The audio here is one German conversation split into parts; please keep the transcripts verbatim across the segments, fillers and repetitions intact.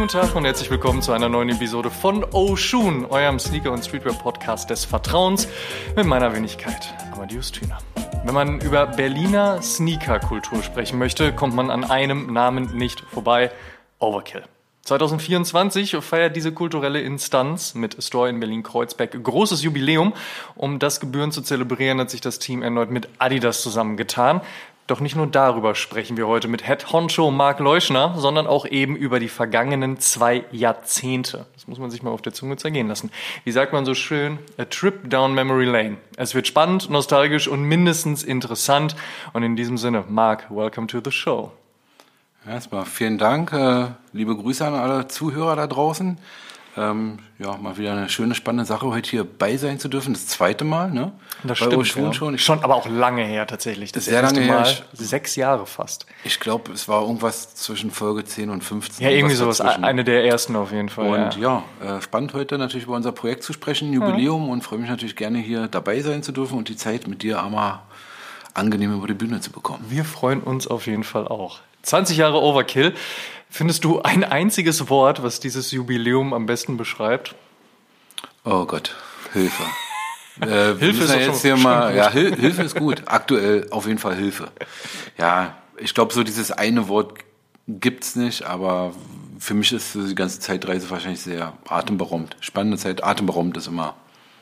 Guten Tag und herzlich willkommen zu einer neuen Episode von Oshun, eurem Sneaker- und Streetwear-Podcast des Vertrauens mit meiner Wenigkeit, Amadeus Thüner. Wenn man über Berliner Sneaker-Kultur sprechen möchte, kommt man an einem Namen nicht vorbei: Overkill. zwanzig vierundzwanzig feiert diese kulturelle Instanz mit Store in Berlin-Kreuzberg großes Jubiläum. Um das gebührend zu zelebrieren, hat sich das Team erneut mit Adidas zusammengetan. Doch nicht nur darüber sprechen wir heute mit Head Honcho Marc Leuschner, sondern auch eben über die vergangenen zwei Jahrzehnte. Das muss man sich mal auf der Zunge zergehen lassen. Wie sagt man so schön? A trip down memory lane. Es wird spannend, nostalgisch und mindestens interessant. Und in diesem Sinne, Marc, welcome to the show. Erstmal vielen Dank, äh, liebe Grüße an alle Zuhörer da draußen. Ähm, ja, mal wieder eine schöne, spannende Sache, heute hier bei sein zu dürfen. Das zweite Mal, ne? Das bei stimmt, schon, ja. schon. Schon, aber auch lange her tatsächlich. Das Sehr erste lange her. Mal, Ich, sechs Jahre fast. Ich glaube, es war irgendwas zwischen Folge zehn und fünfzehn. Ja, irgendwie sowas. Dazwischen. Eine der ersten auf jeden Fall. Und ja, ja äh, spannend heute natürlich über unser Projekt zu sprechen, Jubiläum, ja. Und freue mich natürlich gerne hier dabei sein zu dürfen und die Zeit mit dir einmal angenehm über die Bühne zu bekommen. Wir freuen uns auf jeden Fall auch. zwanzig Jahre Overkill. Findest du ein einziges Wort, was dieses Jubiläum am besten beschreibt? Oh Gott, Hilfe. äh, Hilfe ist ja doch jetzt schon, hier mal, schon ja, Hil- Hilfe ist gut. Aktuell auf jeden Fall Hilfe. Ja, ich glaube, so dieses eine Wort gibt's nicht, aber für mich ist die ganze Zeitreise wahrscheinlich sehr atemberaubend. Spannende Zeit, atemberaubend ist immer.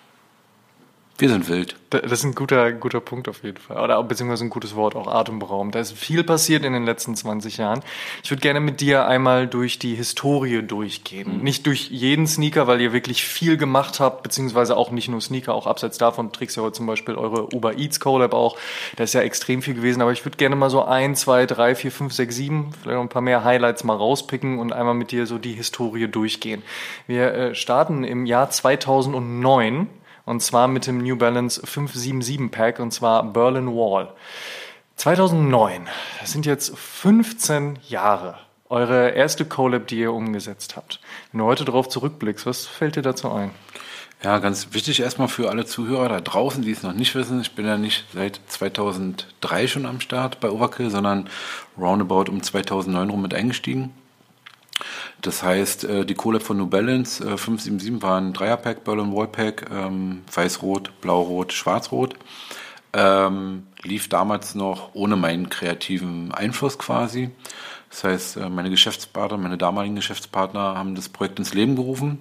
Wir sind wild. Das ist ein guter, guter Punkt auf jeden Fall. Oder beziehungsweise ein gutes Wort, auch atemberaubend. Da ist viel passiert in den letzten zwanzig Jahren. Ich würde gerne mit dir einmal durch die Historie durchgehen. Mhm. Nicht durch jeden Sneaker, weil ihr wirklich viel gemacht habt, beziehungsweise auch nicht nur Sneaker, auch abseits davon trägst ja heute zum Beispiel eure Uber Eats Collab auch. Da ist ja extrem viel gewesen. Aber ich würde gerne mal so ein, zwei, drei, vier, fünf, sechs, sieben, vielleicht noch ein paar mehr Highlights mal rauspicken und einmal mit dir so die Historie durchgehen. Wir äh, starten im Jahr zweitausendneun. Und zwar mit dem New Balance fünf sieben sieben Pack, und zwar Berlin Wall. zweitausendneun, das sind jetzt fünfzehn Jahre. Eure erste Collab, die ihr umgesetzt habt. Wenn du heute darauf zurückblickst, was fällt dir dazu ein? Ja, ganz wichtig erstmal für alle Zuhörer da draußen, die es noch nicht wissen. Ich bin ja nicht seit zweitausenddrei schon am Start bei Overkill, sondern roundabout um zweitausendneun rum mit eingestiegen. Das heißt, die Collab von New Balance fünf sieben sieben war ein Dreierpack, Berlin Wall Pack, ähm, weiß-rot, blau-rot, schwarz-rot. Ähm, lief damals noch ohne meinen kreativen Einfluss quasi. Das heißt, meine Geschäftspartner, meine damaligen Geschäftspartner haben das Projekt ins Leben gerufen.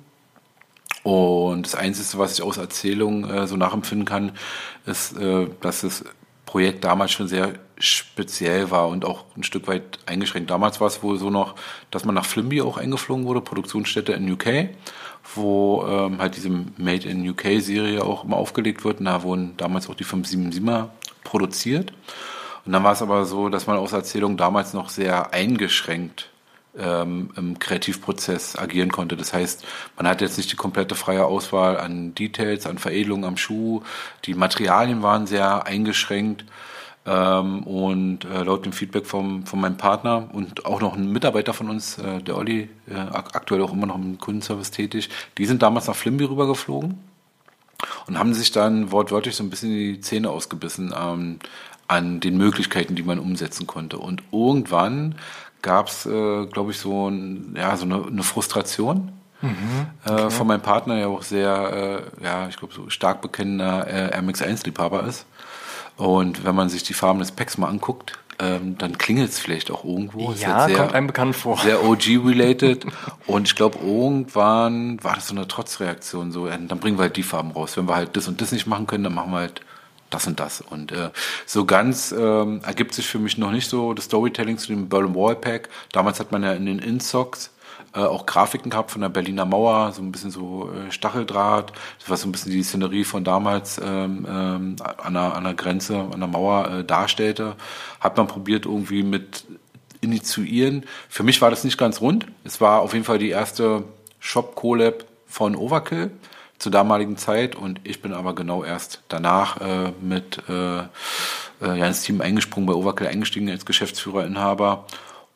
Und das Einzige, was ich aus Erzählungen äh, so nachempfinden kann, ist, äh, dass das Projekt damals schon sehr speziell war und auch ein Stück weit eingeschränkt. Damals war es wohl so noch, dass man nach Flimby auch eingeflogen wurde, Produktionsstätte in U K, wo ähm, halt diese Made in U K-Serie auch immer aufgelegt wird. Und da wurden damals auch die fünf sieben siebener produziert. Und dann war es aber so, dass man aus Erzählung damals noch sehr eingeschränkt ähm, im Kreativprozess agieren konnte. Das heißt, man hat jetzt nicht die komplette freie Auswahl an Details, an Veredelung am Schuh. Die Materialien waren sehr eingeschränkt. Ähm, und äh, laut dem Feedback vom, von meinem Partner und auch noch ein Mitarbeiter von uns, äh, der Olli, äh, aktuell auch immer noch im Kundenservice tätig, die sind damals nach Flimby rübergeflogen und haben sich dann wortwörtlich so ein bisschen die Zähne ausgebissen ähm, an den Möglichkeiten, die man umsetzen konnte. Und irgendwann gab es, äh, glaube ich, so, ein, ja, so eine, eine Frustration. Mhm, okay. äh, von meinem Partner, der auch sehr, äh, ja, ich glaube, so stark bekennender äh, R M X eins Liebhaber ist. Und wenn man sich die Farben des Packs mal anguckt, ähm, dann klingelt es vielleicht auch irgendwo. Ja, sehr, kommt einem bekannt vor. Sehr O G-related. Und ich glaube, irgendwann war das so eine Trotzreaktion. So, dann bringen wir halt die Farben raus. Wenn wir halt das und das nicht machen können, dann machen wir halt das und das. Und äh, so ganz ähm, ergibt sich für mich noch nicht so das Storytelling zu dem Berlin Wall Pack. Damals hat man ja in den In-Socks Äh, auch Grafiken gehabt von der Berliner Mauer, so ein bisschen so äh, Stacheldraht, das was so ein bisschen die Szenerie von damals ähm, ähm, an, der, an der Grenze, an der Mauer äh, darstellte. Hat man probiert irgendwie mit initiieren. Für mich war das nicht ganz rund. Es war auf jeden Fall die erste Shop-Collab von Overkill zur damaligen Zeit und ich bin aber genau erst danach äh, mit äh, äh, ja, ins Team eingesprungen, bei Overkill eingestiegen als Geschäftsführer, Inhaber.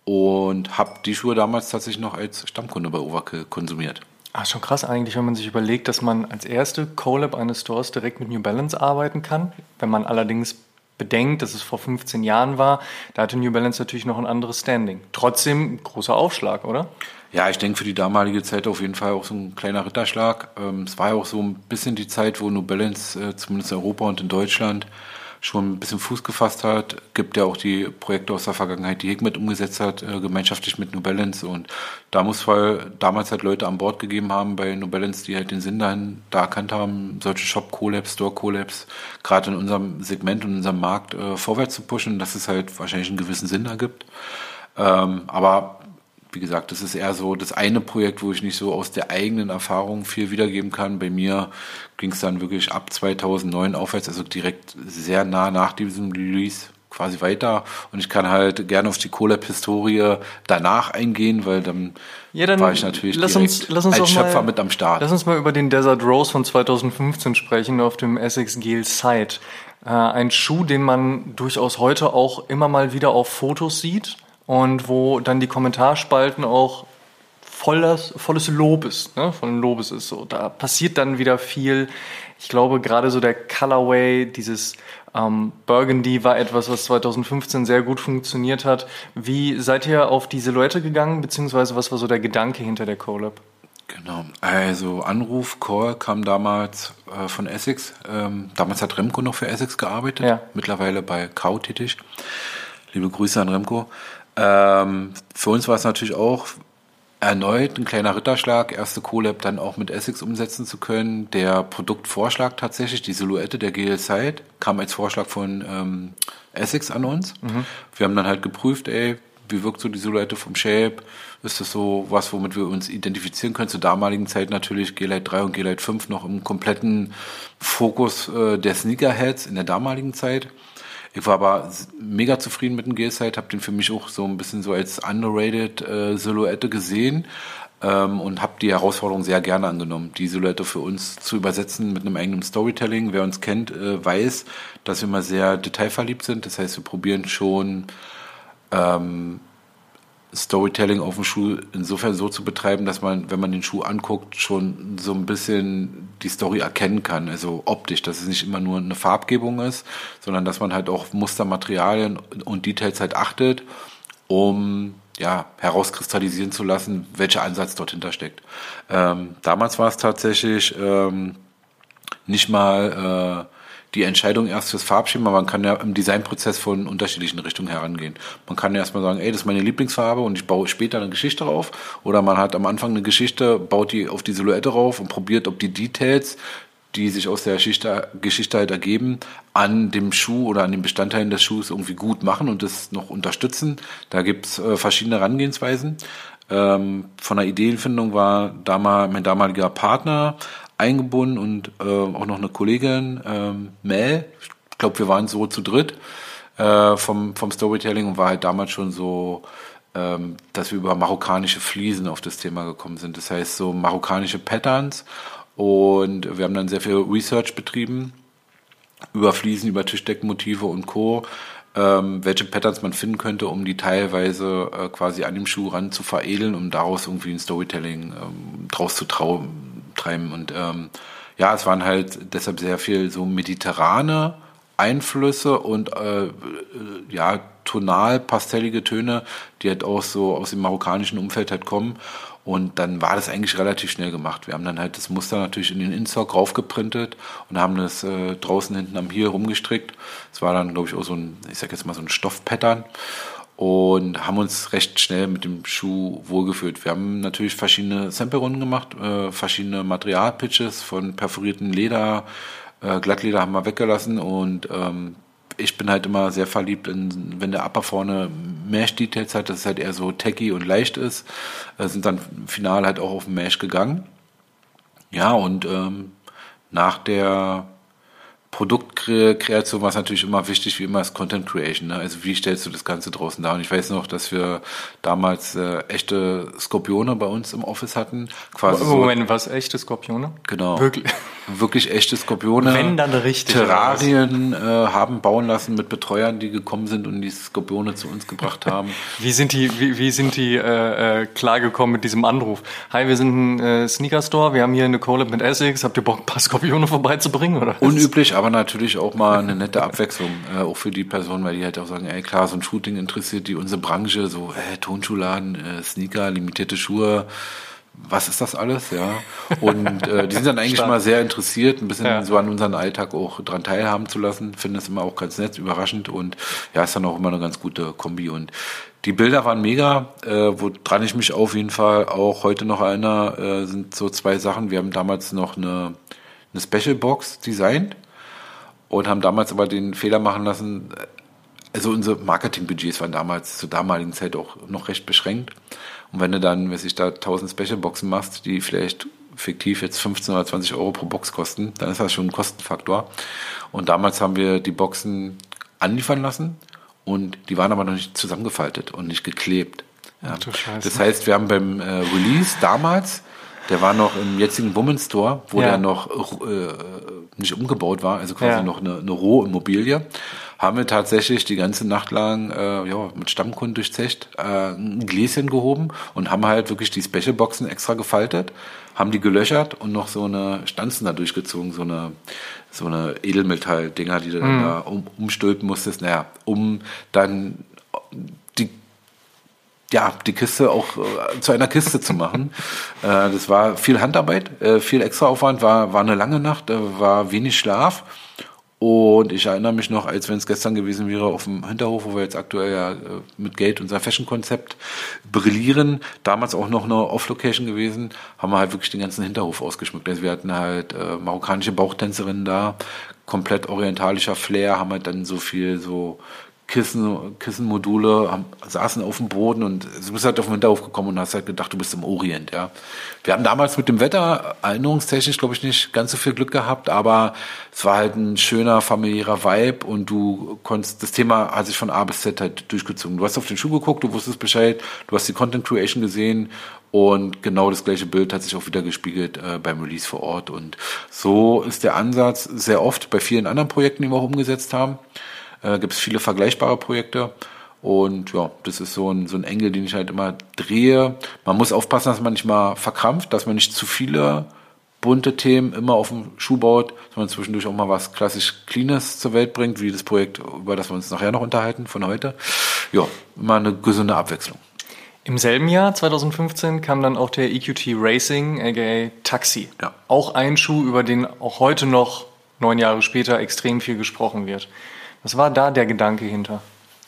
Und habe die Schuhe damals tatsächlich noch als Stammkunde bei Overkill konsumiert. Ah, schon krass eigentlich, wenn man sich überlegt, dass man als erste Collab eines Stores direkt mit New Balance arbeiten kann. Wenn man allerdings bedenkt, dass es vor fünfzehn Jahren war, da hatte New Balance natürlich noch ein anderes Standing. Trotzdem großer Aufschlag, oder? Ja, ich denke für die damalige Zeit auf jeden Fall auch so ein kleiner Ritterschlag. Ähm, es war ja auch so ein bisschen die Zeit, wo New Balance, äh, zumindest in Europa und in Deutschland, schon ein bisschen Fuß gefasst hat. Gibt ja auch die Projekte aus der Vergangenheit, die Hikmet umgesetzt hat, äh, gemeinschaftlich mit New Balance. Und da muss voll damals halt Leute an Bord gegeben haben bei New Balance, die halt den Sinn dahin da erkannt haben, solche Shop-Collabs, Store-Collabs, gerade in unserem Segment und in unserem Markt äh, vorwärts zu pushen, dass es halt wahrscheinlich einen gewissen Sinn ergibt. Ähm, aber wie gesagt, das ist eher so das eine Projekt, wo ich nicht so aus der eigenen Erfahrung viel wiedergeben kann. Bei mir ging es dann wirklich ab zweitausendneun aufwärts, also direkt sehr nah nach diesem Release quasi weiter. Und ich kann halt gerne auf die Collab-Historie danach eingehen, weil dann, ja, dann war ich natürlich lass direkt uns, lass uns als Schöpfer mal, mit am Start. Lass uns mal über den Desert Rose von zweitausendfünfzehn sprechen, auf dem Essex Gel Side. Äh, ein Schuh, den man durchaus heute auch immer mal wieder auf Fotos sieht. Und wo dann die Kommentarspalten auch volles, volles Lobes, ne, von Lobes ist so. Da passiert dann wieder viel. Ich glaube, gerade so der Colorway, dieses ähm, Burgundy war etwas, was zweitausendfünfzehn sehr gut funktioniert hat. Wie seid ihr auf die Silhouette gegangen, beziehungsweise was war so der Gedanke hinter der Collab? Genau, also Anruf, Call kam damals äh, von Essex. Ähm, damals hat Remco noch für Essex gearbeitet, ja. Mittlerweile bei Kau tätig. Liebe Grüße an Remco. Ähm, für uns war es natürlich auch erneut ein kleiner Ritterschlag, erste Collab dann auch mit Essex umsetzen zu können. Der Produktvorschlag tatsächlich, die Silhouette der G L Side, kam als Vorschlag von ähm, Essex an uns. Mhm. Wir haben dann halt geprüft, ey, wie wirkt so die Silhouette vom Shape? Ist das so was, womit wir uns identifizieren können? Zur damaligen Zeit natürlich G-Lite drei und G-Lite fünf noch im kompletten Fokus äh, der Sneakerheads in der damaligen Zeit. Ich war aber mega zufrieden mit dem G-Side, habe den für mich auch so ein bisschen so als underrated äh, Silhouette gesehen ähm, und habe die Herausforderung sehr gerne angenommen, die Silhouette für uns zu übersetzen mit einem eigenen Storytelling. Wer uns kennt, äh, weiß, dass wir mal sehr detailverliebt sind. Das heißt, wir probieren schon ähm, Storytelling auf dem Schuh insofern so zu betreiben, dass man, wenn man den Schuh anguckt, schon so ein bisschen die Story erkennen kann, also optisch, dass es nicht immer nur eine Farbgebung ist, sondern dass man halt auch auf Muster, Materialien und Details halt achtet, um ja herauskristallisieren zu lassen, welcher Ansatz dort hinter steckt. Ähm, damals war es tatsächlich ähm, nicht mal äh, die Entscheidung erst fürs Farbschema, man kann ja im Designprozess von unterschiedlichen Richtungen herangehen. Man kann ja erstmal sagen, ey, das ist meine Lieblingsfarbe und ich baue später eine Geschichte drauf. Oder man hat am Anfang eine Geschichte, baut die auf die Silhouette rauf und probiert, ob die Details, die sich aus der Geschichte, Geschichte halt ergeben, an dem Schuh oder an den Bestandteilen des Schuhs irgendwie gut machen und das noch unterstützen. Da gibt's äh, verschiedene Herangehensweisen. Ähm, von der Ideenfindung war damals mein damaliger Partner eingebunden und äh, auch noch eine Kollegin, ähm, Mel. Ich glaube, wir waren so zu dritt äh, vom, vom Storytelling und war halt damals schon so, ähm, dass wir über marokkanische Fliesen auf das Thema gekommen sind. Das heißt, so marokkanische Patterns und wir haben dann sehr viel Research betrieben über Fliesen, über Tischdeckenmotive und Co., ähm, welche Patterns man finden könnte, um die teilweise äh, quasi an dem Schuh ran zu veredeln, um daraus irgendwie ein Storytelling ähm, draus zu trauen. treiben und ähm, ja, es waren halt deshalb sehr viel so mediterrane Einflüsse und äh, ja, tonal pastellige Töne, die halt auch so aus dem marokkanischen Umfeld halt kommen und dann war das eigentlich relativ schnell gemacht. Wir haben dann halt das Muster natürlich in den Instock raufgeprintet und haben das äh, draußen hinten am Heel rumgestrickt. Es war dann, glaube ich, auch so ein, ich sag jetzt mal so ein Stoffpattern und haben uns recht schnell mit dem Schuh wohlgefühlt. Wir haben natürlich verschiedene Sample-Runden gemacht, äh, verschiedene Materialpitches von perforierten Leder, äh, Glattleder haben wir weggelassen und ähm, ich bin halt immer sehr verliebt, in, wenn der Upper vorne Mesh-Details hat, dass es halt eher so tacky und leicht ist, äh, sind dann final halt auch auf den Mesh gegangen. Ja, und ähm, nach der Produktkreation war es natürlich immer wichtig, wie immer ist Content Creation. Ne? Also wie stellst du das Ganze draußen dar? Und ich weiß noch, dass wir damals äh, echte Skorpione bei uns im Office hatten. Quasi Moment, so, was, echte Skorpione? Genau. Wirklich? wirklich echte Skorpione, Wenn dann richtig Terrarien äh, haben bauen lassen mit Betreuern, die gekommen sind und die Skorpione zu uns gebracht haben. Wie sind die, wie, wie sind die äh, äh, klargekommen mit diesem Anruf? Hi, wir sind ein äh, Sneaker-Store, wir haben hier eine Collab mit Essex, habt ihr Bock, ein paar Skorpione vorbeizubringen? Oder? Unüblich, aber natürlich auch mal eine nette Abwechslung, äh, auch für die Personen, weil die halt auch sagen, ey klar, so ein Shooting interessiert die unsere Branche, so äh, Tonschuhladen, äh, Sneaker, limitierte Schuhe, was ist das alles, ja? Und äh, die sind dann eigentlich Stark. mal sehr interessiert, ein bisschen Ja. so an unseren Alltag auch dran teilhaben zu lassen, finden das immer auch ganz nett, überraschend und ja, ist dann auch immer eine ganz gute Kombi und die Bilder waren mega, äh, woran ich mich auf jeden Fall auch heute noch erinnere, äh, sind so zwei Sachen. Wir haben damals noch eine, eine Special Box designt und haben damals aber den Fehler machen lassen, also unsere Marketingbudgets waren damals zur damaligen Zeit auch noch recht beschränkt. Und wenn du dann, weiß ich, da tausend Special-Boxen machst, die vielleicht fiktiv jetzt fünfzehn oder zwanzig Euro pro Box kosten, dann ist das schon ein Kostenfaktor. Und damals haben wir die Boxen anliefern lassen und die waren aber noch nicht zusammengefaltet und nicht geklebt. Ja. Ach du Scheiße. Das heißt, wir haben beim äh, Release damals, der war noch im jetzigen Women's Store, wo Ja. der noch äh, nicht umgebaut war, also quasi Ja. noch eine, eine Rohimmobilie, haben wir tatsächlich die ganze Nacht lang äh, ja, mit Stammkunden durchzecht, äh, ein Gläschen gehoben und haben halt wirklich die Special-Boxen extra gefaltet, haben die gelöchert und noch so eine Stanzen da durchgezogen, so eine so eine Edelmetall-Dinger, die du dann Mhm. da um, umstülpen musstest, naja, um dann die ja, die Kiste auch äh, zu einer Kiste zu machen. äh, das war viel Handarbeit, äh, viel Extraaufwand, war, war eine lange Nacht, äh, war wenig Schlaf. Und ich erinnere mich noch, als wenn es gestern gewesen wäre, auf dem Hinterhof, wo wir jetzt aktuell ja äh, mit Gate unser Fashion-Konzept brillieren, damals auch noch eine Off-Location gewesen, haben wir halt wirklich den ganzen Hinterhof ausgeschmückt. Also wir hatten halt äh, marokkanische Bauchtänzerinnen da, komplett orientalischer Flair, haben halt dann so viel so Kissen, Kissenmodule, haben, saßen auf dem Boden und du bist halt auf den Hinterhof gekommen und hast halt gedacht, du bist im Orient, ja. Wir haben damals mit dem Wetter erinnerungstechnisch, glaube ich, nicht ganz so viel Glück gehabt, aber es war halt ein schöner familiärer Vibe und du konntest, das Thema hat sich von A bis Z halt durchgezogen. Du hast auf den Schuh geguckt, du wusstest Bescheid, du hast die Content Creation gesehen und genau das gleiche Bild hat sich auch wieder gespiegelt äh, beim Release vor Ort und so ist der Ansatz sehr oft bei vielen anderen Projekten, die wir auch umgesetzt haben. Äh, gibt es viele vergleichbare Projekte und ja, das ist so ein, so ein Engel, den ich halt immer drehe. Man muss aufpassen, dass man nicht mal verkrampft, dass man nicht zu viele bunte Themen immer auf dem Schuh baut, sondern zwischendurch auch mal was klassisch Cleanes zur Welt bringt, wie das Projekt, über das wir uns nachher noch unterhalten, von heute. Ja, immer eine gesunde Abwechslung. Im selben Jahr, zwanzig fünfzehn, kam dann auch der E Q T Racing, aka Taxi. Ja. Auch ein Schuh, über den auch heute noch, neun Jahre später, extrem viel gesprochen wird. Was war da der Gedanke hinter?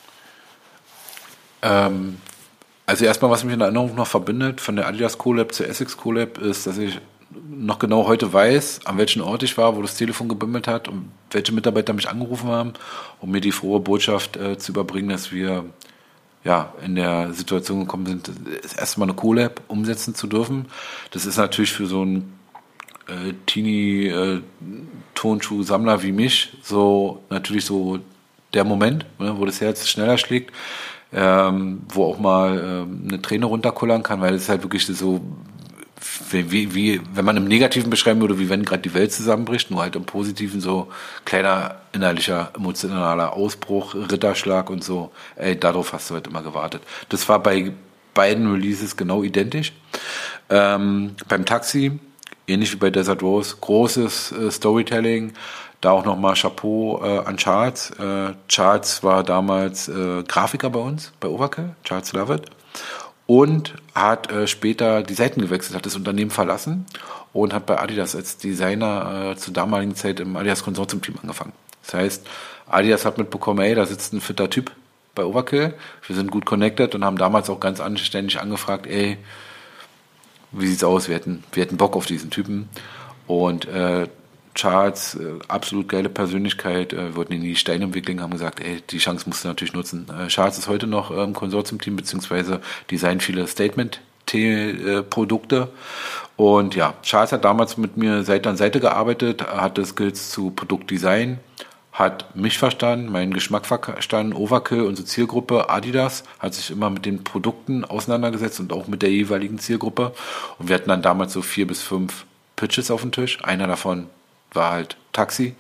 Ähm, also erstmal, was mich in Erinnerung noch verbindet, von der Adidas Collab zur Essex Collab, ist, dass ich noch genau heute weiß, an welchem Ort ich war, wo das Telefon gebimmelt hat und welche Mitarbeiter mich angerufen haben, um mir die frohe Botschaft äh, zu überbringen, dass wir ja in der Situation gekommen sind, das erste Mal eine Collab umsetzen zu dürfen. Das ist natürlich für so einen äh, Teenie-Tonschuh-Sammler wie mich so natürlich so der Moment, ne, wo das Herz schneller schlägt, ähm, wo auch mal ähm, eine Träne runterkullern kann, weil es halt wirklich so wie, wie, wie wenn man im Negativen beschreiben würde, wie wenn gerade die Welt zusammenbricht, nur halt im Positiven so kleiner innerlicher emotionaler Ausbruch, Ritterschlag und so. Ey, darauf hast du halt immer gewartet. Das war bei beiden Releases genau identisch. Ähm, beim Taxi, ähnlich wie bei Desert Rose, großes äh, Storytelling. Da auch nochmal Chapeau äh, an Charles. Äh, Charles war damals äh, Grafiker bei uns, bei Overkill, Charles Lovett. Und hat äh, später die Seiten gewechselt, hat das Unternehmen verlassen und hat bei Adidas als Designer äh, zur damaligen Zeit im Adidas Konsortium-Team angefangen. Das heißt, Adidas hat mitbekommen, ey, da sitzt ein fitter Typ bei Overkill. Wir sind gut connected und haben damals auch ganz anständig angefragt, ey, wie sieht's aus? Wir hätten, wir hätten Bock auf diesen Typen. Und äh, Charles, äh, absolut geile Persönlichkeit, äh, wollten in die Steine entwickeln, haben gesagt, ey, die Chance musst du natürlich nutzen. Äh, Charles ist heute noch äh, im Konsortium-Team, beziehungsweise designt viele Statement-Produkte. Und ja, Charles hat damals mit mir Seite an Seite gearbeitet, hatte Skills zu Produktdesign, hat mich verstanden, meinen Geschmack verstanden, Overkill, unsere Zielgruppe, Adidas, hat sich immer mit den Produkten auseinandergesetzt und auch mit der jeweiligen Zielgruppe. Und wir hatten dann damals so vier bis fünf Pitches auf dem Tisch. Einer davon war halt Taxi.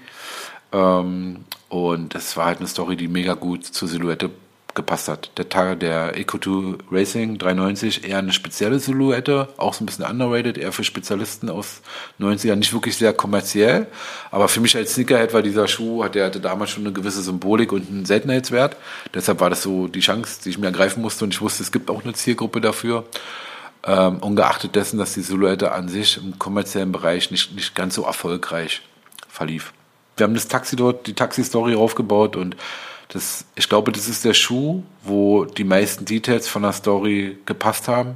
Ähm, und das war halt eine Story, die mega gut zur Silhouette gepasst hat. Der Tag, der Eco zwei Racing dreihundertneunzig, eher eine spezielle Silhouette, auch so ein bisschen underrated, eher für Spezialisten aus neunzigern, nicht wirklich sehr kommerziell, aber für mich als Sneakerhead war dieser Schuh, der hatte damals schon eine gewisse Symbolik und einen Seltenheitswert, deshalb war das so die Chance, die ich mir ergreifen musste und ich wusste, es gibt auch eine Zielgruppe dafür, ähm, ungeachtet dessen, dass die Silhouette an sich im kommerziellen Bereich nicht, nicht ganz so erfolgreich verlief. Wir haben das Taxi dort, die Taxi-Story aufgebaut und das, ich glaube, das ist der Schuh, wo die meisten Details von der Story gepasst haben.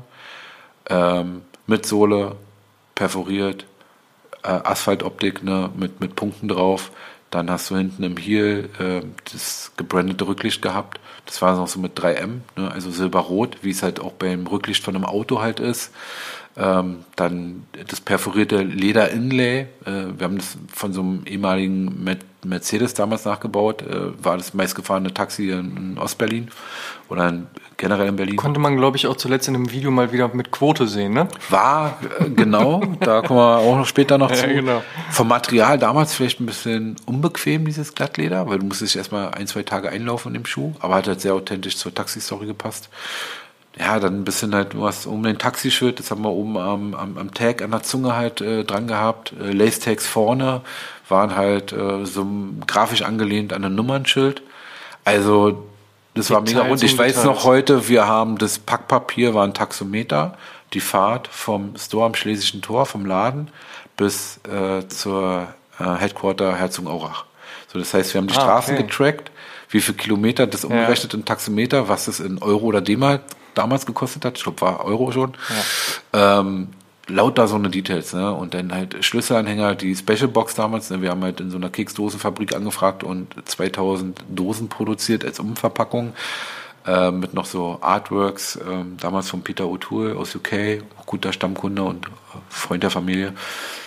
Ähm, mit Sohle, perforiert, äh, Asphaltoptik, ne, mit, mit Punkten drauf. Dann hast du hinten im Heel äh, das gebrandete Rücklicht gehabt. Das war noch so mit drei M, ne, also silberrot, wie es halt auch beim Rücklicht von einem Auto halt ist. Ähm, dann das perforierte Leder-Inlay. Äh, wir haben das von so einem ehemaligen Mercedes damals nachgebaut. Äh, war das meistgefahrene Taxi in, in Ostberlin oder in, generell in Berlin. Konnte man, glaube ich, auch zuletzt in einem Video mal wieder mit Quote sehen, ne? War, äh, genau. Da kommen wir auch noch später noch zu. Ja, genau. Vom Material damals vielleicht ein bisschen unbequem, dieses Glattleder, weil du musstest erstmal ein, zwei Tage einlaufen in dem Schuh. Aber hat halt sehr authentisch zur Taxi-Story gepasst. Ja, dann ein bisschen halt was um den Taxischild, das haben wir oben am, am, am Tag an der Zunge halt äh, dran gehabt. Äh, Lace-Tags vorne waren halt äh, so grafisch angelehnt an ein Nummernschild. Also das war mega rund. Ich weiß noch heute, wir haben das Packpapier, war ein Taxometer, die Fahrt vom Store am Schlesischen Tor, vom Laden bis äh, zur äh, Headquarter Herzogenaurach. So, das heißt, wir haben die ah, Straßen okay. getrackt, wie viele Kilometer, das umgerechnet ja. in Taxometer, was das in Euro oder D-Mark damals gekostet hat, ich glaube, war Euro schon. Ja. Ähm, lauter so eine Details, ne? Und dann halt Schlüsselanhänger, die Special Box damals, ne? Wir haben halt in so einer Keksdosenfabrik angefragt und zweitausend Dosen produziert als Umverpackung, äh, mit noch so Artworks, äh, damals von Peter O'Toole aus U K, guter Stammkunde und Freund der Familie.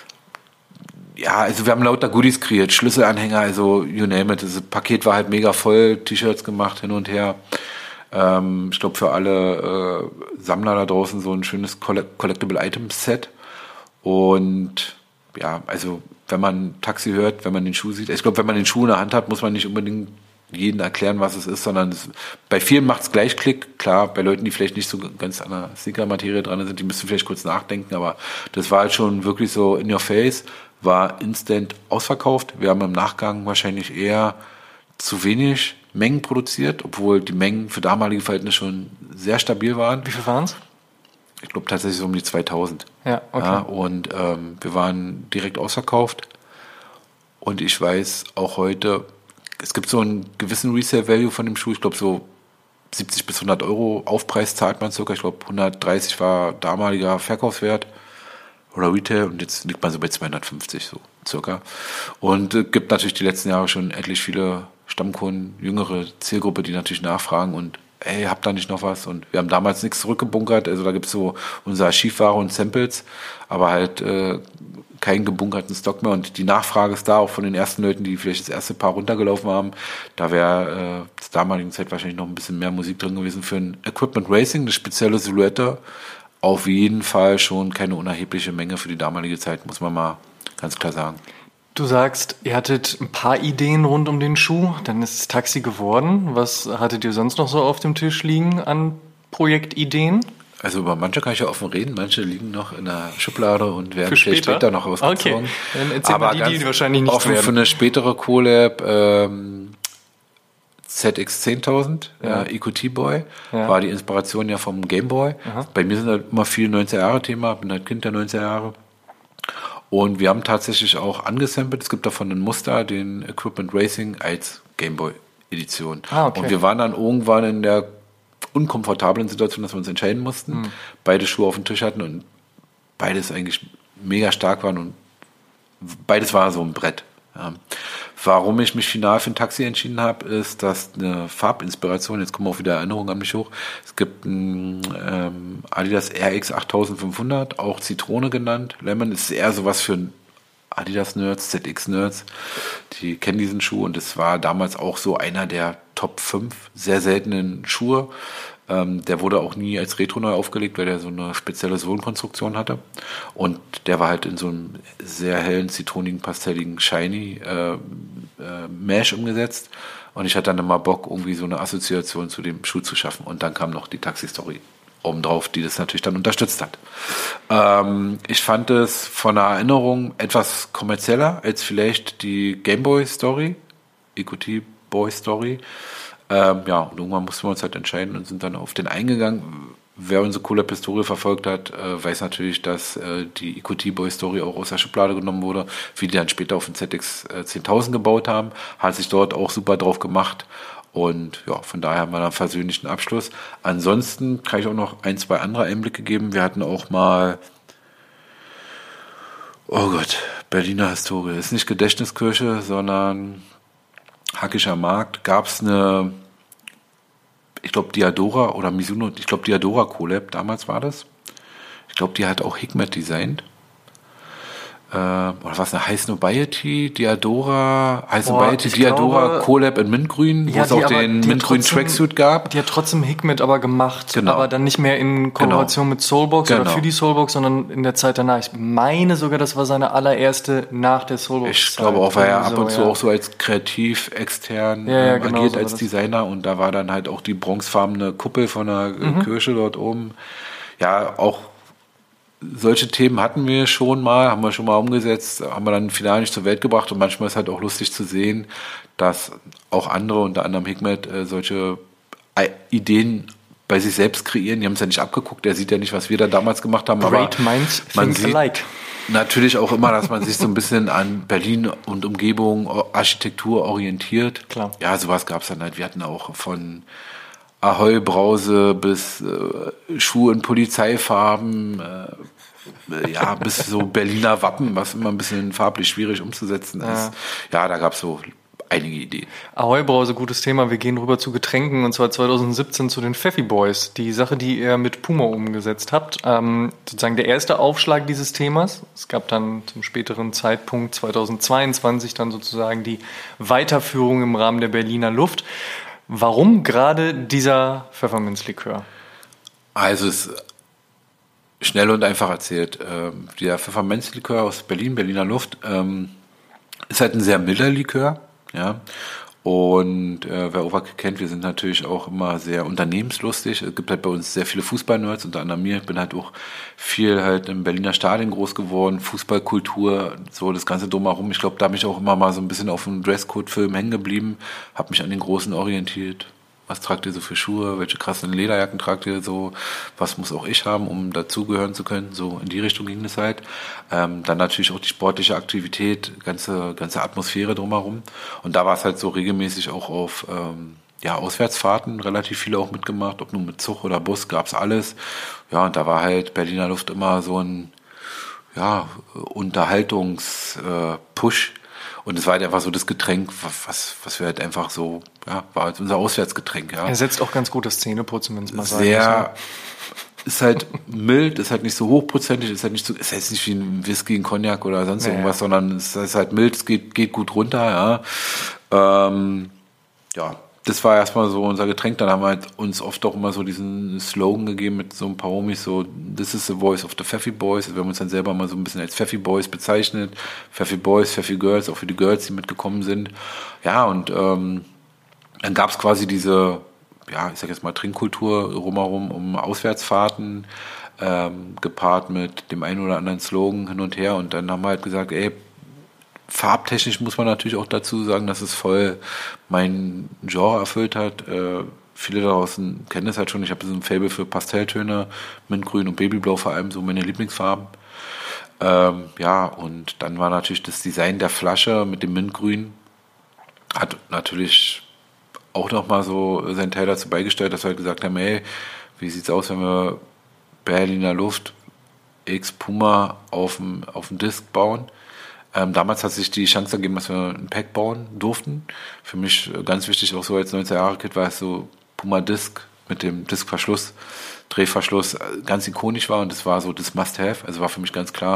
Ja, also wir haben lauter Goodies kreiert, Schlüsselanhänger, also you name it. Das Paket war halt mega voll, T-Shirts gemacht, hin und her. Ähm, ich glaube, für alle äh, Sammler da draußen so ein schönes Collectible Items Set. Und ja, also wenn man Taxi hört, wenn man den Schuh sieht, ich glaube, wenn man den Schuh in der Hand hat, muss man nicht unbedingt jedem erklären, was es ist, sondern es, bei vielen macht es gleich Klick. Klar, bei Leuten, die vielleicht nicht so ganz an der Sneaker-Materie dran sind, die müssen vielleicht kurz nachdenken, aber das war halt schon wirklich so in your face, war instant ausverkauft. Wir haben im Nachgang wahrscheinlich eher zu wenig Mengen produziert, obwohl die Mengen für damalige Verhältnisse schon sehr stabil waren. Wie viel waren es? Ich glaube tatsächlich so um die zweitausend. Ja, okay. Ja, und ähm, wir waren direkt ausverkauft. Und ich weiß auch heute, es gibt so einen gewissen Resale-Value von dem Schuh. Ich glaube so siebzig bis hundert Euro Aufpreis zahlt man circa. Ich glaube hundertdreißig war damaliger Verkaufswert oder Retail und jetzt liegt man so bei zweihundertfünfzig so circa. Und es äh, gibt natürlich die letzten Jahre schon etlich viele Stammkunden, jüngere Zielgruppe, die natürlich nachfragen und ey, habt da nicht noch was? Und wir haben damals nichts zurückgebunkert, also da gibt es so unser Archivware und Samples, aber halt äh, keinen gebunkerten Stock mehr und die Nachfrage ist da, auch von den ersten Leuten, die vielleicht das erste Paar runtergelaufen haben, da wäre äh, zur damaligen Zeit wahrscheinlich noch ein bisschen mehr Musik drin gewesen für ein Equipment Racing, eine spezielle Silhouette, auf jeden Fall schon keine unerhebliche Menge für die damalige Zeit, muss man mal ganz klar sagen. Du sagst, ihr hattet ein paar Ideen rund um den Schuh, dann ist es Taxi geworden. Was hattet ihr sonst noch so auf dem Tisch liegen an Projektideen? Also über manche kann ich ja offen reden, manche liegen noch in der Schublade und werden für später? später noch ausgezogen. Okay, dann erzähl Aber mal die, die wahrscheinlich nicht offen werden. Für eine spätere Collab ähm, Z X zehntausend, ja. äh, E Q T-Boy, ja. war die Inspiration ja vom Gameboy. Bei mir sind halt immer viel neunziger-Jahre-Thema, bin halt Kind der neunziger Jahre. Und wir haben tatsächlich auch angesampelt. Es gibt davon ein Muster, den Equipment Racing als Gameboy-Edition. Ah, okay. Und wir waren dann irgendwann in der unkomfortablen Situation, dass wir uns entscheiden mussten. Mhm. Beide Schuhe auf dem Tisch hatten und beides eigentlich mega stark waren und beides war so ein Brett. Ja. Warum ich mich final für ein Taxi entschieden habe, ist, dass eine Farbinspiration, jetzt kommen auch wieder Erinnerungen an mich hoch, es gibt ein ähm, Adidas R X achttausendfünfhundert, auch Zitrone genannt. Lemon ist eher sowas für Adidas-Nerds, Z X-Nerds, die kennen diesen Schuh und es war damals auch so einer der Top fünf sehr seltenen Schuhe. Ähm, der wurde auch nie als Retro neu aufgelegt, weil der so eine spezielle Sohlenkonstruktion hatte. Und der war halt in so einem sehr hellen, zitronigen, pastelligen, shiny äh, äh, Mesh umgesetzt. Und ich hatte dann immer Bock, irgendwie so eine Assoziation zu dem Schuh zu schaffen. Und dann kam noch die Taxi-Story obendrauf, die das natürlich dann unterstützt hat. Ähm, ich fand es von der Erinnerung etwas kommerzieller als vielleicht die Gameboy-Story, E Q T-Boy-Story. Ähm, ja, und irgendwann mussten wir uns halt entscheiden und sind dann auf den eingegangen. Wer unsere Collab Historie verfolgt hat, äh, weiß natürlich, dass äh, die E Q T-Boy-Story auch aus der Schublade genommen wurde, wie die dann später auf den Z X äh, zehntausend gebaut haben. Hat sich dort auch super drauf gemacht. Und ja, von daher haben wir einen versöhnlichen Abschluss. Ansonsten kann ich auch noch ein, zwei andere Einblicke geben. Wir hatten auch mal, oh Gott, Berliner Historie. Das ist nicht Gedächtniskirche, sondern Hackischer Markt. Gab es eine, ich glaube Diadora oder Mizuno, ich glaube Diadora Collab, damals war das. Ich glaube, die hat auch Hikmet designt. Äh, oder was, eine High Snobiety, Diadora, High Snobiety, Diadora, glaube, Collab in Mintgrün, ja, wo es auch den Mintgrün Tracksuit gab. Die hat trotzdem Hikmet aber gemacht, genau. aber dann nicht mehr in Kooperation genau. mit Soulbox genau. oder für die Soulbox, sondern in der Zeit danach. Ich meine sogar, das war seine allererste nach der Soulbox. Ich glaube auch, weil er ab und zu ja. auch so als kreativ extern ja, ja, ähm, genau agiert so als Designer und da war dann halt auch die bronzefarbene Kuppel von der mhm. Kirche dort oben. Ja, auch solche Themen hatten wir schon mal, haben wir schon mal umgesetzt, haben wir dann final nicht zur Welt gebracht und manchmal ist halt auch lustig zu sehen, dass auch andere, unter anderem Hikmet, äh, solche Ideen bei sich selbst kreieren. Die haben es ja nicht abgeguckt, der sieht ja nicht, was wir da damals gemacht haben. Great aber minds man think sieht alike. Natürlich auch immer, dass man sich so ein bisschen an Berlin und Umgebung, Architektur orientiert. Klar. Ja, sowas gab es dann halt. Wir hatten auch von Ahoi Brause bis äh, Schuhe in Polizeifarben, äh, ja, bis so Berliner Wappen, was immer ein bisschen farblich schwierig umzusetzen ist. Ja, ja da gab es so einige Ideen. Ahoi Brause, gutes Thema. Wir gehen rüber zu Getränken und zwar zwanzig siebzehn zu den Pfeffi Boys. Die Sache, die ihr mit Puma umgesetzt habt, ähm, sozusagen der erste Aufschlag dieses Themas. Es gab dann zum späteren Zeitpunkt zweitausendzweiundzwanzig dann sozusagen die Weiterführung im Rahmen der Berliner Luft. Warum gerade dieser Pfefferminzlikör? Also es ist schnell und einfach erzählt. Ähm, der Pfefferminzlikör aus Berlin, Berliner Luft, ähm, ist halt ein sehr milder Likör. Ja, und äh, wer Overkill kennt, wir sind natürlich auch immer sehr unternehmenslustig. Es gibt halt bei uns sehr viele Fußball-Nerds, unter anderem mir. Ich bin halt auch viel halt im Berliner Stadion groß geworden, Fußballkultur, so das ganze drumherum. Ich glaube, da bin ich auch immer mal so ein bisschen auf dem Dresscode-Film hängen geblieben, habe mich an den Großen orientiert. Was tragt ihr so für Schuhe? Welche krassen Lederjacken tragt ihr so? Was muss auch ich haben, um dazugehören zu können? So in die Richtung ging es halt. Ähm, dann natürlich auch die sportliche Aktivität, ganze ganze Atmosphäre drumherum. Und da war es halt so regelmäßig auch auf ähm, ja Auswärtsfahrten relativ viele auch mitgemacht, ob nun mit Zug oder Bus, gab's alles. Ja, und da war halt Berliner Luft immer so ein ja Unterhaltungs-Push. Äh, Und es war halt einfach so das Getränk, was, was wir halt einfach so, ja, war halt unser Auswärtsgetränk, ja. Er setzt auch ganz gut das Zähneputzen, wenn es mal sagen Sehr, ist halt mild, ist halt nicht so hochprozentig, ist halt nicht so, ist jetzt nicht wie ein Whisky, ein Cognac oder sonst naja. irgendwas, sondern es ist halt mild, es geht, geht gut runter, ja. Ähm, ja. Das war erstmal so unser Getränk. Dann haben wir halt uns oft auch immer so diesen Slogan gegeben mit so ein paar Homies, so this is the voice of the Pfeffi Boys. Wir haben uns dann selber mal so ein bisschen als Pfeffi Boys bezeichnet. Pfeffi Boys, Pfeffi Girls, auch für die Girls, die mitgekommen sind. Ja, und ähm, dann gab es quasi diese, ja, ich sag jetzt mal Trinkkultur rumherum um Auswärtsfahrten, ähm, gepaart mit dem einen oder anderen Slogan hin und her. Und dann haben wir halt gesagt, ey, farbtechnisch muss man natürlich auch dazu sagen, dass es voll mein Genre erfüllt hat. Äh, viele da draußen kennen es halt schon. Ich habe so ein Faible für Pastelltöne, Mintgrün und Babyblau vor allem so meine Lieblingsfarben. Ähm, ja, und dann war natürlich das Design der Flasche mit dem Mintgrün hat natürlich auch nochmal so seinen Teil dazu beigestellt, dass wir halt gesagt haben, ey, wie sieht's aus, wenn wir Berliner Luft X Puma auf dem, auf dem Disc bauen? Ähm, damals hat sich die Chance gegeben, dass wir ein Pack bauen durften. Für mich ganz wichtig, auch so als neunzehn-Jahre-Kid, war es so Puma Disc mit dem Discverschluss, Drehverschluss, ganz ikonisch war und das war so das Must-Have. Also war für mich ganz klar,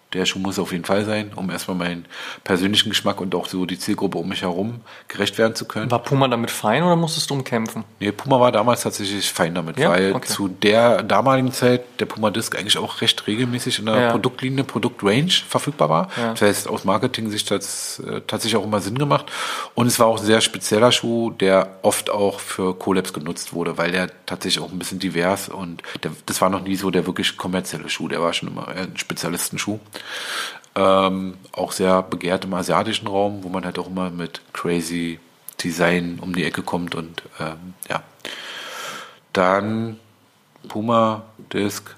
der Schuh muss auf jeden Fall sein, um erstmal meinen persönlichen Geschmack und auch so die Zielgruppe um mich herum gerecht werden zu können. War Puma damit fein oder musstest du umkämpfen? Nee, Puma war damals tatsächlich fein damit, Ja? weil Okay. zu der damaligen Zeit der Puma Disc eigentlich auch recht regelmäßig in der Ja. Produktlinie, Produktrange verfügbar war. Ja. Das heißt, aus Marketing-Sicht hat es äh, tatsächlich auch immer Sinn gemacht. Und es war auch ein sehr spezieller Schuh, der oft auch für Collabs genutzt wurde, weil der tatsächlich auch ein bisschen divers und der, das war noch nie so der wirklich kommerzielle Schuh, der war schon immer eher ein Spezialistenschuh. Ähm, auch sehr begehrt im asiatischen Raum, wo man halt auch immer mit crazy Design um die Ecke kommt und ähm, ja. Dann Puma Disc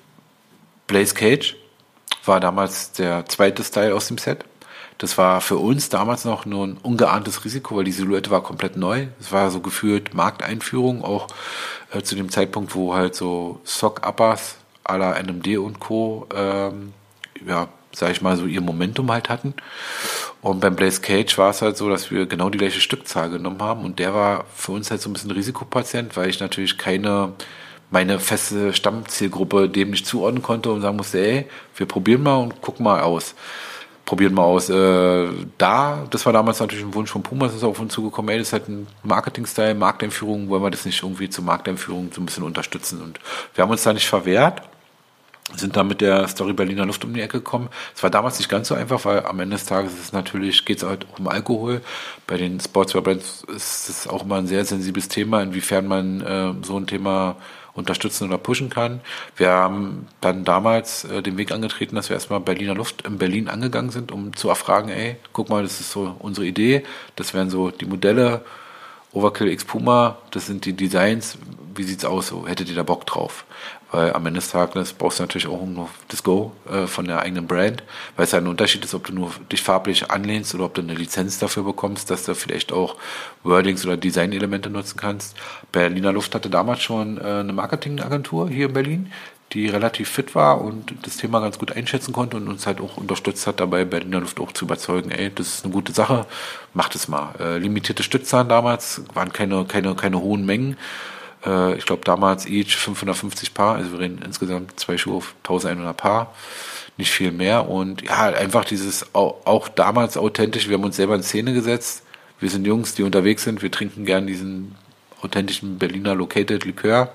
Blaze Cage war damals der zweite Style aus dem Set. Das war für uns damals noch nur ein ungeahntes Risiko, weil die Silhouette war komplett neu. Es war so gefühlt Markteinführung, auch äh, zu dem Zeitpunkt, wo halt so Sock-Uppers à la N M D und Co. Ähm, ja, sag ich mal, so ihr Momentum halt hatten. Und beim Blaze Cage war es halt so, dass wir genau die gleiche Stückzahl genommen haben und der war für uns halt so ein bisschen Risikopatient, weil ich natürlich keine, meine feste Stammzielgruppe dem nicht zuordnen konnte und sagen musste, ey, wir probieren mal und gucken mal aus. Probieren mal aus. Äh, da, das war damals natürlich ein Wunsch von Puma, das ist auf uns zugekommen, ey, das ist halt ein Marketing-Style, Markteinführung, wollen wir das nicht irgendwie zur Markteinführung so ein bisschen unterstützen und wir haben uns da nicht verwehrt. Sind da mit der Story Berliner Luft um die Ecke gekommen. Es war damals nicht ganz so einfach, weil am Ende des Tages ist es natürlich, geht es halt um Alkohol. Bei den Sportswear-Brands ist es auch immer ein sehr sensibles Thema, inwiefern man äh, so ein Thema unterstützen oder pushen kann. Wir haben dann damals äh, den Weg angetreten, dass wir erstmal Berliner Luft in Berlin angegangen sind, um zu erfragen, ey, guck mal, das ist so unsere Idee, das wären so die Modelle, Overkill X Puma, das sind die Designs, wie sieht's aus so? Hättet ihr da Bock drauf? Weil am Ende des Tages brauchst du natürlich auch nur das Go äh, von der eigenen Brand, weil es halt ein Unterschied ist, ob du nur dich farblich anlehnst oder ob du eine Lizenz dafür bekommst, dass du vielleicht auch Wordings oder Designelemente nutzen kannst. Berliner Luft hatte damals schon äh, eine Marketingagentur hier in Berlin, die relativ fit war und das Thema ganz gut einschätzen konnte und uns halt auch unterstützt hat, dabei Berliner Luft auch zu überzeugen, ey, das ist eine gute Sache, macht es mal. Äh, limitierte Stückzahlen damals, waren keine, keine, keine hohen Mengen. Äh, ich glaube damals each fünfhundertfünfzig Paar, also wir reden insgesamt zwei Schuhe auf eintausendeinhundert Paar, nicht viel mehr und ja, einfach dieses, auch, auch damals authentisch, wir haben uns selber in Szene gesetzt, wir sind Jungs, die unterwegs sind, wir trinken gern diesen authentischen Berliner Located Likör,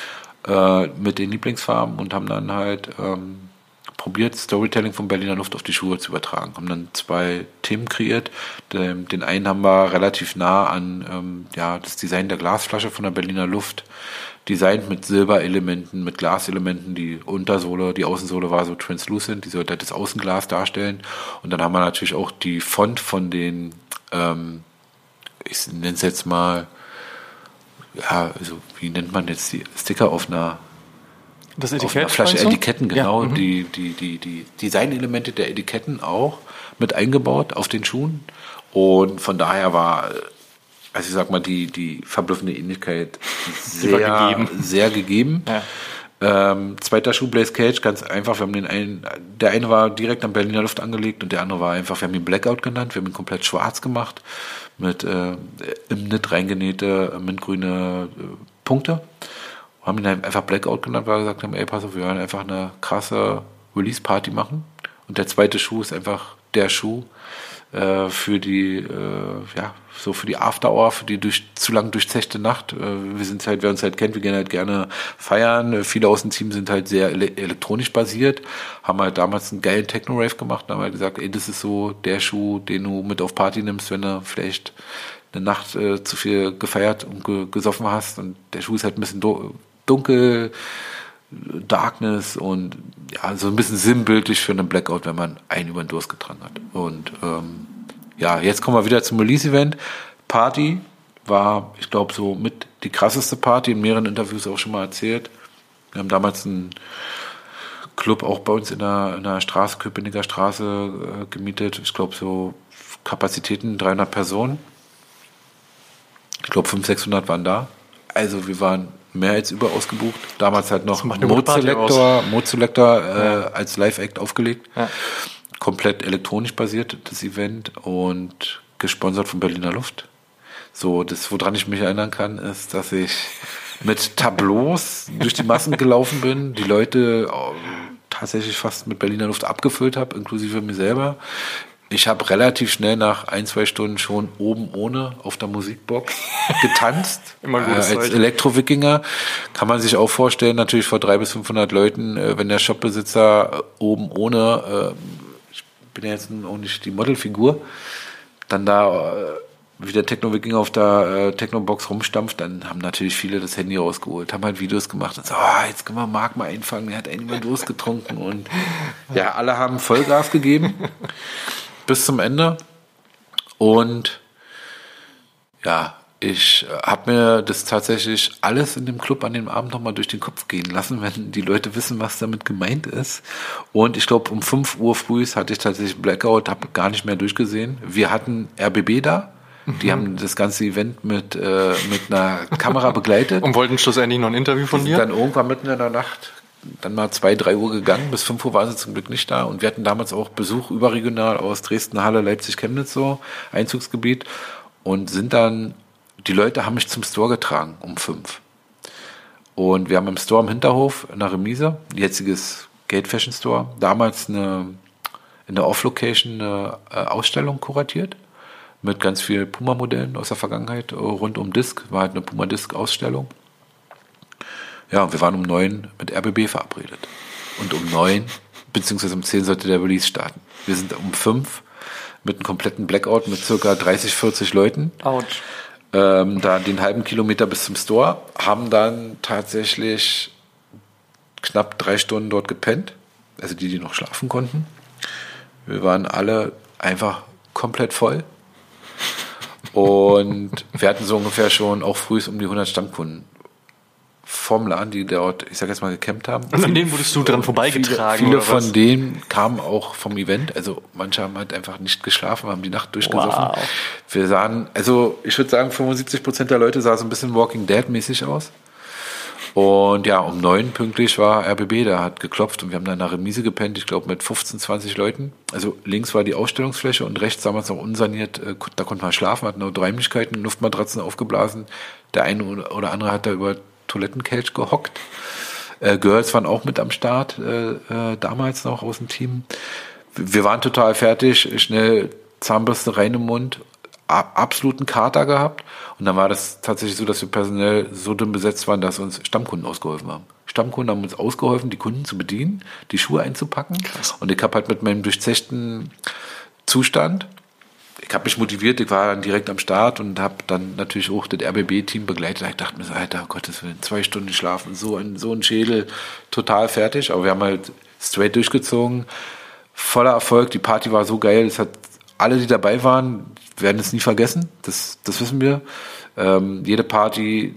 mit den Lieblingsfarben und haben dann halt ähm, probiert, Storytelling von Berliner Luft auf die Schuhe zu übertragen. Haben dann zwei Themen kreiert. Den, den einen haben wir relativ nah an ähm, ja, das Design der Glasflasche von der Berliner Luft designt mit Silberelementen, mit Glaselementen. Die Untersohle, die Außensohle war so translucent, die sollte halt das Außenglas darstellen. Und dann haben wir natürlich auch die Font von den, ähm, ich nenne es jetzt mal, ja, also wie nennt man jetzt die Sticker auf einer, das auf Etikett, einer Flasche? meinst du? Etiketten, genau. Ja, mhm. die, die, die, die Designelemente der Etiketten auch mit eingebaut auf den Schuhen. Und von daher war, also ich sag mal, die, die verblüffende Ähnlichkeit sehr, gegeben. sehr gegeben. Ja. Ähm, zweiter Schuh, Blaze Cage, ganz einfach. Wir haben den einen, der eine war direkt an Berliner Luft angelegt und der andere war einfach, wir haben ihn Blackout genannt, wir haben ihn komplett schwarz gemacht, mit äh, im Knit reingenähte mintgrüne äh, Punkte. Haben ihn einfach Blackout genannt, weil wir gesagt haben, ey, pass auf, wir wollen einfach eine krasse Release-Party machen. Und der zweite Schuh ist einfach der Schuh äh, für die, äh, ja, so für die After-Hour, für die durch, zu lang durchzechte Nacht. Äh, wir sind halt, wer uns halt kennt, wir gehen halt gerne feiern. Äh, viele aus dem Team sind halt sehr ele- elektronisch basiert, haben halt damals einen geilen Techno-Rave gemacht und haben halt gesagt, ey, das ist so der Schuh, den du mit auf Party nimmst, wenn du vielleicht eine Nacht äh, zu viel gefeiert und ge- gesoffen hast. Und der Schuh ist halt ein bisschen do- dunkel, Darkness und ja, so ein bisschen sinnbildlich für einen Blackout, wenn man einen über den Durst getragen hat. Und ähm, ja, jetzt kommen wir wieder zum Release-Event. Party war, ich glaube, so mit die krasseste Party, in mehreren Interviews auch schon mal erzählt. Wir haben damals einen Club auch bei uns in der, in der Straße, Köpenicker Straße äh, gemietet. Ich glaube, so Kapazitäten dreihundert Personen. Ich glaube, fünfhundert, sechshundert waren da. Also wir waren mehr als überaus gebucht. Damals halt noch Mode Selector, Mode Selector äh, ja. als Live-Act aufgelegt. Ja. Komplett elektronisch basiert, das Event, und gesponsert von Berliner Luft. So, das, woran ich mich erinnern kann, ist, dass ich mit Tableaus durch die Massen gelaufen bin, die Leute tatsächlich fast mit Berliner Luft abgefüllt habe, inklusive mir selber. Ich habe relativ schnell nach ein, zwei Stunden schon oben ohne auf der Musikbox getanzt. Immer ein gutes äh, als Zeichen. Elektro-Wikinger. Kann man sich auch vorstellen, natürlich vor dreihundert bis fünfhundert Leuten, äh, wenn der Shopbesitzer äh, oben ohne, äh, ich bin ja jetzt auch nicht die Modelfigur, dann da äh, wie der Techno-Wikinger auf der äh, Techno-Box rumstampft, dann haben natürlich viele das Handy rausgeholt, haben halt Videos gemacht und so, oh, jetzt können wir Marc mal einfangen, der hat einen mal durchgetrunken und ja, alle haben Vollgas gegeben. Bis zum Ende. Und ja, ich habe mir das tatsächlich alles in dem Club an dem Abend nochmal durch den Kopf gehen lassen, wenn die Leute wissen, was damit gemeint ist. Und ich glaube, um fünf Uhr früh hatte ich tatsächlich Blackout, habe gar nicht mehr durchgesehen. Wir hatten R B B da. Die mhm. haben das ganze Event mit, äh, mit einer Kamera begleitet. Und wollten schlussendlich noch ein Interview von dir? Dann irgendwann mitten in der Nacht dann mal zwei, drei Uhr gegangen. Bis fünf Uhr waren sie zum Glück nicht da. Und wir hatten damals auch Besuch überregional aus Dresden, Halle, Leipzig, Chemnitz, so Einzugsgebiet. Und sind dann, die Leute haben mich zum Store getragen um fünf. Und wir haben im Store im Hinterhof in der Remise, jetziges Gate Fashion Store, damals eine, in der Off-Location eine Ausstellung kuratiert. Mit ganz vielen Puma-Modellen aus der Vergangenheit rund um Disc. War halt eine Puma-Disc-Ausstellung. Ja, wir waren um neun mit R B B verabredet. Und um neun, beziehungsweise um zehn sollte der Release starten. Wir sind um fünf mit einem kompletten Blackout mit circa dreißig, vierzig Leuten. Autsch. Ähm, da den halben Kilometer bis zum Store. Haben dann tatsächlich knapp drei Stunden dort gepennt. Also die, die noch schlafen konnten. Wir waren alle einfach komplett voll. Und wir hatten so ungefähr schon auch früh um die hundert Stammkunden vom Laden, die dort, ich sag jetzt mal, gecampt haben. Und an denen wurdest du dran vorbeigetragen? Viele, viele oder von was? denen kamen auch vom Event. Also manche haben halt einfach nicht geschlafen, haben die Nacht durchgesoffen. Wow. Wir sahen, also ich würde sagen, fünfundsiebzig Prozent der Leute sahen so ein bisschen Walking Dead-mäßig aus. Und ja, um neun pünktlich war R B B, der hat geklopft und wir haben dann in einer Remise gepennt, ich glaube mit fünfzehn, zwanzig Leuten. Also links war die Ausstellungsfläche und rechts damals noch unsaniert, da konnte man schlafen, hatten nur drei Möglichkeiten, Luftmatratzen aufgeblasen. Der eine oder andere hat da über Toilettenkelch gehockt. Äh, Girls waren auch mit am Start, äh, äh, damals noch aus dem Team. Wir waren total fertig, schnell Zahnbürste rein im Mund, absoluten Kater gehabt. Und dann war das tatsächlich so, dass wir personell so dünn besetzt waren, dass uns Stammkunden ausgeholfen haben. Stammkunden haben uns ausgeholfen, die Kunden zu bedienen, die Schuhe einzupacken. Krass. Und ich habe halt mit meinem durchzechten Zustand, ich habe mich motiviert, ich war dann direkt am Start und habe dann natürlich auch das R B B-Team begleitet. Ich dachte mir so, Alter, um Gottes Willen, zwei Stunden schlafen, so ein, so ein Schädel, total fertig. Aber wir haben halt straight durchgezogen, voller Erfolg. Die Party war so geil, es hat alle, die dabei waren, werden es nie vergessen, das, das wissen wir. Ähm, jede Party,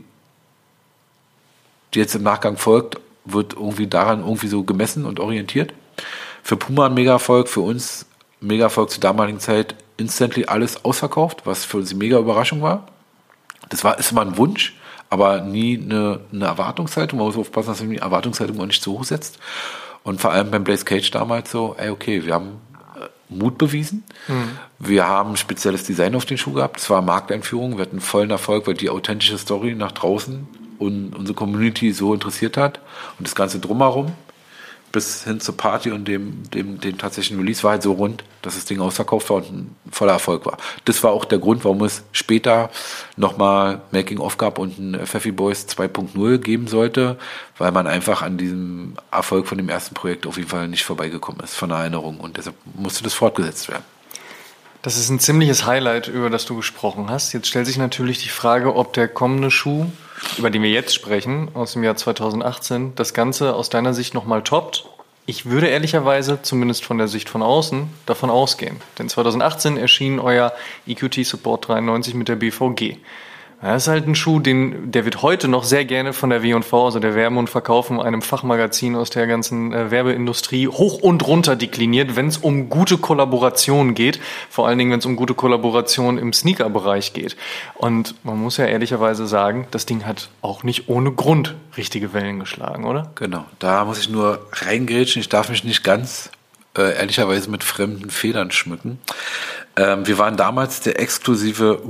die jetzt im Nachgang folgt, wird irgendwie daran irgendwie so gemessen und orientiert. Für Puma ein Mega-Erfolg, für uns ein Mega-Erfolg zur damaligen Zeit, instantly alles ausverkauft, was für uns eine mega Überraschung war. Das war, ist immer ein Wunsch, aber nie eine, eine Erwartungshaltung. Man muss aufpassen, dass man die Erwartungshaltung auch nicht zu hoch setzt. Und vor allem beim Blaze Cage damals so, ey, okay, wir haben Mut bewiesen. Mhm. Wir haben spezielles Design auf den Schuh gehabt. Es war Markteinführung. Wir hatten vollen Erfolg, weil die authentische Story nach draußen und unsere Community so interessiert hat. Und das Ganze drumherum bis hin zur Party und dem, dem, dem tatsächlichen Release war halt so rund, dass das Ding ausverkauft war und ein voller Erfolg war. Das war auch der Grund, warum es später nochmal Making-of gab und ein Pfeffi Boys zwei Punkt null geben sollte, weil man einfach an diesem Erfolg von dem ersten Projekt auf jeden Fall nicht vorbeigekommen ist, von der Erinnerung. Und deshalb musste das fortgesetzt werden. Das ist ein ziemliches Highlight, über das du gesprochen hast. Jetzt stellt sich natürlich die Frage, ob der kommende Schuh, über den wir jetzt sprechen, aus dem Jahr zweitausendachtzehn, das Ganze aus deiner Sicht nochmal toppt. Ich würde ehrlicherweise, zumindest von der Sicht von außen, davon ausgehen. Denn zweitausendachtzehn erschien euer E Q T Support dreiundneunzig mit der B V G. Das ist halt ein Schuh, den, der wird heute noch sehr gerne von der W und V, also der Werben- und Verkaufen, einem Fachmagazin aus der ganzen äh, Werbeindustrie, hoch und runter dekliniert, wenn es um gute Kollaborationen geht. Vor allen Dingen, wenn es um gute Kollaborationen im Sneaker-Bereich geht. Und man muss ja ehrlicherweise sagen, das Ding hat auch nicht ohne Grund richtige Wellen geschlagen, oder? Genau, da muss ich nur reingrätschen. Ich darf mich nicht ganz äh, ehrlicherweise mit fremden Federn schmücken. Ähm, wir waren damals der exklusive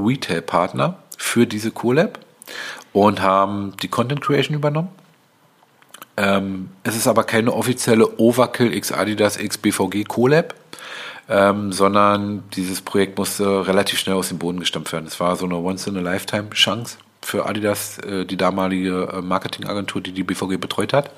Retail-Partner für diese Collab und haben die Content Creation übernommen. Ähm, es ist aber keine offizielle Overkill x Adidas x B V G Collab, ähm, sondern dieses Projekt musste relativ schnell aus dem Boden gestampft werden. Es war so eine Once-in-a-Lifetime-Chance für Adidas, äh, die damalige äh, Marketingagentur, die die B V G betreut hat.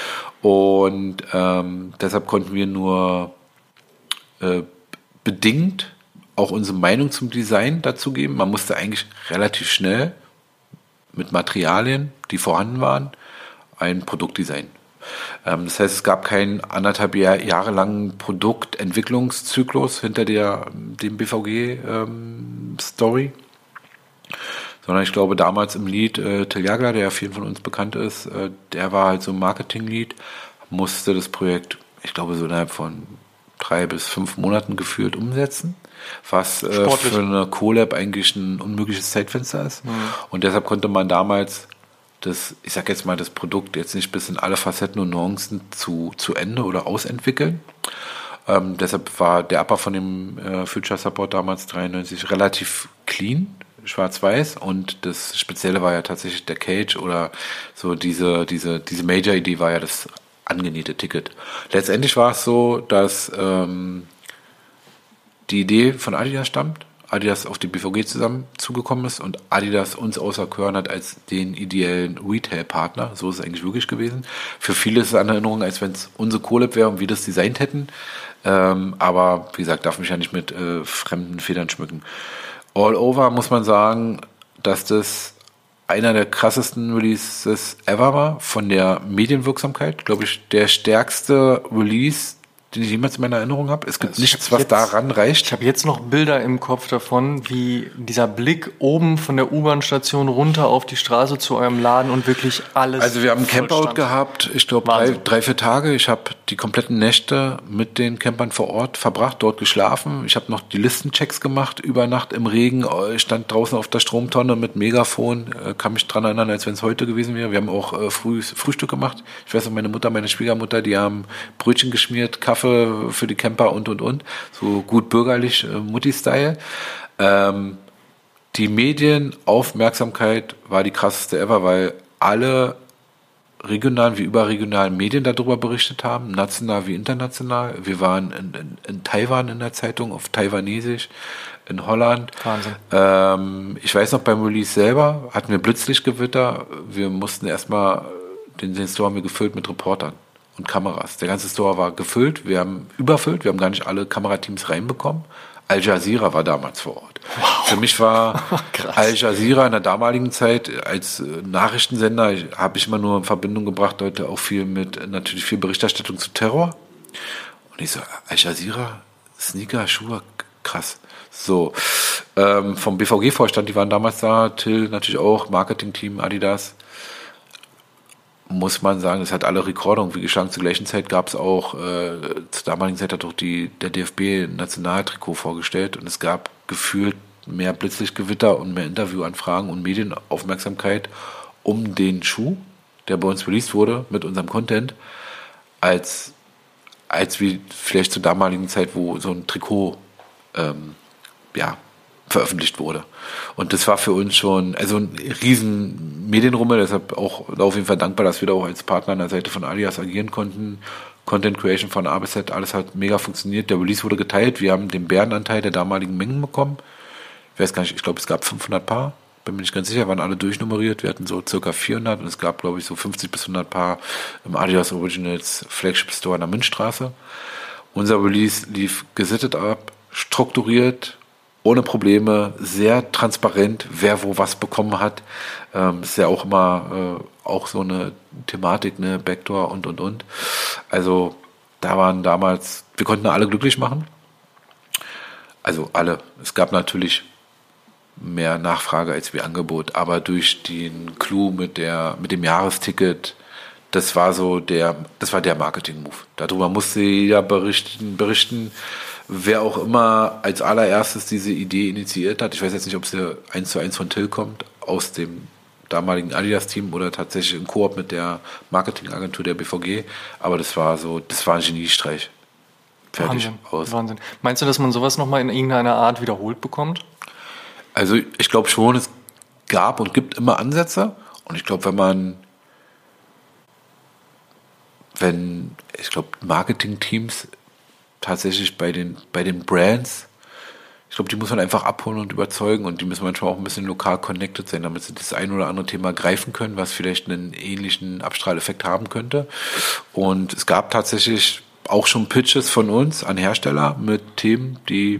Und ähm, deshalb konnten wir nur äh, bedingt auch unsere Meinung zum Design dazugeben. Man musste eigentlich relativ schnell mit Materialien, die vorhanden waren, ein Produkt designen. Ähm, das heißt, es gab keinen anderthalb Jahr, Jahre langen Produktentwicklungszyklus hinter der, dem B V G-Story. Ähm, Sondern ich glaube, damals im Lead, äh, Till Jagler, der ja vielen von uns bekannt ist, äh, der war halt so ein Marketing-Lead, musste das Projekt, ich glaube, so innerhalb von drei bis fünf Monaten gefühlt umsetzen, was äh, für eine Collab eigentlich ein unmögliches Zeitfenster ist. Mhm. Und deshalb konnte man damals das, ich sag jetzt mal, das Produkt jetzt nicht bis in alle Facetten und Nuancen zu, zu Ende oder ausentwickeln. Ähm, deshalb war der Upper von dem äh, Future Support damals dreiundneunzig relativ clean, schwarz-weiß, und das Spezielle war ja tatsächlich der Cage oder so diese, diese, diese Major-Idee war ja das angenähte Ticket. Letztendlich war es so, dass ähm, die Idee von Adidas stammt, Adidas auf die B V G zusammen zugekommen ist und Adidas uns auserkoren hat als den ideellen Retail-Partner. So ist es eigentlich wirklich gewesen. Für viele ist es eine Erinnerung, als wenn es unsere Collab wäre und wir das designt hätten. Ähm, aber wie gesagt, darf mich ja nicht mit äh, fremden Federn schmücken. All over muss man sagen, dass das einer der krassesten Releases ever war, von der Medienwirksamkeit. Glaube ich, der stärkste Release, den ich jemals in meiner Erinnerung habe. Es gibt also nichts, was jetzt, daran reicht. Ich habe jetzt noch Bilder im Kopf davon, wie dieser Blick oben von der U-Bahn-Station runter auf die Straße zu eurem Laden und wirklich alles. Also wir haben ein Campout gehabt, ich glaube drei, drei, vier Tage. Ich habe die kompletten Nächte mit den Campern vor Ort verbracht, dort geschlafen. Ich habe noch die Listenchecks gemacht, über Nacht im Regen. Ich stand draußen auf der Stromtonne mit Megafon, kann mich dran erinnern, als wenn es heute gewesen wäre. Wir haben auch äh, früh Frühstück gemacht. Ich weiß noch, meine Mutter, meine Schwiegermutter, die haben Brötchen geschmiert, Kaffee für die Camper und, und, und. So gut bürgerlich, äh, Mutti-Style. Ähm, die Medienaufmerksamkeit war die krasseste ever, weil alle regionalen wie überregionalen Medien darüber berichtet haben, national wie international. Wir waren in, in, in Taiwan in der Zeitung, auf Taiwanesisch, in Holland. Wahnsinn. Ähm, ich weiß noch, beim Release selber hatten wir Blitzlichtgewitter. Wir mussten erstmal, den, den Store haben wir gefüllt mit Reportern und Kameras. Der ganze Store war gefüllt, wir haben überfüllt, wir haben gar nicht alle Kamerateams reinbekommen. Al Jazeera war damals vor Ort. Wow. Für mich war Al Jazeera in der damaligen Zeit als Nachrichtensender, habe ich immer nur in Verbindung gebracht, heute auch viel mit, natürlich viel Berichterstattung zu Terror. Und ich so, Al Jazeera, Sneaker, Schuhe, krass. So, ähm, vom B V G-Vorstand, die waren damals da, Till natürlich auch, Marketing-Team, Adidas. Muss man sagen, es hat alle Rekorde irgendwie geschlagen. Zur gleichen Zeit gab es auch, äh, zur damaligen Zeit hat auch die, der D F B ein Nationaltrikot vorgestellt und es gab gefühlt mehr Blitzlichtgewitter und mehr Interviewanfragen und Medienaufmerksamkeit um den Schuh, der bei uns released wurde mit unserem Content, als, als wie vielleicht zur damaligen Zeit, wo so ein Trikot ähm, ja, veröffentlicht wurde. Und das war für uns schon, also ein riesen Medienrummel, deshalb auch auf jeden Fall dankbar, dass wir da auch als Partner an der Seite von Adidas agieren konnten. Content Creation von A bis Z, alles hat mega funktioniert. Der Release wurde geteilt, wir haben den Bärenanteil der damaligen Mengen bekommen. Ich weiß gar nicht, ich glaube, es gab fünfhundert Paar, bin mir nicht ganz sicher, waren alle durchnummeriert. Wir hatten so circa vierhundert und es gab, glaube ich, so fünfzig bis hundert Paar im Adidas Originals Flagship Store an der Münzstraße. Unser Release lief gesittet ab, strukturiert, ohne Probleme, sehr transparent, wer wo was bekommen hat. Ähm, ist ja auch immer äh, auch so eine Thematik, ne, Backdoor und, und, und. Also da waren damals, wir konnten alle glücklich machen. Also alle. Es gab natürlich mehr Nachfrage als wir Angebot, aber durch den Clou mit der, mit dem Jahresticket, das war so der, das war der Marketing-Move. Darüber musste jeder berichten, berichten, wer auch immer als allererstes diese Idee initiiert hat. Ich weiß jetzt nicht, ob sie eins zu eins von Till kommt, aus dem damaligen Adidas-Team oder tatsächlich im Koop mit der Marketingagentur der B V G. Aber das war so, das war ein Geniestreich. Fertig. Wahnsinn, aus. Wahnsinn. Meinst du, dass man sowas nochmal in irgendeiner Art wiederholt bekommt? Also ich glaube schon, es gab und gibt immer Ansätze. Und ich glaube, wenn man wenn, ich glaube, Marketing-Teams tatsächlich bei den, bei den Brands, ich glaube, die muss man einfach abholen und überzeugen und die müssen manchmal auch ein bisschen lokal connected sein, damit sie das ein oder andere Thema greifen können, was vielleicht einen ähnlichen Abstrahleffekt haben könnte. Und es gab tatsächlich auch schon Pitches von uns an Hersteller mit Themen, die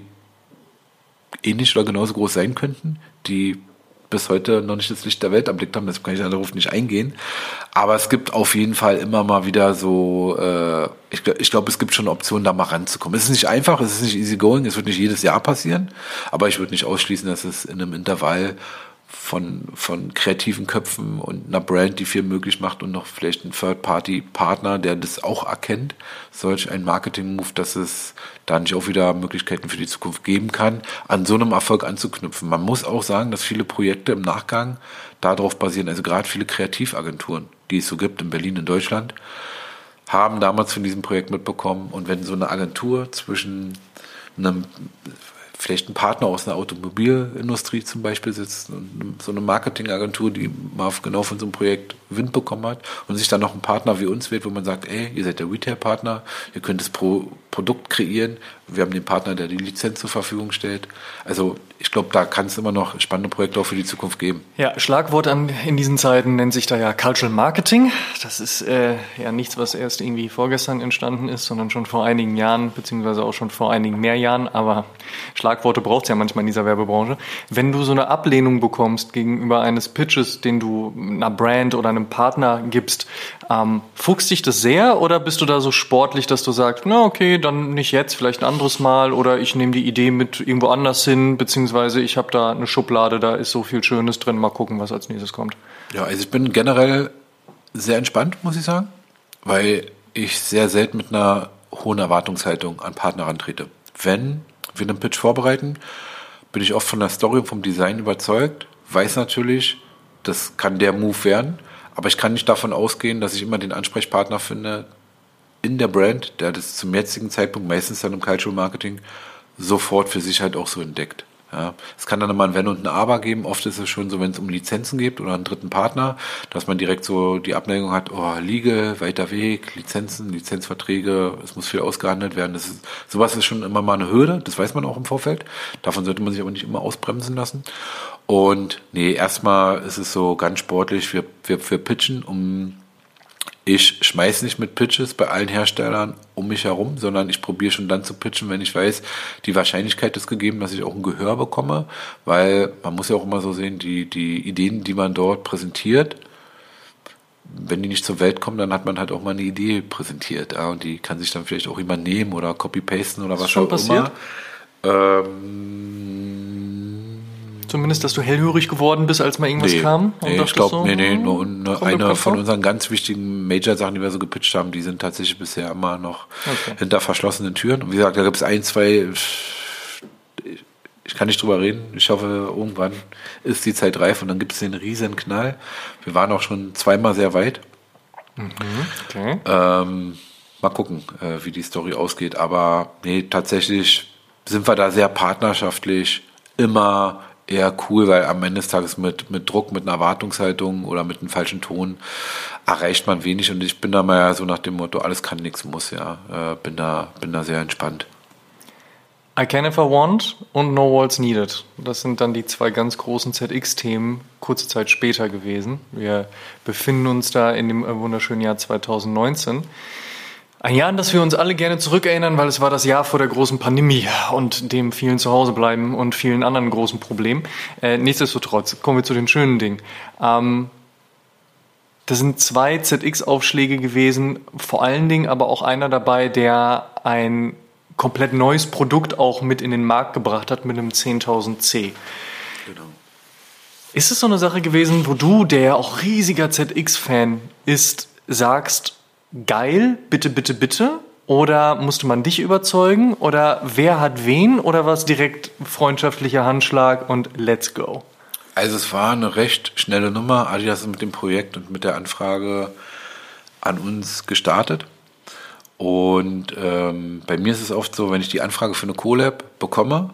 ähnlich oder genauso groß sein könnten, die bis heute noch nicht das Licht der Welt erblickt haben, deshalb kann ich darauf nicht eingehen. Aber es gibt auf jeden Fall immer mal wieder so, äh, ich, ich glaube, es gibt schon Optionen, da mal ranzukommen. Es ist nicht einfach, es ist nicht easy going, es wird nicht jedes Jahr passieren, aber ich würde nicht ausschließen, dass es in einem Intervall von, von kreativen Köpfen und einer Brand, die viel möglich macht und noch vielleicht ein Third-Party-Partner, der das auch erkennt, solch ein Marketing-Move, dass es da nicht auch wieder Möglichkeiten für die Zukunft geben kann, an so einem Erfolg anzuknüpfen. Man muss auch sagen, dass viele Projekte im Nachgang darauf basieren, also gerade viele Kreativagenturen, die es so gibt in Berlin, in Deutschland, haben damals von diesem Projekt mitbekommen und wenn so eine Agentur zwischen einem vielleicht ein Partner aus einer Automobilindustrie zum Beispiel sitzt und so eine Marketingagentur, die mal genau von so einem Projekt Wind bekommen hat und sich dann noch ein Partner wie uns wählt, wo man sagt, ey, ihr seid der Retail-Partner, ihr könnt das Pro Produkt kreieren, wir haben den Partner, der die Lizenz zur Verfügung stellt. Also ich glaube, da kann es immer noch spannende Projekte auch für die Zukunft geben. Ja, Schlagwort an, in diesen Zeiten nennt sich da ja Cultural Marketing. Das ist äh, ja nichts, was erst irgendwie vorgestern entstanden ist, sondern schon vor einigen Jahren, beziehungsweise auch schon vor einigen mehr Jahren. Aber Schlagworte braucht es ja manchmal in dieser Werbebranche. Wenn du so eine Ablehnung bekommst gegenüber eines Pitches, den du einer Brand oder einem Partner gibst, ähm, fuchst dich das sehr oder bist du da so sportlich, dass du sagst, na okay, dann nicht jetzt, vielleicht ein anderes Mal oder ich nehme die Idee mit irgendwo anders hin, beziehungsweise ich habe da eine Schublade, da ist so viel Schönes drin, mal gucken, was als nächstes kommt. Ja, also ich bin generell sehr entspannt, muss ich sagen, weil ich sehr selten mit einer hohen Erwartungshaltung an Partner rantrete. Wenn wir einen Pitch vorbereiten, bin ich oft von der Story und vom Design überzeugt, weiß natürlich, das kann der Move werden, aber ich kann nicht davon ausgehen, dass ich immer den Ansprechpartner finde in der Brand, der das zum jetzigen Zeitpunkt, meistens dann im Cultural Marketing, sofort für sich halt auch so entdeckt. Ja, es kann dann immer ein Wenn und ein Aber geben. Oft ist es schon so, wenn es um Lizenzen geht oder einen dritten Partner, dass man direkt so die Abneigung hat, oh, Liege, weiter Weg, Lizenzen, Lizenzverträge, es muss viel ausgehandelt werden. Das ist, sowas ist schon immer mal eine Hürde, das weiß man auch im Vorfeld. Davon sollte man sich aber nicht immer ausbremsen lassen. Und nee, erstmal ist es so ganz sportlich, wir, wir, wir pitchen, um ich schmeiß nicht mit Pitches bei allen Herstellern um mich herum, sondern ich probiere schon dann zu pitchen, wenn ich weiß, die Wahrscheinlichkeit ist gegeben, dass ich auch ein Gehör bekomme, weil man muss ja auch immer so sehen, die, die Ideen, die man dort präsentiert, wenn die nicht zur Welt kommen, dann hat man halt auch mal eine Idee präsentiert, ja, und die kann sich dann vielleicht auch jemand nehmen oder copy-pasten oder was schon auch passiert? immer. Ähm, Zumindest, dass du hellhörig geworden bist, als mal irgendwas nee, kam? Und nee, ich glaube, so, nee, nee, nur eine, eine von vor? unseren ganz wichtigen Major-Sachen, die wir so gepitcht haben, die sind tatsächlich bisher immer noch Okay. hinter verschlossenen Türen. Und wie gesagt, da gibt es ein, zwei, ich kann nicht drüber reden. Ich hoffe, irgendwann ist die Zeit reif und dann gibt es den riesen Knall. Wir waren auch schon zweimal sehr weit. Mhm, okay. Ähm, mal gucken, äh, wie die Story ausgeht. Aber nee, tatsächlich sind wir da sehr partnerschaftlich, immer eher cool, weil am Ende des Tages mit, mit Druck, mit einer Erwartungshaltung oder mit einem falschen Ton erreicht man wenig und ich bin da mal so nach dem Motto, alles kann, nichts muss, ja. Äh, bin da, bin da sehr entspannt. I Can If I Want und No Walls Needed. Das sind dann die zwei ganz großen Z X-Themen kurze Zeit später gewesen. Wir befinden uns da in dem wunderschönen Jahr zwanzig neunzehn. Ein Jahr, an das wir uns alle gerne zurückerinnern, weil es war das Jahr vor der großen Pandemie und dem vielen Zuhausebleiben und vielen anderen großen Problemen. Äh, nichtsdestotrotz kommen wir zu den schönen Dingen. Ähm, das sind zwei Z X-Aufschläge gewesen, vor allen Dingen aber auch einer dabei, der ein komplett neues Produkt auch mit in den Markt gebracht hat mit einem zehntausend C. Genau. Ist es so eine Sache gewesen, wo du, der auch riesiger Z X-Fan ist, sagst, geil, bitte, bitte, bitte? Oder musste man dich überzeugen? Oder wer hat wen? Oder war es direkt freundschaftlicher Handschlag und let's go? Also es war eine recht schnelle Nummer. Adidas ist mit dem Projekt und mit der Anfrage an uns gestartet. Und ähm, bei mir ist es oft so, wenn ich die Anfrage für eine Collab bekomme,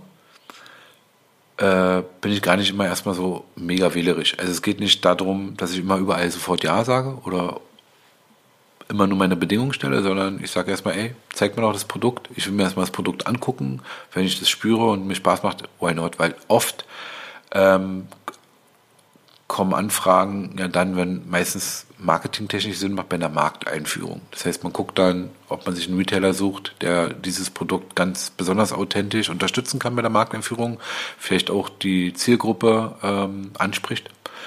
äh, bin ich gar nicht immer erstmal so mega wählerisch. Also es geht nicht darum, dass ich immer überall sofort Ja sage oder immer nur meine Bedingungen stelle, sondern ich sage erstmal, ey, zeig mir doch das Produkt. Ich will mir erstmal das Produkt angucken. Wenn ich das spüre und mir Spaß macht, why not? Weil oft ähm, kommen Anfragen ja dann, wenn meistens marketingtechnisch Sinn macht, bei einer Markteinführung. Das heißt, man guckt dann, ob man sich einen Retailer sucht, der dieses Produkt ganz besonders authentisch unterstützen kann bei der Markteinführung, vielleicht auch die Zielgruppe ähm, anspricht.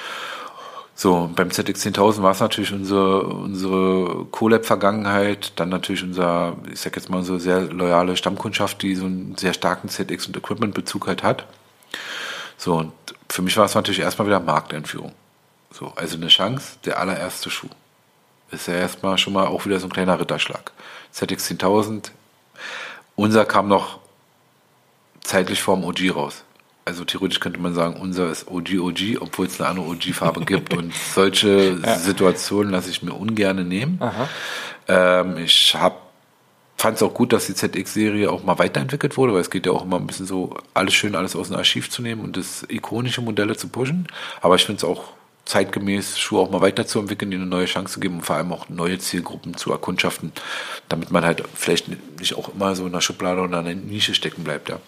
So, beim Z X zehntausend war es natürlich unsere, unsere Colab-Vergangenheit, dann natürlich unser, ich sag jetzt mal, unsere sehr loyale Stammkundschaft, die so einen sehr starken Z X- und Equipment-Bezug halt hat. So, und für mich war es natürlich erstmal wieder Markteinführung. So, also eine Chance, der allererste Schuh. Ist ja erstmal schon mal auch wieder so ein kleiner Ritterschlag. Z X zehntausend, unser kam noch zeitlich vorm O G raus. Also theoretisch könnte man sagen, unser ist O G O G, obwohl es eine andere O G-Farbe gibt. Und solche ja. Situationen lasse ich mir ungern nehmen. Ähm, ich habe fand es auch gut, dass die Z X-Serie auch mal weiterentwickelt wurde, weil es geht ja auch immer ein bisschen so, alles schön, alles aus dem Archiv zu nehmen und das ikonische Modelle zu pushen. Aber ich finde es auch zeitgemäß, Schuhe auch mal weiterzuentwickeln, ihnen eine neue Chance zu geben und vor allem auch neue Zielgruppen zu erkundschaften, damit man halt vielleicht nicht auch immer so in der Schublade oder in einer Nische stecken bleibt. Ja.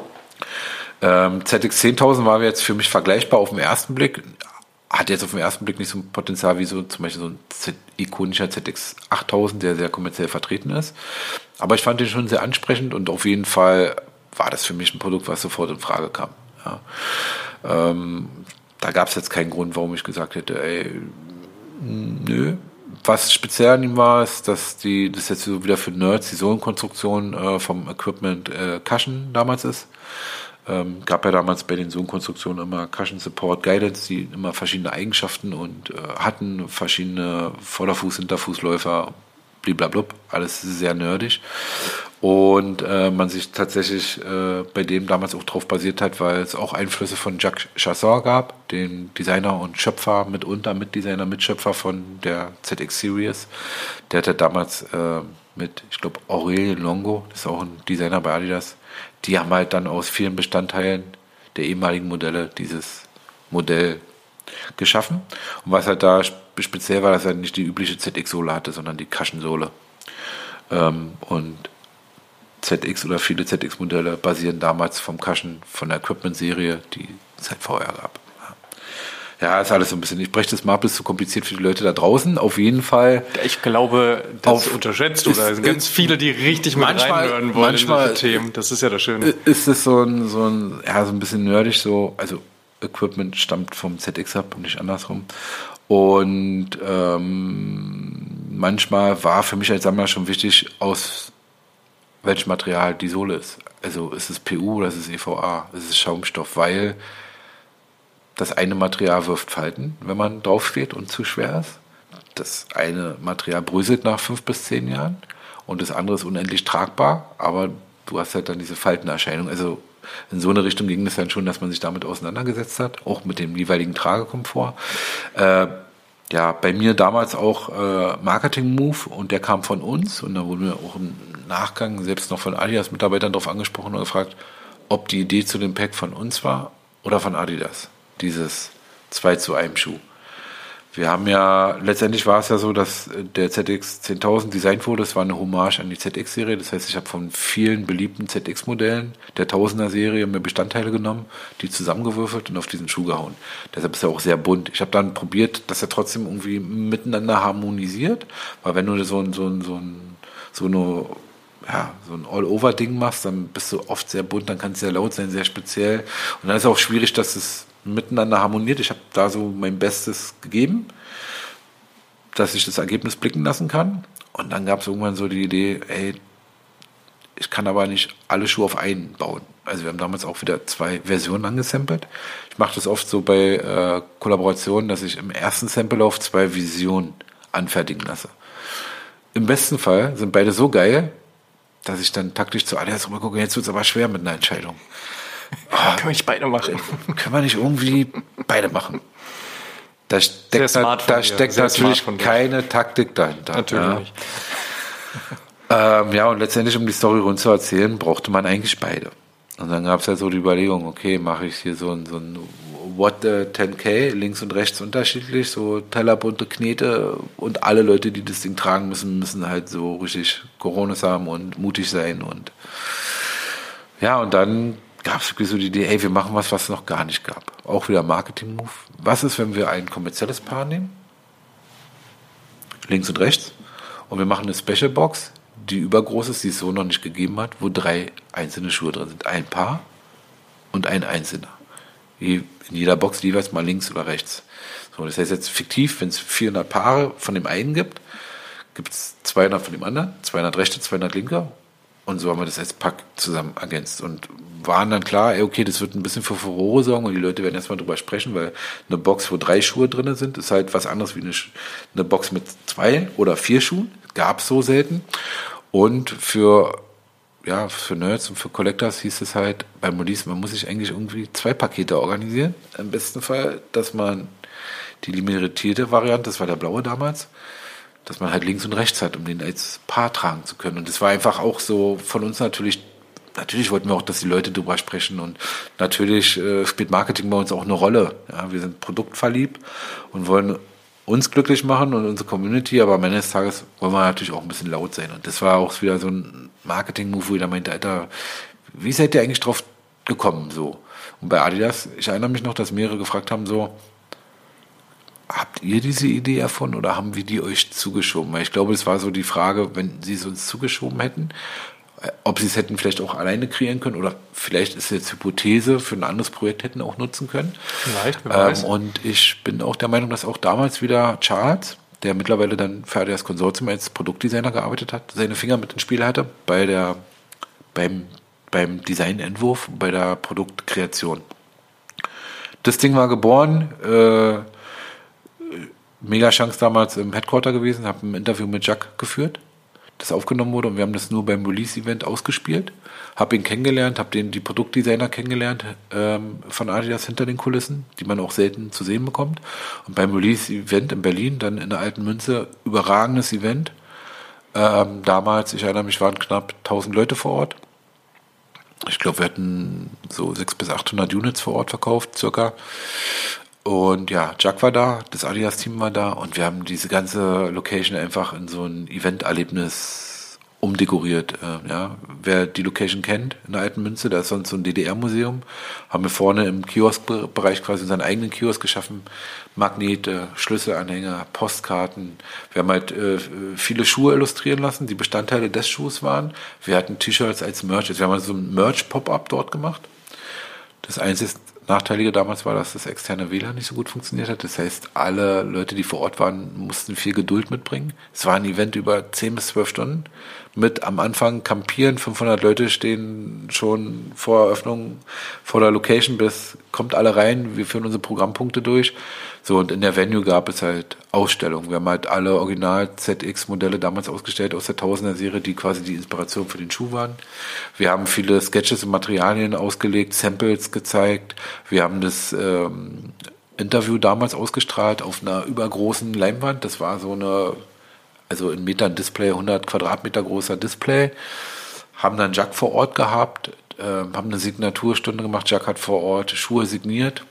Ähm, Z X zehntausend war jetzt für mich vergleichbar auf den ersten Blick. Hat jetzt auf den ersten Blick nicht so ein Potenzial wie so zum Beispiel so ein Z- ikonischer Z X achttausend, der sehr kommerziell vertreten ist. Aber ich fand den schon sehr ansprechend und auf jeden Fall war das für mich ein Produkt, was sofort in Frage kam. Ja. Ähm, da gab es jetzt keinen Grund, warum ich gesagt hätte, ey, nö. Was speziell an ihm war, ist, dass die, das jetzt so wieder für Nerds die Sohlenkonstruktion äh, vom Equipment äh, Cushion damals ist. Ähm, gab ja damals bei den Sohlenkonstruktionen immer Cushion Support Guidance, die immer verschiedene Eigenschaften und äh, hatten, verschiedene Vorderfuß-, Hinterfußläufer, bliblablub, alles sehr nerdig. Und äh, man sich tatsächlich äh, bei dem damals auch drauf basiert hat, weil es auch Einflüsse von Jacques Chassagne gab, den Designer und Schöpfer, mitunter Mitdesigner, Mitschöpfer von der Z X Series. Der hatte damals äh, mit, ich glaube, Aurelien Longo, das ist auch ein Designer bei Adidas, die haben halt dann aus vielen Bestandteilen der ehemaligen Modelle dieses Modell geschaffen. Und was halt da speziell war, dass er nicht die übliche Z X-Sohle hatte, sondern die Cushion-Sohle. Ähm, und Z X oder viele Z X-Modelle basieren damals vom Cushion, von der Equipment-Serie, die es halt vorher gab. Ja, ist alles so ein bisschen, ich breche das mal ab, ist zu kompliziert für die Leute da draußen. Auf jeden Fall. Ich glaube, das ist unterschätzt, oder? Es sind ganz viele, die richtig mit manchmal, reinhören wollen manchmal in diese Themen. Das ist ja das Schöne. Ist es so ein, so ein, ja, so ein bisschen nerdig, so, also Equipment stammt vom Z X ab und nicht andersrum. Und ähm, manchmal war für mich als Sammler schon wichtig, aus welchem Material die Sohle ist. Also ist es P U oder ist es E V A? Ist es Schaumstoff? Weil das eine Material wirft Falten, wenn man draufsteht und zu schwer ist. Das eine Material bröselt nach fünf bis zehn Jahren und das andere ist unendlich tragbar, aber du hast halt dann diese Faltenerscheinung. Also in so eine Richtung ging es dann schon, dass man sich damit auseinandergesetzt hat, auch mit dem jeweiligen Tragekomfort. Äh, ja, bei mir damals auch äh, Marketing-Move und der kam von uns und da wurde mir auch im Nachgang selbst noch von Adidas-Mitarbeitern darauf angesprochen und gefragt, ob die Idee zu dem Pack von uns war oder von Adidas. Dieses zwei zu einem Schuh. Wir haben ja, letztendlich war es ja so, dass der Z X zehntausend designt wurde, es war eine Hommage an die Z X-Serie, das heißt, ich habe von vielen beliebten Z X-Modellen der Tausender-Serie mir Bestandteile genommen, die zusammengewürfelt und auf diesen Schuh gehauen. Deshalb ist er auch sehr bunt. Ich habe dann probiert, dass er trotzdem irgendwie miteinander harmonisiert, weil wenn du so ein, so ein, so ein, so eine ja, so ein All-Over-Ding machst, dann bist du oft sehr bunt, dann kann es sehr laut sein, sehr speziell. Und dann ist es auch schwierig, dass es miteinander harmoniert. Ich habe da so mein Bestes gegeben, dass ich das Ergebnis blicken lassen kann. Und dann gab es irgendwann so die Idee, ey, ich kann aber nicht alle Schuhe auf einen bauen. Also wir haben damals auch wieder zwei Versionen angesampelt. Ich mache das oft so bei äh, Kollaborationen, dass ich im ersten Sample-Lauf zwei Visionen anfertigen lasse. Im besten Fall sind beide so geil, dass ich dann taktisch zu Adidas rüber gucke, jetzt wird es aber schwer mit einer Entscheidung. Oh, können wir nicht beide machen? Können wir nicht irgendwie beide machen? Da steckt, na, da steckt natürlich keine Taktik dahinter. Natürlich. Ja. ähm, ja, und letztendlich, um die Story rund zu erzählen, brauchte man eigentlich beide. Und dann gab es ja so die Überlegung, okay, mache ich hier so ein, so ein What the ten K, links und rechts unterschiedlich, so tellerbunte Knete und alle Leute, die das Ding tragen müssen, müssen halt so richtig Coronas haben und mutig sein und ja, und dann gab es wirklich so die Idee, ey, wir machen was, was es noch gar nicht gab. Auch wieder Marketing-Move. Was ist, wenn wir ein kommerzielles Paar nehmen? Links und rechts. Und wir machen eine Special-Box, die übergroß ist, die es so noch nicht gegeben hat, wo drei einzelne Schuhe drin sind. Ein Paar und ein einzelner. In jeder Box jeweils mal links oder rechts. So, das heißt jetzt fiktiv, wenn es vierhundert Paare von dem einen gibt, gibt es zweihundert von dem anderen, zweihundert rechte, zweihundert linke. Und so haben wir das als Pack zusammen ergänzt und waren dann klar, ey, okay, das wird ein bisschen für Furore sorgen und die Leute werden erstmal drüber sprechen, weil eine Box, wo drei Schuhe drin sind, ist halt was anderes wie eine, eine Box mit zwei oder vier Schuhen. Gab es so selten. Und für, ja, für Nerds und für Collectors hieß es halt beim Release, man muss sich eigentlich irgendwie zwei Pakete organisieren. Im besten Fall, dass man die limitierte Variante, das war der blaue damals, dass man halt links und rechts hat, um den als Paar tragen zu können. Und das war einfach auch so von uns natürlich, natürlich wollten wir auch, dass die Leute drüber sprechen und natürlich äh, spielt Marketing bei uns auch eine Rolle. Ja, wir sind produktverliebt und wollen uns glücklich machen und unsere Community, aber am Ende des Tages wollen wir natürlich auch ein bisschen laut sein. Und das war auch wieder so ein Marketing-Move, wo jeder meinte, Alter, wie seid ihr eigentlich drauf gekommen? So. Und bei Adidas, ich erinnere mich noch, dass mehrere gefragt haben, so, habt ihr diese Idee erfunden oder haben wir die euch zugeschoben? Weil ich glaube, das war so die Frage, wenn sie es uns zugeschoben hätten, ob sie es hätten vielleicht auch alleine kreieren können oder vielleicht ist jetzt Hypothese für ein anderes Projekt hätten auch nutzen können. Vielleicht, wer weiß. Ähm, und ich bin auch der Meinung, dass auch damals wieder Charles, der mittlerweile dann für das Konsortium als Produktdesigner gearbeitet hat, seine Finger mit ins Spiel hatte bei der, beim, beim Designentwurf, bei der Produktkreation. Das Ding war geboren, äh, mega Chance damals im Headquarter gewesen, habe ein Interview mit Jacques geführt, das aufgenommen wurde und wir haben das nur beim Release-Event ausgespielt. Habe ihn kennengelernt, habe den die Produktdesigner kennengelernt ähm, von Adidas hinter den Kulissen, die man auch selten zu sehen bekommt. Und beim Release-Event in Berlin, dann in der Alten Münze, überragendes Event. Ähm, damals, ich erinnere mich, waren knapp tausend Leute vor Ort. Ich glaube, wir hatten so sechshundert bis achthundert Units vor Ort verkauft, circa. Und ja, Jack war da, das Adidas-Team war da und wir haben diese ganze Location einfach in so ein Event-Erlebnis umdekoriert. Äh, ja. Wer die Location kennt, in der Alten Münze, da ist sonst so ein D D R-Museum, haben wir vorne im Kioskbereich quasi unseren eigenen Kiosk geschaffen. Magnete, Schlüsselanhänger, Postkarten. Wir haben halt äh, viele Schuhe illustrieren lassen, die Bestandteile des Schuhs waren. Wir hatten T-Shirts als Merch. Wir haben also so ein Merch-Pop-Up dort gemacht. Das einzige Nachteilige damals war, dass das externe W L A N nicht so gut funktioniert hat. Das heißt, alle Leute, die vor Ort waren, mussten viel Geduld mitbringen. Es war ein Event über zehn bis zwölf Stunden. Mit am Anfang campieren, fünfhundert Leute stehen schon vor Eröffnung vor der Location, bis kommt alle rein, wir führen unsere Programmpunkte durch. So, und in der Venue gab es halt Ausstellungen. Wir haben halt alle Original-Z X-Modelle damals ausgestellt aus der Tausender-Serie, die quasi die Inspiration für den Schuh waren. Wir haben viele Sketches und Materialien ausgelegt, Samples gezeigt. Wir haben das ähm, Interview damals ausgestrahlt auf einer übergroßen Leinwand. Das war so eine, also in Metern Display, hundert Quadratmeter großer Display. Haben dann Jacques vor Ort gehabt, äh, haben eine Signaturstunde gemacht. Jacques hat vor Ort Schuhe signiert.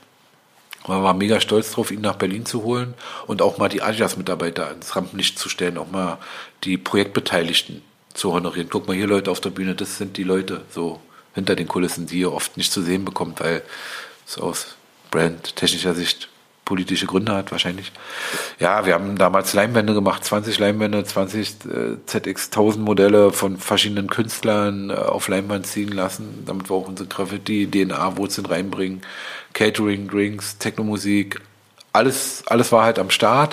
Man war mega stolz drauf, ihn nach Berlin zu holen und auch mal die Adidas-Mitarbeiter ans Rampenlicht zu stellen, auch mal die Projektbeteiligten zu honorieren. Guck mal hier, Leute auf der Bühne, das sind die Leute so hinter den Kulissen, die ihr oft nicht zu sehen bekommt, weil es aus brandtechnischer Sicht politische Gründe hat wahrscheinlich. Ja, wir haben damals Leinwände gemacht, zwanzig Leinwände, zwanzig äh, Z X tausend Modelle von verschiedenen Künstlern äh, auf Leinwand ziehen lassen, damit wir auch unsere Graffiti, D N A-Wurzeln reinbringen, Catering, Drinks, Technomusik, alles, alles war halt am Start.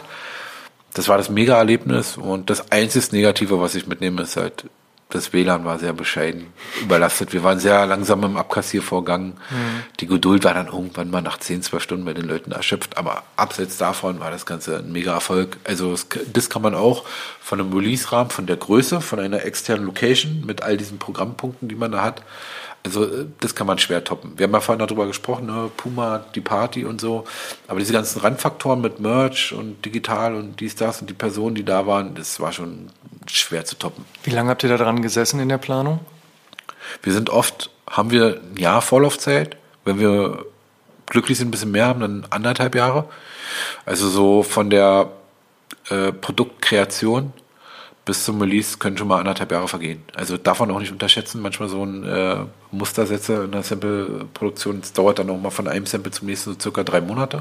Das war das Mega-Erlebnis und das einzige Negative, was ich mitnehme, ist halt, das W L A N war sehr bescheiden, überlastet. Wir waren sehr langsam im Abkassiervorgang. Mhm. Die Geduld war dann irgendwann mal nach zehn, zwölf Stunden bei den Leuten erschöpft. Aber abseits davon war das Ganze ein Mega-Erfolg. Also das, das kann man auch von einem Release-Rahmen, von der Größe, von einer externen Location mit all diesen Programmpunkten, die man da hat. Also das kann man schwer toppen. Wir haben ja vorhin darüber gesprochen, ne? Puma, die Party und so. Aber diese ganzen Randfaktoren mit Merch und digital und dies, das und die Personen, die da waren, das war schon schwer zu toppen. Wie lange habt ihr da dran gesessen in der Planung? Wir sind oft, haben wir ein Jahr Vorlaufzeit. Wenn wir glücklich sind, ein bisschen mehr haben, dann anderthalb Jahre. Also so von der äh, Produktkreation bis zum Release können schon mal anderthalb Jahre vergehen. Also darf man auch nicht unterschätzen. Manchmal so ein äh, Mustersätze in der Sample-Produktion, es dauert dann auch mal von einem Sample zum nächsten so circa drei Monate.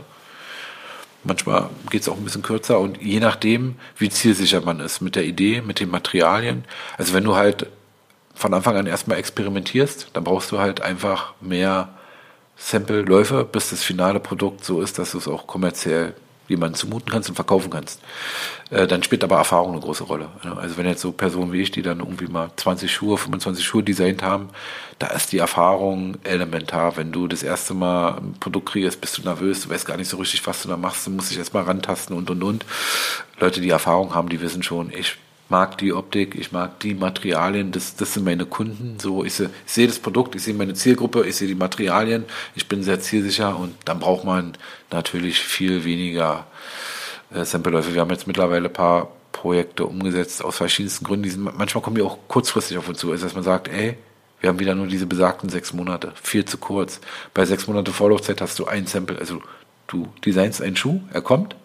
Manchmal geht es auch ein bisschen kürzer und je nachdem, wie zielsicher man ist mit der Idee, mit den Materialien. Also wenn du halt von Anfang an erstmal experimentierst, dann brauchst du halt einfach mehr Sample-Läufe, bis das finale Produkt so ist, dass du es auch kommerziell jemandem zumuten kannst und verkaufen kannst. Äh, dann spielt aber Erfahrung eine große Rolle. Also wenn jetzt so Personen wie ich, die dann irgendwie mal zwanzig Schuhe, fünfundzwanzig Schuhe designt haben, da ist die Erfahrung elementar. Wenn du das erste Mal ein Produkt kriegst, bist du nervös, du weißt gar nicht so richtig, was du da machst, du musst dich erstmal rantasten und und und. Leute, die Erfahrung haben, die wissen schon, ich mag die Optik, ich mag die Materialien, das, das sind meine Kunden. So, ich, seh, ich sehe das Produkt, ich sehe meine Zielgruppe, ich sehe die Materialien, ich bin sehr zielsicher und dann braucht man natürlich viel weniger äh, Sample-Läufe. Wir haben jetzt mittlerweile ein paar Projekte umgesetzt aus verschiedensten Gründen. Die sind, manchmal kommen die auch kurzfristig auf uns zu. Also dass man sagt, ey, wir haben wieder nur diese besagten sechs Monate, viel zu kurz. Bei sechs Monate Vorlaufzeit hast du ein Sample, also du designst einen Schuh, er kommt.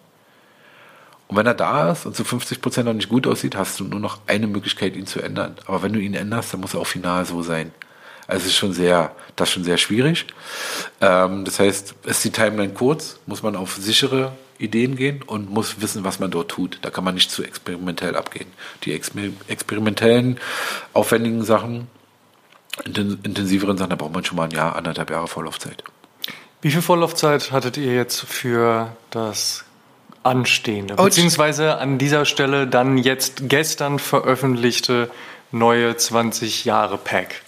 Und wenn er da ist und zu fünfzig Prozent noch nicht gut aussieht, hast du nur noch eine Möglichkeit, ihn zu ändern. Aber wenn du ihn änderst, dann muss er auch final so sein. Also es ist schon sehr, das ist schon sehr schwierig. Ähm, das heißt, ist die Timeline kurz, muss man auf sichere Ideen gehen und muss wissen, was man dort tut. Da kann man nicht zu experimentell abgehen. Die exper- experimentellen, aufwendigen Sachen, intensiveren Sachen, da braucht man schon mal ein Jahr, anderthalb Jahre Vorlaufzeit. Wie viel Vorlaufzeit hattet ihr jetzt für das Anstehende, beziehungsweise an dieser Stelle dann jetzt gestern veröffentlichte neue zwanzig Jahre Pack?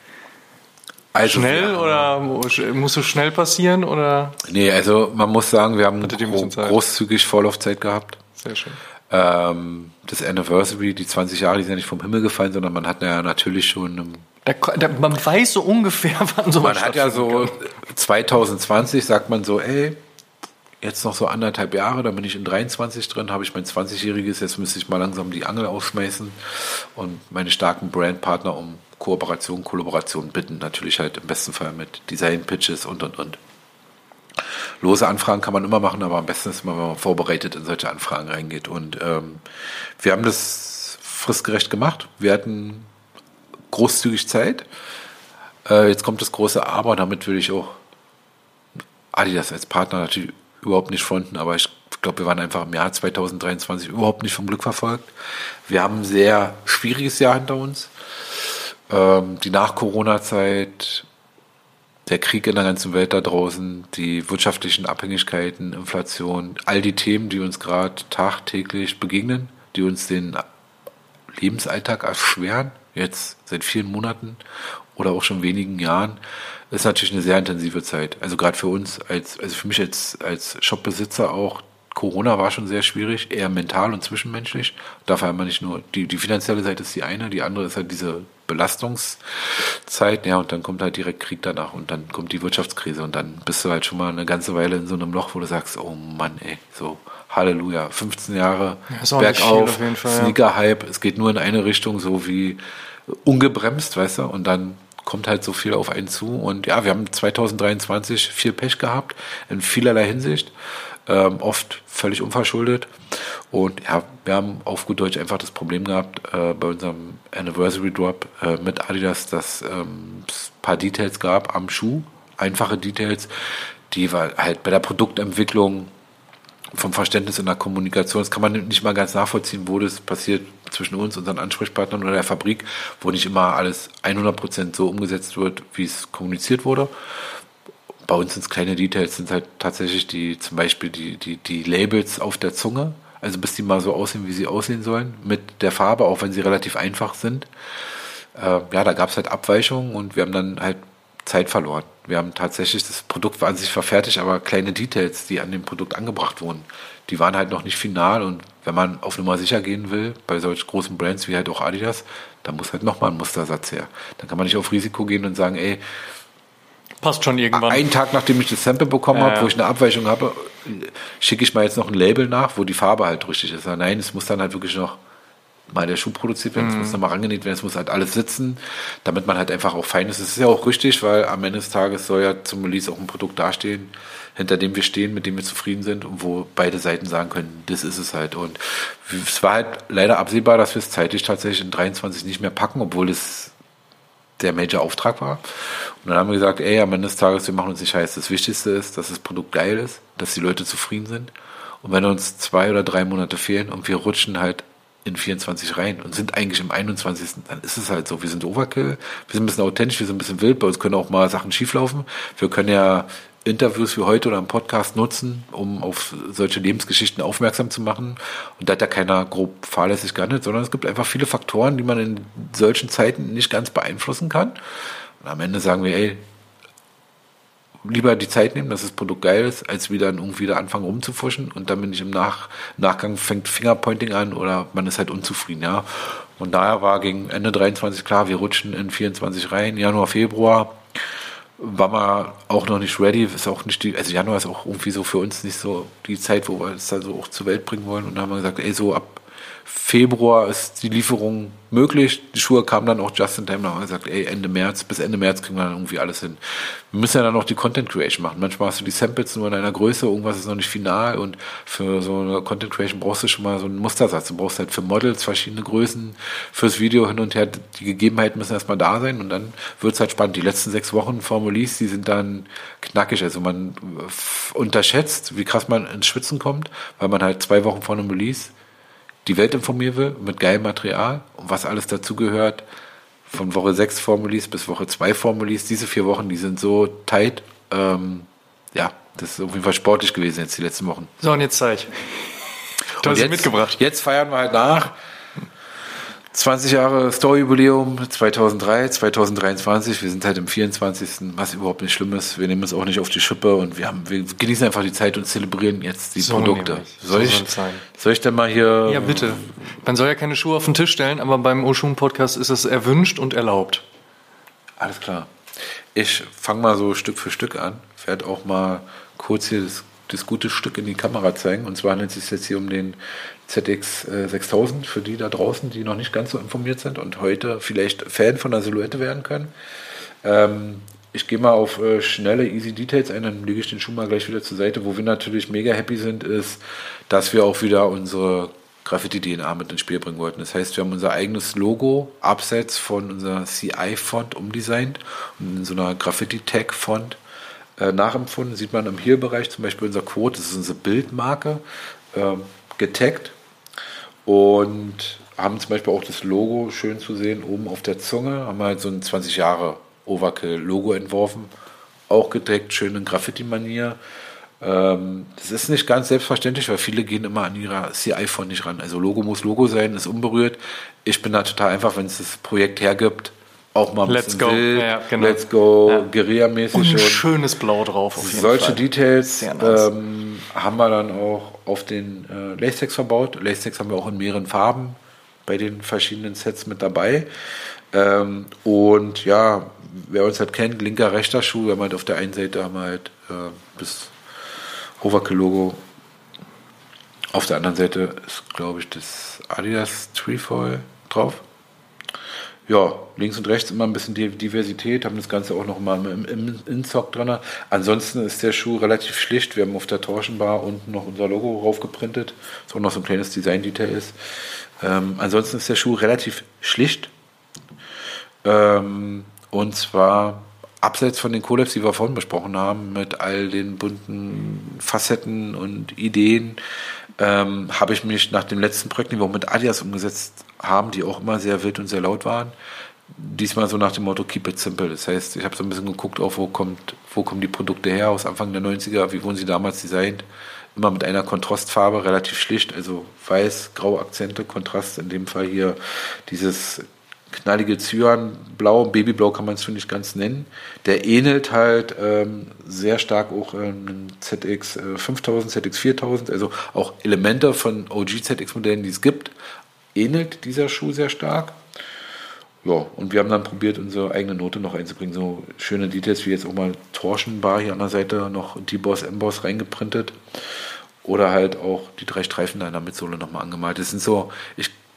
Also schnell oder muss es schnell passieren? Oder? Nee, also man muss sagen, wir haben gro- großzügig Vorlaufzeit gehabt. Sehr schön. Ähm, das Anniversary, die zwanzig Jahre, die sind ja nicht vom Himmel gefallen, sondern man hat ja natürlich schon... Im da, da, man weiß so ungefähr, wann sowas Man hat ja so zwanzig zwanzig, sagt man so, ey, jetzt noch so anderthalb Jahre, dann bin ich in dreiundzwanzig drin, habe ich mein zwanzigjähriges, jetzt müsste ich mal langsam die Angel aufschmeißen und meine starken Brandpartner um Kooperation, Kollaboration bitten. Natürlich halt im besten Fall mit Design-Pitches und, und, und. Lose Anfragen kann man immer machen, aber am besten ist immer, wenn man vorbereitet in solche Anfragen reingeht. Und ähm, wir haben das fristgerecht gemacht. Wir hatten großzügig Zeit. Äh, jetzt kommt das große Aber, damit will ich auch Adidas als Partner natürlich überhaupt nicht fronten, aber ich glaube, wir waren einfach im Jahr zwanzig dreiundzwanzig überhaupt nicht vom Glück verfolgt. Wir haben ein sehr schwieriges Jahr hinter uns. Ähm, die Nach-Corona-Zeit, der Krieg in der ganzen Welt da draußen, die wirtschaftlichen Abhängigkeiten, Inflation, all die Themen, die uns gerade tagtäglich begegnen, die uns den Lebensalltag erschweren, jetzt seit vielen Monaten oder auch schon wenigen Jahren, ist natürlich eine sehr intensive Zeit. Also gerade für uns, als, also für mich als, als Shopbesitzer auch, Corona war schon sehr schwierig, eher mental und zwischenmenschlich. Dafür haben wir nicht nur, die, die finanzielle Seite ist die eine, die andere ist halt diese Belastungszeit, ja, und dann kommt halt direkt Krieg danach und dann kommt die Wirtschaftskrise und dann bist du halt schon mal eine ganze Weile in so einem Loch, wo du sagst, oh Mann, ey, so Halleluja, fünfzehn Jahre ja, bergauf, Fall, Sneaker-Hype, ja. Es geht nur in eine Richtung, so wie ungebremst, weißt du, und dann kommt halt so viel auf einen zu und ja, wir haben zwanzig dreiundzwanzig viel Pech gehabt, in vielerlei Hinsicht, ähm, oft völlig unverschuldet und ja, wir haben auf gut Deutsch einfach das Problem gehabt äh, bei unserem Anniversary Drop äh, mit Adidas, dass ähm, es ein paar Details gab am Schuh, einfache Details, die war halt bei der Produktentwicklung vom Verständnis in der Kommunikation, das kann man nicht mal ganz nachvollziehen, wo das passiert zwischen uns, unseren Ansprechpartnern oder der Fabrik, wo nicht immer alles hundert Prozent so umgesetzt wird, wie es kommuniziert wurde. Bei uns sind es kleine Details, sind halt tatsächlich die, zum Beispiel die, die, die Labels auf der Zunge, also bis die mal so aussehen, wie sie aussehen sollen, mit der Farbe, auch wenn sie relativ einfach sind. Äh, ja, da gab es halt Abweichungen und wir haben dann halt Zeit verloren. Wir haben tatsächlich, das Produkt war an sich fertig, aber kleine Details, die an dem Produkt angebracht wurden, die waren halt noch nicht final und wenn man auf Nummer sicher gehen will, bei solch großen Brands wie halt auch Adidas, dann muss halt nochmal ein Mustersatz her. Dann kann man nicht auf Risiko gehen und sagen, ey, passt schon irgendwann. Einen Tag, nachdem ich das Sample bekommen ja, habe, ja. wo ich eine Abweichung habe, schicke ich mal jetzt noch ein Label nach, wo die Farbe halt richtig ist. Nein, es muss dann halt wirklich noch mal der Schuh produziert werden, es muss nochmal rangenäht werden, es muss halt alles sitzen, damit man halt einfach auch fein ist. Das ist ja auch richtig, weil am Ende des Tages soll ja zum Release auch ein Produkt dastehen, hinter dem wir stehen, mit dem wir zufrieden sind und wo beide Seiten sagen können, das ist es halt. Und es war halt leider absehbar, dass wir es zeitlich tatsächlich in dreiundzwanzig nicht mehr packen, obwohl es der Major-Auftrag war. Und dann haben wir gesagt, ey, am Ende des Tages, wir machen uns nicht heiß. Das Wichtigste ist, dass das Produkt geil ist, dass die Leute zufrieden sind. Und wenn uns zwei oder drei Monate fehlen und wir rutschen halt in vierundzwanzig rein und sind eigentlich im einundzwanzigsten dann ist es halt so. Wir sind Overkill, wir sind ein bisschen authentisch, wir sind ein bisschen wild, bei uns können auch mal Sachen schieflaufen. Wir können ja Interviews wie heute oder einen Podcast nutzen, um auf solche Lebensgeschichten aufmerksam zu machen. Und da hat ja keiner grob fahrlässig gehandelt, sondern es gibt einfach viele Faktoren, die man in solchen Zeiten nicht ganz beeinflussen kann. Und am Ende sagen wir, ey, lieber die Zeit nehmen, dass das Produkt geil ist, als wieder irgendwie da anfangen rumzufuschen und dann bin ich im Nach Nachgang fängt Fingerpointing an oder man ist halt unzufrieden, ja. Und daher war gegen Ende dreiundzwanzig klar, wir rutschen in vierundzwanzig rein, Januar, Februar war man auch noch nicht ready, ist auch nicht die, also Januar ist auch irgendwie so für uns nicht so die Zeit, wo wir es dann so auch zur Welt bringen wollen und dann haben wir gesagt, ey, so ab Februar ist die Lieferung möglich. Die Schuhe kamen dann auch just in time. Da haben wir gesagt, ey, Ende März, bis Ende März kriegen wir dann irgendwie alles hin. Wir müssen ja dann noch die Content Creation machen. Manchmal hast du die Samples nur in einer Größe, irgendwas ist noch nicht final und für so eine Content Creation brauchst du schon mal so einen Mustersatz. Du brauchst halt für Models verschiedene Größen, fürs Video hin und her. Die Gegebenheiten müssen erstmal da sein und dann wird es halt spannend. Die letzten sechs Wochen vor Release, die sind dann knackig. Also man unterschätzt, wie krass man ins Schwitzen kommt, weil man halt zwei Wochen vor einem Release die Welt informieren will, mit geilem Material und was alles dazugehört, von Woche sechs vor Release bis Woche zwei vor Release. Diese vier Wochen, die sind so tight. Ähm, ja, das ist auf jeden Fall sportlich gewesen jetzt die letzten Wochen. So, und jetzt zeig. Du hast sie mitgebracht. Jetzt feiern wir halt nach. zwanzig Jahre Store-Jubiläum, zweitausenddrei, zweitausenddreiundzwanzig. Wir sind halt im vierundzwanzigsten was überhaupt nicht schlimm ist. Wir nehmen es auch nicht auf die Schippe und wir, haben, wir genießen einfach die Zeit und zelebrieren jetzt die so Produkte. Soll, so ich, soll ich denn mal hier... Ja, bitte. Man soll ja keine Schuhe auf den Tisch stellen, aber beim Oshun-Podcast ist es erwünscht und erlaubt. Alles klar. Ich fange mal so Stück für Stück an. Ich werde auch mal kurz hier das, das gute Stück in die Kamera zeigen. Und zwar handelt es sich jetzt hier um den Z X sechstausend für die da draußen, die noch nicht ganz so informiert sind und heute vielleicht Fan von der Silhouette werden können. Ähm, ich gehe mal auf äh, schnelle Easy Details ein, dann lege ich den Schuh mal gleich wieder zur Seite. Wo wir natürlich mega happy sind, ist, dass wir auch wieder unsere Graffiti-D N A mit ins Spiel bringen wollten. Das heißt, wir haben unser eigenes Logo abseits von unserer C I-Font umdesignt und in so einer Graffiti-Tag-Font äh, nachempfunden. Sieht man im Hier-Bereich zum Beispiel unser Quote, das ist unsere Bildmarke, äh, getaggt und haben zum Beispiel auch das Logo schön zu sehen oben auf der Zunge, haben halt so ein zwanzig Jahre Overkill-Logo entworfen, auch getaggt, schön in Graffiti-Manier. Ähm, das ist nicht ganz selbstverständlich, weil viele gehen immer an ihrer C I-Font nicht ran. Also Logo muss Logo sein, ist unberührt. Ich bin da total einfach, wenn es das Projekt hergibt, auch mal ein Let's bisschen go. wild, Ja, genau. let's go, ja. Guerilla-mäßig. Und ein und schönes Blau drauf auf jeden solche Fall. Details Nice. ähm, haben wir dann auch auf den äh, Lacetex verbaut. Lacetex haben wir auch in mehreren Farben bei den verschiedenen Sets mit dabei. Ähm, und ja, wer uns halt kennt, linker, rechter Schuh, wir haben halt auf der einen Seite haben wir halt äh, das Overkill-Logo. Auf der anderen Seite ist, glaube ich, das Adidas Trefoil drauf. Ja, links und rechts immer ein bisschen Diversität, haben das Ganze auch noch mal im, im Insock drin. Ansonsten ist der Schuh relativ schlicht. Wir haben auf der Torschenbar unten noch unser Logo raufgeprintet, was auch noch so ein kleines Design-Detail ist. Ähm, ansonsten ist der Schuh relativ schlicht. Ähm, und zwar abseits von den Collabs, die wir vorhin besprochen haben, mit all den bunten Facetten und Ideen, ähm, habe ich mich nach dem letzten Projekt, die wir auch mit Adidas umgesetzt haben, die auch immer sehr wild und sehr laut waren, diesmal so nach dem Motto Keep it simple. Das heißt, ich habe so ein bisschen geguckt, auch wo kommt, wo kommen die Produkte her aus Anfang der neunziger, wie wurden sie damals designt, immer mit einer Kontrastfarbe, relativ schlicht, also weiß, graue Akzente, Kontrast, in dem Fall hier dieses knallige Cyanblau, Babyblau kann man es schon nicht ganz nennen. Der ähnelt halt ähm, sehr stark auch ähm, Z X fünftausend, Z X viertausend, also auch Elemente von O G Z X-Modellen, die es gibt, ähnelt dieser Schuh sehr stark. Ja, und wir haben dann probiert, unsere eigene Note noch einzubringen. So schöne Details wie jetzt auch mal Torschenbar hier an der Seite noch D-Boss, M-Boss reingeprintet. Oder halt auch die drei Streifen da in der Mitsohle nochmal angemalt. Das sind so, ich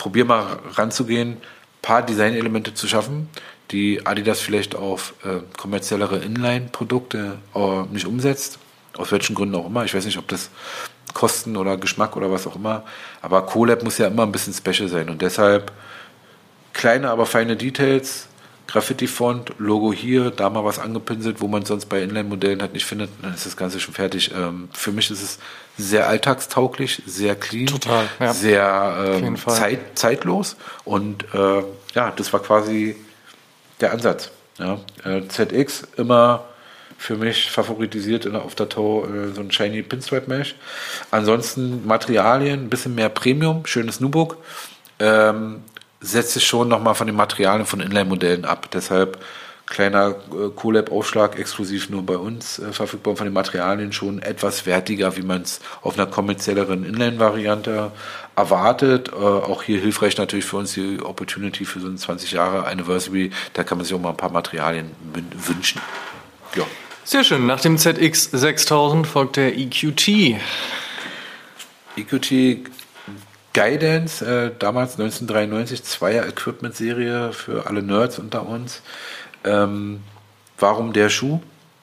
probier mal ranzugehen, ein paar Designelemente zu schaffen, die Adidas vielleicht auf äh, kommerziellere Inline-Produkte äh, nicht umsetzt. Aus welchen Gründen auch immer. Ich weiß nicht, ob das Kosten oder Geschmack oder was auch immer. Aber Collab muss ja immer ein bisschen special sein. Und deshalb kleine, aber feine Details, Graffiti-Font, Logo hier, da mal was angepinselt, wo man sonst bei Inline-Modellen halt nicht findet, dann ist das Ganze schon fertig. Ähm, für mich ist es sehr alltagstauglich, sehr clean, Total, ja. sehr ähm, zeit, zeitlos und äh, ja, das war quasi der Ansatz. Ja. Äh, Z X immer für mich favoritisiert in der, auf der Toe äh, so ein shiny Pinstripe-Mesh. Ansonsten Materialien, ein bisschen mehr Premium, schönes Nubuck. Ähm, setzt sich schon nochmal von den Materialien von Inline-Modellen ab. Deshalb kleiner äh, Collab-Aufschlag, exklusiv nur bei uns äh, verfügbar, und von den Materialien schon etwas wertiger, wie man es auf einer kommerzielleren Inline-Variante erwartet. Äh, auch hier hilfreich natürlich für uns die Opportunity für so ein zwanzig Jahre Anniversary. Da kann man sich auch mal ein paar Materialien wünschen. Ja. Sehr schön. Nach dem Z X sechstausend folgt der E Q T. E Q T Guidance, äh, damals neunzehnhundertdreiundneunzig, Zweier-Equipment-Serie für alle Nerds unter uns. Ähm, warum der Schuh?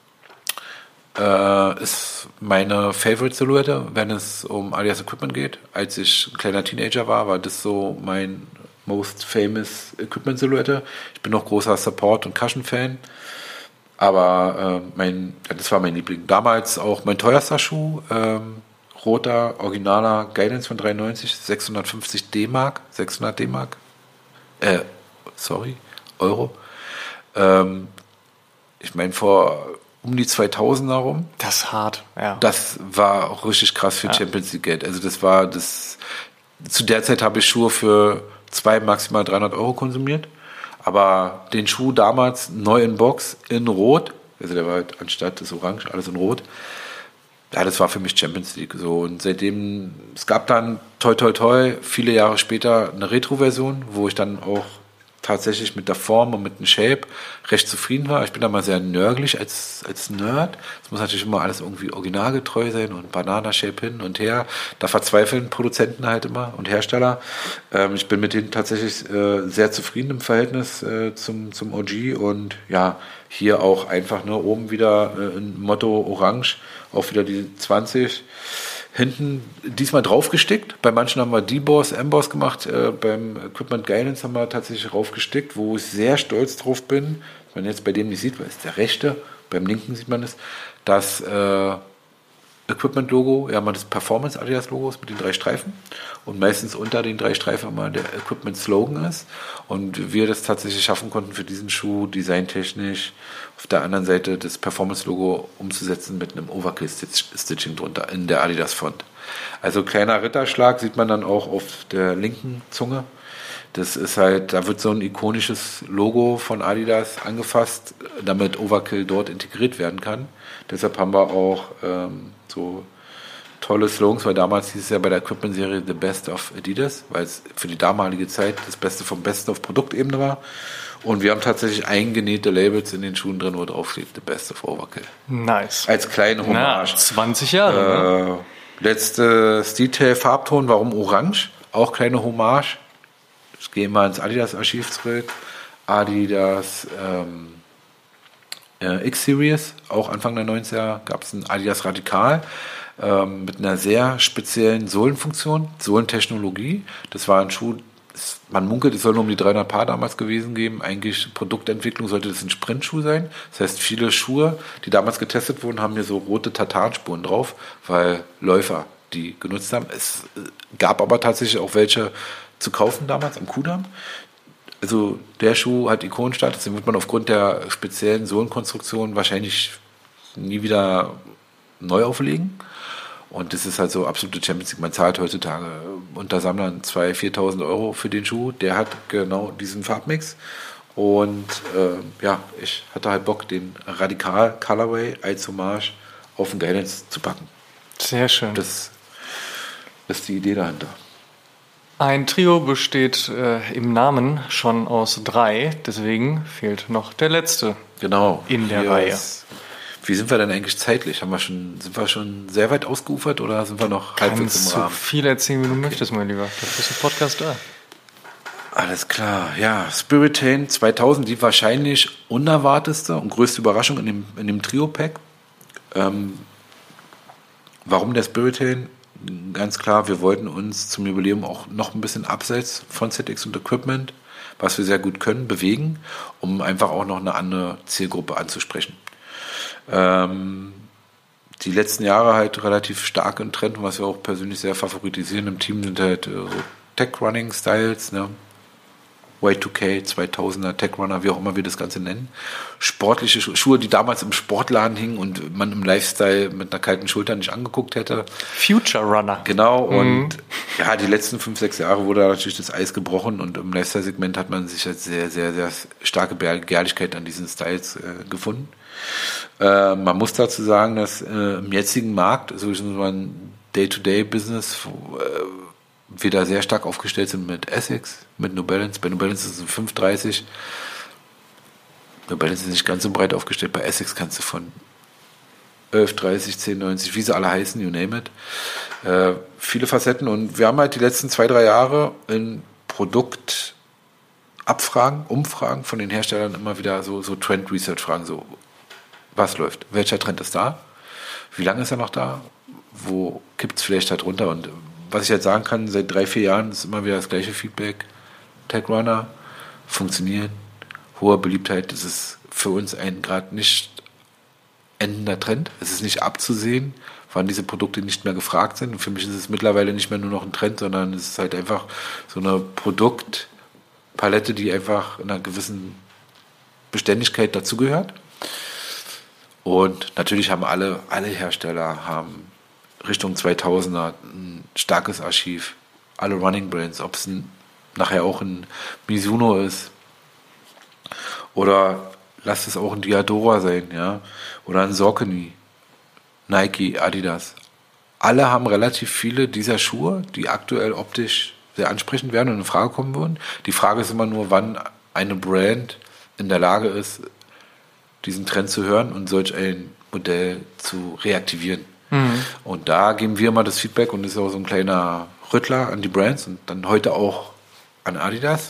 Äh, ist meine Favorite-Silhouette, wenn es um Adidas Equipment geht. Als ich ein kleiner Teenager war, war das so mein most famous Equipment-Silhouette. Ich bin noch großer Support- und Cushion-Fan. Aber äh, mein, das war mein Liebling. Damals auch mein teuerster Schuh, ähm, roter, originaler Guidance von dreiundneunzig, sechshundertfünfzig D-Mark, sechshundert D-Mark, äh, sorry, Euro. Ähm, ich meine, vor um die zweitausender rum. Das ist hart, ja. Das war auch richtig krass für ja. Champions League Geld. Also das war das, zu der Zeit habe ich Schuhe für zwei, maximal dreihundert Euro konsumiert. Aber den Schuh damals neu in Box, in Rot, also der war halt anstatt des Orange, alles in Rot. Ja, das war für mich Champions League. So. Und seitdem, es gab dann toi toi toi, viele Jahre später eine Retro-Version, wo ich dann auch tatsächlich mit der Form und mit dem Shape recht zufrieden war. Ich bin da mal sehr nörglich als, als Nerd. Es muss natürlich immer alles irgendwie originalgetreu sein und Banana-Shape hin und her. Da verzweifeln Produzenten halt immer und Hersteller. Ähm, ich bin mit denen tatsächlich äh, sehr zufrieden im Verhältnis äh, zum, zum O G und ja, hier auch einfach nur oben wieder äh, ein Motto Orange, auch wieder die zwanzig. Hinten diesmal draufgestickt. Bei manchen haben wir D-Boss, M-Boss gemacht. Äh, beim Equipment Guidance haben wir tatsächlich draufgestickt, wo ich sehr stolz drauf bin. Wenn man jetzt bei dem nicht sieht, weil es der rechte, beim linken sieht man es, das äh, Equipment-Logo, ja, man das Performance-Adidas-Logo ist mit den drei Streifen und meistens unter den drei Streifen immer der Equipment-Slogan ist und wir das tatsächlich schaffen konnten für diesen Schuh designtechnisch auf der anderen Seite das Performance-Logo umzusetzen mit einem Overkill-Stitching drunter in der Adidas-Font. Also kleiner Ritterschlag sieht man dann auch auf der linken Zunge. Das ist halt, da wird so ein ikonisches Logo von Adidas angefasst, damit Overkill dort integriert werden kann. Deshalb haben wir auch ähm, so tolle Slogans, weil damals hieß es ja bei der Equipment-Serie The Best of Adidas, weil es für die damalige Zeit das Beste vom Besten auf Produktebene war. Und wir haben tatsächlich eingenähte Labels in den Schuhen drin, wo drauf steht The Best of Overkill. Nice. Als kleine Hommage. Na, zwanzig Jahre. Äh, ne? Letztes Detail-Farbton, warum Orange? Auch kleine Hommage. Ich gehe mal ins Adidas-Archiv zurück. Adidas ähm, äh, X-Series, auch Anfang der neunziger, gab es ein Adidas Radikal ähm, mit einer sehr speziellen Sohlenfunktion, Sohlentechnologie. Das war ein Schuh, das, man munkelt, es soll nur um die dreihundert Paar damals gewesen geben. Eigentlich Produktentwicklung sollte das ein Sprintschuh sein. Das heißt, viele Schuhe, die damals getestet wurden, haben hier so rote Tartanspuren drauf, weil Läufer die genutzt haben. Es gab aber tatsächlich auch welche zu kaufen damals am Kudamm. Also der Schuh hat Ikonenstatus, den wird man aufgrund der speziellen Sohlenkonstruktion wahrscheinlich nie wieder neu auflegen. Und das ist halt so absolute Champions League. Man zahlt heutzutage unter Sammlern zweitausend, viertausend Euro für den Schuh. Der hat genau diesen Farbmix. Und äh, ja, ich hatte halt Bock, den Radikal Colorway als Hommage auf den Guidance zu packen. Sehr schön. Das ist die Idee dahinter. Ein Trio besteht äh, im Namen schon aus drei, deswegen fehlt noch der letzte. Genau. In der Reihe. Ist, wie sind wir denn eigentlich zeitlich? Haben wir schon, sind wir schon sehr weit ausgeufert oder sind wir noch halbwegs im Rahmen? Kannst du so viel erzählen, wie du okay. möchtest, mein Lieber. Dafür ist der Podcast da. Alles klar, ja. Spiritain zweitausend, die wahrscheinlich unerwartetste und größte Überraschung in dem, in dem Trio-Pack. Ähm, warum der Spiritain? Ganz klar, wir wollten uns zum Jubiläum auch noch ein bisschen abseits von Z X und Equipment, was wir sehr gut können, bewegen, um einfach auch noch eine andere Zielgruppe anzusprechen. Ähm, die letzten Jahre halt relativ stark im Trend, was wir auch persönlich sehr favoritisieren im Team, sind halt äh, so Tech-Running-Styles, ne? Y zwei K, zweitausender, Tech-Runner, wie auch immer wir das Ganze nennen. Sportliche Schuhe, die damals im Sportladen hingen und man im Lifestyle mit einer kalten Schulter nicht angeguckt hätte. Future Runner. Genau, und mhm. ja, die letzten fünf, sechs Jahre wurde natürlich das Eis gebrochen und im Lifestyle-Segment hat man sich jetzt sehr, sehr, sehr starke Begehrlichkeit an diesen Styles äh, gefunden. Äh, man muss dazu sagen, dass äh, im jetzigen Markt, so also ein Day-to-Day-Business, äh, wir da sehr stark aufgestellt sind mit Essex, mit New Balance. Bei New Balance ist es ein fünf dreißig. New Balance ist nicht ganz so breit aufgestellt. Bei Essex kannst du von elf dreißig, zehn neunzig, wie sie alle heißen, you name it. Äh, viele Facetten. Und wir haben halt die letzten zwei, drei Jahre in Produktabfragen, Umfragen von den Herstellern immer wieder so, so Trend-Research-Fragen. So, was läuft? Welcher Trend ist da? Wie lange ist er noch da? Wo kippt es vielleicht halt runter? Und was ich jetzt sagen kann, seit drei, vier Jahren ist immer wieder das gleiche Feedback. Tech Runner funktionieren, hohe Beliebtheit. Das ist für uns ein gerade nicht endender Trend. Es ist nicht abzusehen, wann diese Produkte nicht mehr gefragt sind. Und für mich ist es mittlerweile nicht mehr nur noch ein Trend, sondern es ist halt einfach so eine Produktpalette, die einfach in einer gewissen Beständigkeit dazugehört. Und natürlich haben alle, alle Hersteller haben Richtung zweitausender ein starkes Archiv. Alle Running Brands, ob es ein, nachher auch ein Mizuno ist oder lasst es auch ein Diadora sein, ja, oder ein Saucony, Nike, Adidas. Alle haben relativ viele dieser Schuhe, die aktuell optisch sehr ansprechend werden und in Frage kommen würden. Die Frage ist immer nur, wann eine Brand in der Lage ist, diesen Trend zu hören und solch ein Modell zu reaktivieren. Mhm. Und da geben wir mal das Feedback und das ist auch so ein kleiner Rüttler an die Brands und dann heute auch an Adidas,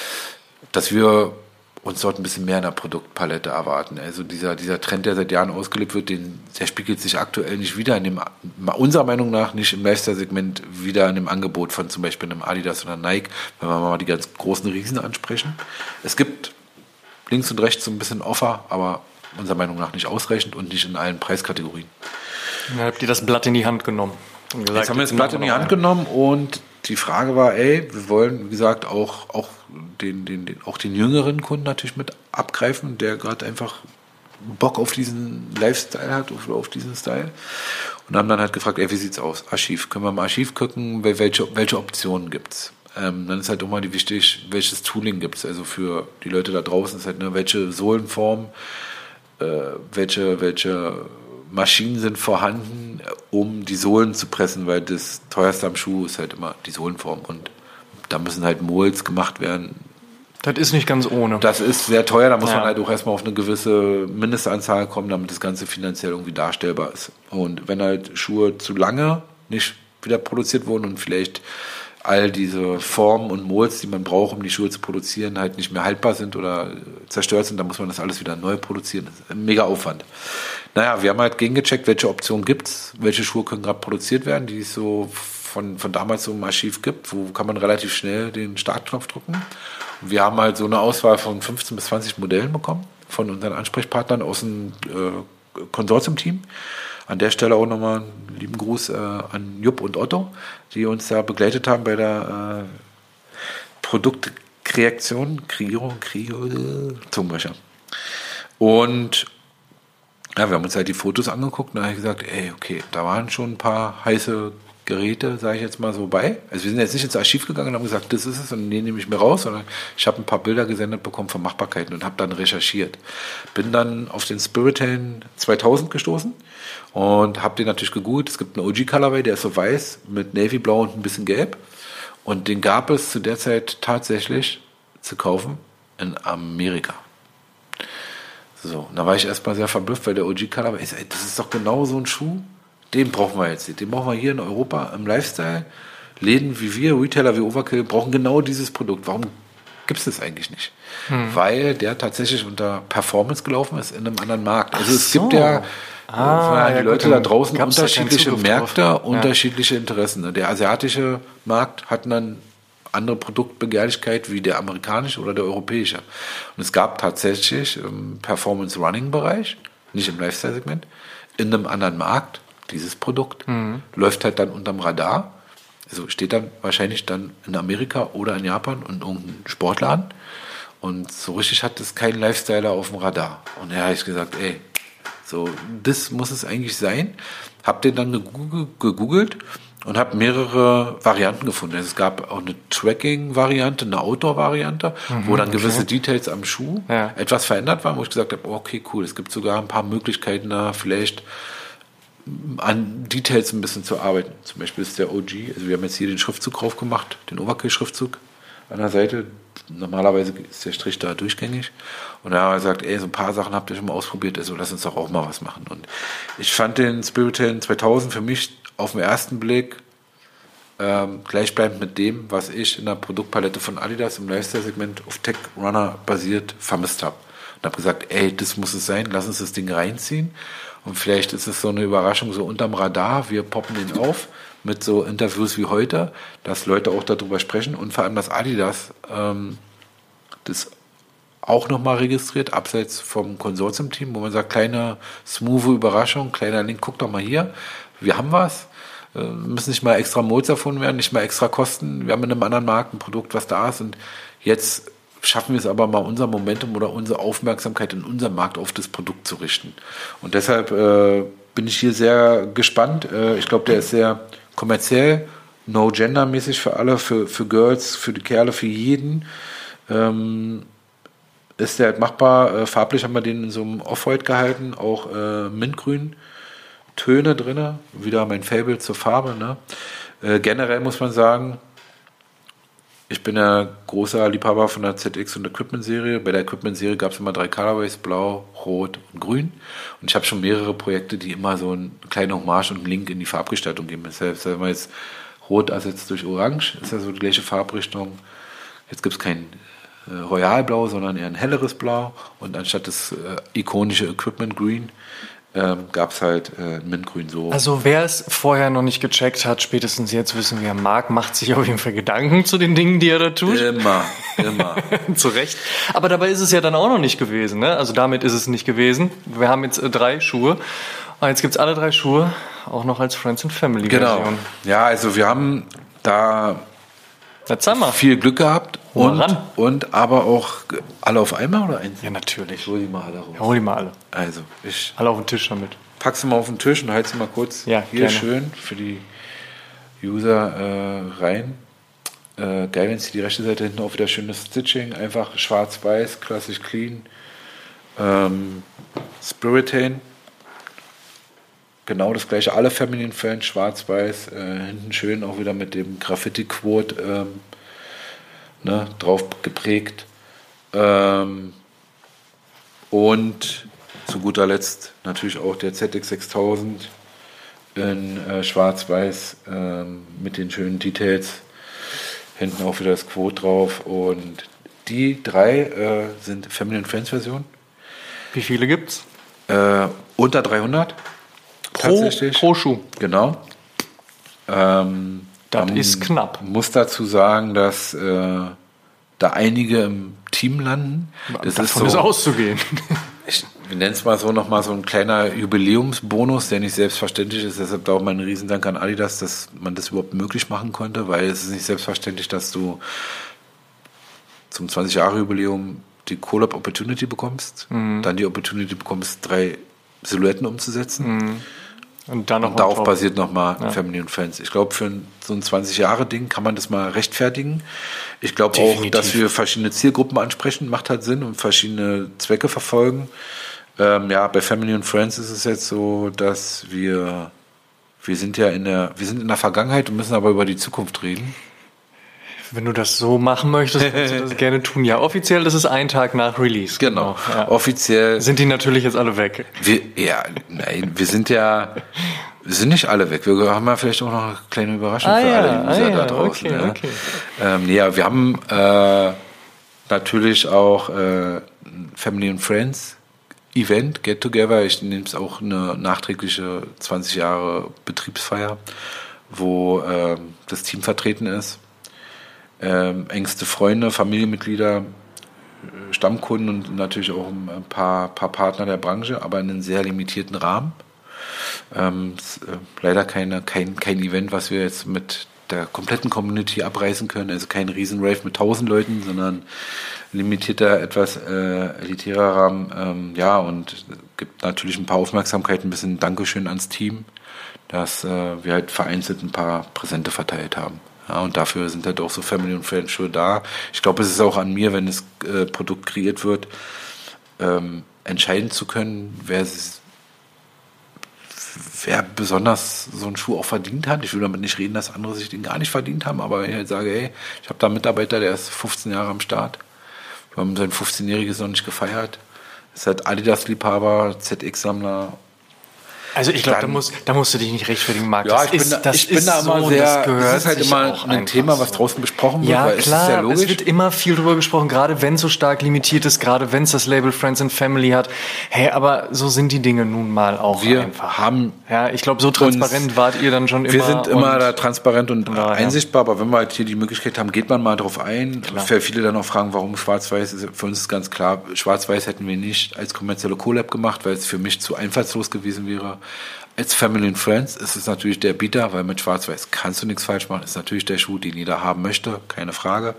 dass wir uns dort ein bisschen mehr in der Produktpalette erwarten. Also dieser, dieser Trend, der seit Jahren ausgelebt wird, den, der spiegelt sich aktuell nicht wieder, in dem, unserer Meinung nach nicht im Lifestyle-Segment wieder in dem Angebot von zum Beispiel einem Adidas oder Nike, wenn wir mal die ganz großen Riesen ansprechen. Es gibt links und rechts so ein bisschen Offer, aber unserer Meinung nach nicht ausreichend und nicht in allen Preiskategorien. Dann habt ihr das Blatt in die Hand genommen. Und gesagt, jetzt haben wir das Blatt in die Hand genommen und die Frage war, ey, wir wollen, wie gesagt, auch, auch, den, den, den, auch den jüngeren Kunden natürlich mit abgreifen, der gerade einfach Bock auf diesen Lifestyle hat, auf, auf diesen Style. Und haben dann halt gefragt, ey, wie sieht's aus? Archiv. Können wir im Archiv gucken, welche, welche Optionen gibt's? Ähm, dann ist halt auch mal die wichtig, welches Tooling gibt's? Also für die Leute da draußen ist halt, ne, welche Sohlenform, äh, welche, welche Maschinen sind vorhanden, um die Sohlen zu pressen, weil das teuerste am Schuh ist halt immer die Sohlenform und da müssen halt Molds gemacht werden. Das ist nicht ganz ohne. Das ist sehr teuer, da muss ja. man halt auch erstmal auf eine gewisse Mindestanzahl kommen, damit das Ganze finanziell irgendwie darstellbar ist. Und wenn halt Schuhe zu lange nicht wieder produziert wurden und vielleicht all diese Formen und Molds, die man braucht, um die Schuhe zu produzieren, halt nicht mehr haltbar sind oder zerstört sind, dann muss man das alles wieder neu produzieren. Das ist ein mega Aufwand. Naja, wir haben halt gegengecheckt, welche Optionen gibt's, welche Schuhe können gerade produziert werden, die es so von, von damals so im Archiv gibt, wo kann man relativ schnell den Startknopf drücken. Und wir haben halt so eine Auswahl von fünfzehn bis zwanzig Modellen bekommen von unseren Ansprechpartnern aus dem äh, Konsortium-Team. An der Stelle auch nochmal einen lieben Gruß äh, an Jupp und Otto, die uns da begleitet haben bei der äh, Produktkreation, Kreierung, Kreierung, Zungenbrecher. Und ja, wir haben uns halt die Fotos angeguckt und da habe ich gesagt, ey, okay, da waren schon ein paar heiße Geräte, sage ich jetzt mal so bei. Also wir sind jetzt nicht ins Archiv gegangen und haben gesagt, das ist es und den nehme ich mir raus, sondern ich habe ein paar Bilder gesendet bekommen von Machbarkeiten und habe dann recherchiert. Bin dann auf den Spiritain zweitausend gestoßen und habe den natürlich gegoogelt. Es gibt einen O G-Colorway, der ist so weiß mit Navy-Blau und ein bisschen Gelb. Und den gab es zu der Zeit tatsächlich zu kaufen in Amerika. So, und da war ich erstmal sehr verblüfft, weil der O G-Colorway, das ist doch genau so ein Schuh, den brauchen wir jetzt. Den brauchen wir hier in Europa im Lifestyle. Läden wie wir, Retailer wie Overkill, brauchen genau dieses Produkt. Warum gibt es das eigentlich nicht. Hm. Weil der tatsächlich unter Performance gelaufen ist in einem anderen Markt. Also Ach es so. gibt ja, ah, die ja, Leute gut, da draußen unterschiedliche Märkte, drauf. unterschiedliche ja. Interessen. Der asiatische Markt hat dann andere Produktbegehrlichkeit wie der amerikanische oder der europäische. Und es gab tatsächlich im Performance-Running-Bereich, nicht im Lifestyle-Segment, in einem anderen Markt dieses Produkt, mhm. läuft halt dann unterm Radar. Also steht dann wahrscheinlich dann in Amerika oder in Japan in irgendeinem Sportladen. Und so richtig hat es kein Lifestyler auf dem Radar. Und da habe ich gesagt, ey, so, das muss es eigentlich sein. Hab den dann gegoogelt und habe mehrere Varianten gefunden. Es gab auch eine Tracking-Variante, eine Outdoor-Variante, mhm, wo dann gewisse okay. Details am Schuh ja. etwas verändert waren, wo ich gesagt habe, okay, cool, es gibt sogar ein paar Möglichkeiten da vielleicht an Details ein bisschen zu arbeiten. Zum Beispiel ist der O G, also wir haben jetzt hier den Schriftzug drauf gemacht, den Overkill-Schriftzug an der Seite. Normalerweise ist der Strich da durchgängig. Und da haben wir gesagt, ey, so ein paar Sachen habt ihr schon mal ausprobiert, also lass uns doch auch mal was machen. Und ich fand den Spiritan zweitausend für mich auf den ersten Blick ähm, gleichbleibend mit dem, was ich in der Produktpalette von Adidas im Lifestyle-Segment auf Tech Runner basiert vermisst habe. Und habe gesagt, ey, das muss es sein, lass uns das Ding reinziehen. Und vielleicht ist es so eine Überraschung so unterm Radar, wir poppen den auf mit so Interviews wie heute, dass Leute auch darüber sprechen und vor allem, dass Adidas ähm, das auch nochmal registriert, abseits vom Konsortium-Team, wo man sagt, kleine, smooth Überraschung, kleiner Link, guck doch mal hier, wir haben was, äh, müssen nicht mal extra Modes erfunden werden, nicht mal extra Kosten, wir haben in einem anderen Markt ein Produkt, was da ist und jetzt schaffen wir es aber mal, unser Momentum oder unsere Aufmerksamkeit in unserem Markt auf das Produkt zu richten. Und deshalb äh, bin ich hier sehr gespannt. Äh, ich glaube, der ist sehr kommerziell, no-gender-mäßig für alle, für, für Girls, für die Kerle, für jeden. Ähm, ist der halt machbar. Äh, farblich haben wir den in so einem Off-White gehalten, auch äh, Mintgrün Töne drin. Wieder mein Faible zur Farbe. Ne? Äh, generell muss man sagen, ich bin ja großer Liebhaber von der Z X und Equipment-Serie. Bei der Equipment-Serie gab es immer drei Colorways, blau, rot und grün. Und ich habe schon mehrere Projekte, die immer so eine kleine Hommage und einen Link in die Farbgestaltung geben. Deshalb sagen wir jetzt rot ersetzt durch orange, ist ja so die gleiche Farbrichtung. Jetzt gibt es kein äh, Royalblau, sondern eher ein helleres Blau. Und anstatt das äh, ikonische Equipment Green Ähm, gab es halt äh, Mintgrün so. Also wer es vorher noch nicht gecheckt hat, spätestens jetzt wissen wir, Marc macht sich auf jeden Fall Gedanken zu den Dingen, die er da tut. Immer, immer. Zu Recht. Aber dabei ist es ja dann auch noch nicht gewesen. Ne? Also damit ist es nicht gewesen. Wir haben jetzt äh, drei Schuhe. Und jetzt gibt es alle drei Schuhe auch noch als Friends and Family Version. Genau. Ja, also wir haben da viel Glück gehabt und, und aber auch alle auf einmal oder eins? Ja, natürlich. Ich hol die mal alle raus. Ja, hol die mal alle. Also, ich. Alle auf den Tisch damit. Pack sie mal auf den Tisch und halt sie mal kurz ja, hier gerne. Schön für die User äh, rein. Äh, geil, wenn sie die rechte Seite hinten auch wieder schönes Stitching, einfach schwarz-weiß, klassisch clean. Ähm, Spiritan. Genau das gleiche, alle Feminine Fans, schwarz-weiß, äh, hinten schön auch wieder mit dem Graffiti-Quote ähm, ne, drauf geprägt. Ähm, und zu guter Letzt natürlich auch der Z X sechstausend in äh, schwarz-weiß ähm, mit den schönen Details. Hinten auch wieder das Quote drauf. Und die drei äh, sind Feminine Fans Version. Wie viele gibt's? Äh, unter dreihundert. Pro, pro Schuh. Genau. Ähm, das ist knapp. Muss dazu sagen, dass äh, da einige im Team landen. Das Davon ist, so, ist auszugehen. Ich nenne es mal so nochmal so ein kleiner Jubiläumsbonus, der nicht selbstverständlich ist. Deshalb auch mein Riesendank an Adidas, dass man das überhaupt möglich machen konnte, weil es ist nicht selbstverständlich, dass du zum zwanzig-Jahre-Jubiläum die Collab Opportunity bekommst, mhm. dann die Opportunity bekommst, drei Silhouetten umzusetzen. Mhm. Und, dann noch und darauf basiert nochmal ja. Feminine Fans. Ich glaube, für so ein zwanzig-Jahre-Ding kann man das mal rechtfertigen. Ich glaube auch, dass wir verschiedene Zielgruppen ansprechen, macht halt Sinn und verschiedene Zwecke verfolgen. Ähm, ja, bei Feminine Friends ist es jetzt so, dass wir, wir sind ja in der, wir sind in der Vergangenheit und müssen aber über die Zukunft reden. Wenn du das so machen möchtest, kannst du das gerne tun. Ja, offiziell ist es ein Tag nach Release. Genau. genau. Ja. Offiziell. Sind die natürlich jetzt alle weg? Wir, ja, nein, wir sind ja, wir sind nicht alle weg. Wir haben ja vielleicht auch noch eine kleine Überraschung ah, für ja, alle User ah, da draußen. Okay, ja. okay. Ähm, ja, wir haben äh, natürlich auch äh, Family and Friends Event, Get Together. Ich nehme es auch eine nachträgliche zwanzig Jahre Betriebsfeier, wo äh, das Team vertreten ist. Ähm, engste Freunde, Familienmitglieder, Stammkunden und natürlich auch ein paar, paar Partner der Branche, aber in einem sehr limitierten Rahmen. Ähm, ist, äh, leider keine, kein, kein Event, was wir jetzt mit der kompletten Community abreißen können, also kein Riesen-Rave mit tausend Leuten, sondern limitierter, etwas äh, elitärer Rahmen. Ähm, ja, und gibt natürlich ein paar Aufmerksamkeit, ein bisschen Dankeschön ans Team, dass äh, wir halt vereinzelt ein paar Präsente verteilt haben. Ja, und dafür sind halt auch so Family und Friends Show da. Ich glaube, es ist auch an mir, wenn das äh, Produkt kreiert wird, ähm, entscheiden zu können, wer es wer besonders so einen Schuh auch verdient hat. Ich will damit nicht reden, dass andere sich den gar nicht verdient haben, aber wenn ich halt sage, ey, ich habe da einen Mitarbeiter, der ist fünfzehn Jahre am Start. Wir haben sein fünfzehnjähriges noch nicht gefeiert. Ist halt Adidas-Liebhaber, Z X-Sammler. Also ich glaube, da musst, da musst du dich nicht rechtfertigen, Marc. Ja, das ich bin ist, da, das ich bin ist da immer so, sehr, das es ist halt immer ein Thema, was draußen besprochen wird, ja, weil klar, es ist ja logisch. Es wird immer viel drüber gesprochen, gerade wenn es so stark limitiert ist, gerade wenn es das Label Friends and Family hat. Hey, aber so sind die Dinge nun mal auch wir einfach. Haben ja, ich glaube, so transparent wart ihr dann schon immer. Wir sind immer da transparent und ja, einsichtbar, aber wenn wir halt hier die Möglichkeit haben, geht man mal drauf ein. Für viele dann auch fragen, warum Schwarz-Weiß, für uns ist ganz klar, Schwarz-Weiß hätten wir nicht als kommerzielle Collab gemacht, weil es für mich zu einfallslos gewesen wäre. Als Family and Friends ist es natürlich der Bieter, weil mit Schwarz-Weiß kannst du nichts falsch machen. Ist natürlich der Schuh, den jeder haben möchte, keine Frage.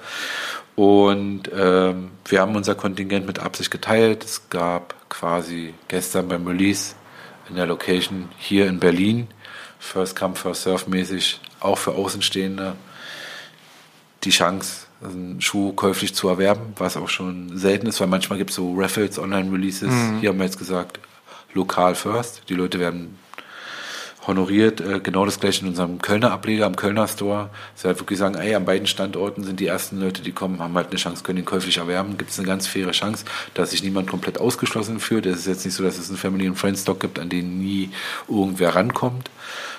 Und ähm, wir haben unser Kontingent mit Absicht geteilt. Es gab quasi gestern beim Release in der Location hier in Berlin, First Come, First Serve mäßig, auch für Außenstehende, die Chance, einen Schuh käuflich zu erwerben, was auch schon selten ist, weil manchmal gibt es so Raffles, Online-Releases. Mhm. Hier haben wir jetzt gesagt, lokal first. Die Leute werden honoriert, äh, genau das gleiche in unserem Kölner Ableger, am Kölner Store. Sie halt wirklich sagen, ey, an beiden Standorten sind die ersten Leute, die kommen, haben halt eine Chance, können ihn käuflich erwerben. Gibt es eine ganz faire Chance, dass sich niemand komplett ausgeschlossen fühlt. Es ist jetzt nicht so, dass es einen Family and Friends Stock gibt, an den nie irgendwer rankommt.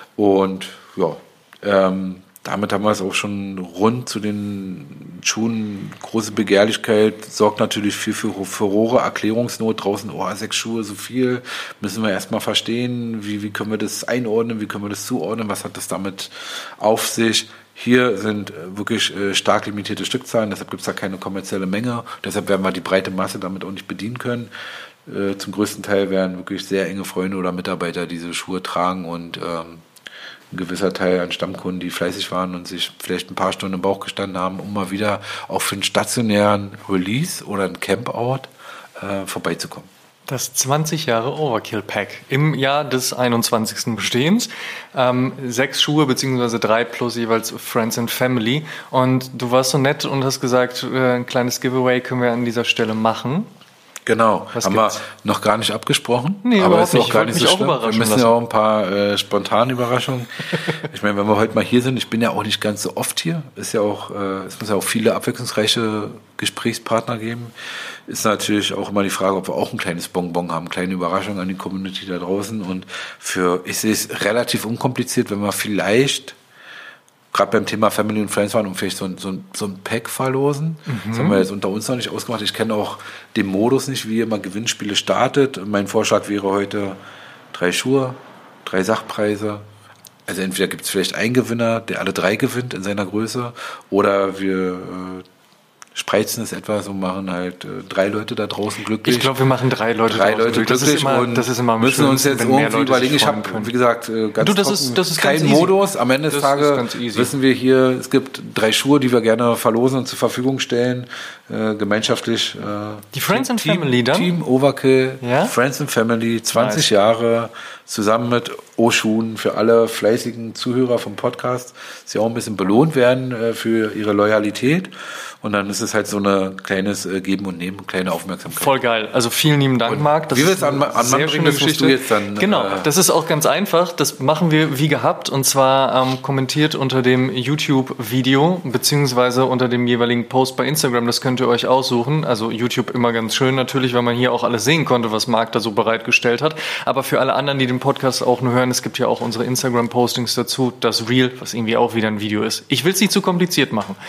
Und ja, ähm, damit haben wir es auch schon rund zu den Schuhen. Große Begehrlichkeit sorgt natürlich viel für Furore, Erklärungsnot. Draußen, oh, sechs Schuhe, so viel. Müssen wir erstmal verstehen, wie, wie können wir das einordnen, wie können wir das zuordnen, was hat das damit auf sich. Hier sind wirklich äh, stark limitierte Stückzahlen, deshalb gibt es da keine kommerzielle Menge. Deshalb werden wir die breite Masse damit auch nicht bedienen können. Äh, zum größten Teil werden wirklich sehr enge Freunde oder Mitarbeiter diese Schuhe tragen und ähm, ein gewisser Teil an Stammkunden, die fleißig waren und sich vielleicht ein paar Stunden im Bauch gestanden haben, um mal wieder auch für einen stationären Release oder ein Campout äh, vorbeizukommen. Das zwanzig Jahre Overkill Pack im Jahr des einundzwanzigsten Bestehens. Ähm, sechs Schuhe beziehungsweise drei plus jeweils Friends and Family. Und du warst so nett und hast gesagt, äh, ein kleines Giveaway können wir an dieser Stelle machen. Genau, Was haben gibt's? wir noch gar nicht abgesprochen, Nee, aber überhaupt ist auch nicht. Ich gar wollte nicht so mich auch schlimm. Wir überraschen müssen lassen. ja auch ein paar äh, spontane Überraschungen. Ich meine, wenn wir heute mal hier sind, ich bin ja auch nicht ganz so oft hier, ist ja auch, äh, es muss ja auch viele abwechslungsreiche Gesprächspartner geben. Ist natürlich auch immer die Frage, ob wir auch ein kleines Bonbon haben, kleine Überraschung an die Community da draußen. Und für, ich sehe es relativ unkompliziert, wenn wir vielleicht gerade beim Thema Family und Friends waren und vielleicht so ein, so ein, so ein Pack verlosen. Mhm. Das haben wir jetzt unter uns noch nicht ausgemacht. Ich kenne auch den Modus nicht, wie ihr mal Gewinnspiele startet. Mein Vorschlag wäre heute drei Schuhe, drei Sachpreise. Also entweder gibt es vielleicht einen Gewinner, der alle drei gewinnt in seiner Größe, oder wir äh, spreizen es etwas und machen halt äh, drei Leute da draußen glücklich. Ich glaube, wir machen drei Leute drei draußen Leute glücklich. Das ist immer, und das ist immer am müssen uns schönsten, jetzt wenn mehr irgendwie Leute überlegen. sich Ich freuen habe, können. wie gesagt, äh, ganz Du, das trocken, ist- das ist keinen ganz easy. Modus. Am Ende des Das Tages ist ganz easy. wissen wir hier, es gibt drei Schuhe, die wir gerne verlosen und zur Verfügung stellen, äh, gemeinschaftlich. Äh, Die Friends and Team, Family dann? Team Overkill, Ja? Friends and Family, zwanzig Nice. Jahre, zusammen mit O-Schuhen für alle fleißigen Zuhörer vom Podcast, die auch ein bisschen belohnt werden äh, für ihre Loyalität. Und dann ist es halt so ein kleines äh, Geben und Nehmen, kleine Aufmerksamkeit. Voll geil. Also vielen lieben Dank, Und Marc. Das wie wir ist es an- eine an Mann sehr bringen, schöne das musst Geschichte. du jetzt dann, Genau, äh, das ist auch ganz einfach. Das machen wir wie gehabt. Und zwar ähm, kommentiert unter dem YouTube-Video beziehungsweise unter dem jeweiligen Post bei Instagram. Das könnt ihr euch aussuchen. Also YouTube immer ganz schön natürlich, weil man hier auch alles sehen konnte, was Marc da so bereitgestellt hat. Aber für alle anderen, die den Podcast auch nur hören, es gibt ja auch unsere Instagram-Postings dazu. Das Reel, was irgendwie auch wieder ein Video ist. Ich will es nicht zu kompliziert machen.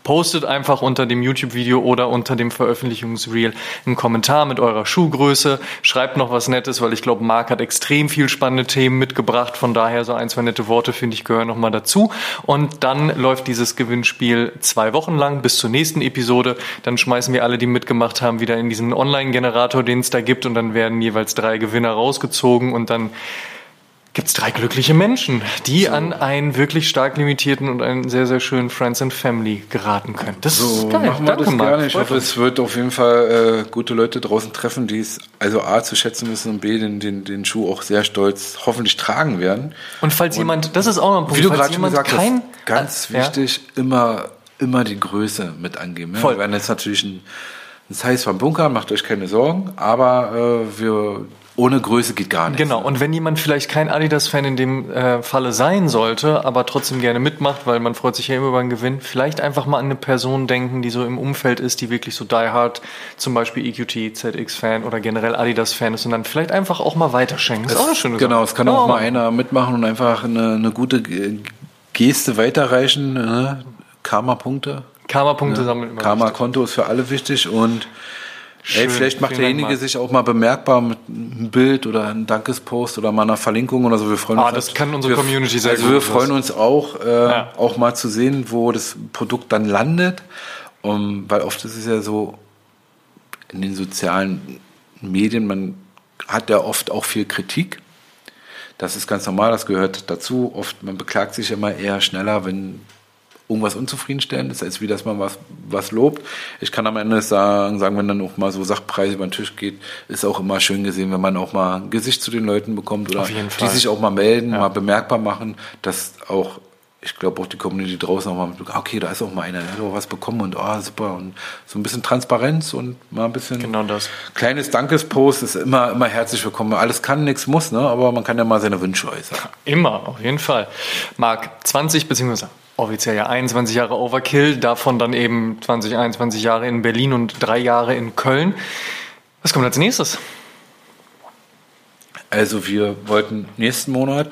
Postet einfach unter dem YouTube-Video oder unter dem Veröffentlichungsreel einen Kommentar mit eurer Schuhgröße. Schreibt noch was Nettes, weil ich glaube, Marc hat extrem viel spannende Themen mitgebracht. Von daher so ein, zwei nette Worte, finde ich, gehören nochmal dazu. Und dann läuft dieses Gewinnspiel zwei Wochen lang bis zur nächsten Episode. Dann schmeißen wir alle, die mitgemacht haben, wieder in diesen Online-Generator, den es da gibt. Und dann werden jeweils drei Gewinner rausgezogen. Und dann gibt's drei glückliche Menschen, die so an einen wirklich stark limitierten und einen sehr, sehr schönen Friends and Family geraten können. Das so ist geil. Machen wir Danke, das Marc. gerne. Ich hoffe, es wird auf jeden Fall äh, gute Leute draußen treffen, die es also A zu schätzen wissen und B den, den, den Schuh auch sehr stolz hoffentlich tragen werden. Und falls und jemand, das ist auch noch ein Punkt, wie du falls gerade schon jemand gesagt kein, hast, ganz ja? wichtig, immer, immer die Größe mit angeben. Ja? Voll. Wir werden jetzt natürlich ein, ein Size vom Bunker, macht euch keine Sorgen, aber äh, wir ohne Größe geht gar nichts. Genau, und wenn jemand vielleicht kein Adidas-Fan in dem äh, Falle sein sollte, aber trotzdem gerne mitmacht, weil man freut sich ja immer über einen Gewinn, vielleicht einfach mal an eine Person denken, die so im Umfeld ist, die wirklich so die hard, zum Beispiel E Q T, Z X-Fan oder generell Adidas-Fan ist und dann vielleicht einfach auch mal weiterschenken. Das ist auch eine schöne Sache. Genau, es kann oh. auch mal einer mitmachen und einfach eine, eine gute Geste weiterreichen. Ne? Karma-Punkte. Karma-Punkte ja. sammeln immer. Karma-Konto ist für alle wichtig und Schön, ey, vielleicht macht derjenige sich auch mal bemerkbar mit einem Bild oder einem Dankespost oder mal einer Verlinkung oder so. Wir freuen ah, uns. Das kann unsere wir, Community sehr also gut. Also wir freuen uns auch, äh, ja. auch mal zu sehen, wo das Produkt dann landet. Um, weil oft ist es ja so, in den sozialen Medien, man hat ja oft auch viel Kritik. Das ist ganz normal, das gehört dazu. Oft, man beklagt sich immer eher schneller, wenn irgendwas unzufriedenstellend ist, als wie dass man was, was lobt. Ich kann am Ende sagen, sagen, wenn dann auch mal so Sachpreise über den Tisch geht, ist auch immer schön gesehen, wenn man auch mal ein Gesicht zu den Leuten bekommt oder die sich auch mal melden, ja. mal bemerkbar machen, dass auch, ich glaube auch die Community draußen auch mal mit, okay, da ist auch mal einer, der hat auch was bekommen und oh, super und so ein bisschen Transparenz und mal ein bisschen genau das. Kleines Dankespost ist immer, immer herzlich willkommen. Alles kann, nichts muss, ne? Aber man kann ja mal seine Wünsche äußern. Immer, auf jeden Fall. Marc, zwanzig beziehungsweise offiziell ja einundzwanzig Jahre Overkill, davon dann eben zwanzig, einundzwanzig Jahre in Berlin und drei Jahre in Köln. Was kommt als nächstes? Also wir wollten nächsten Monat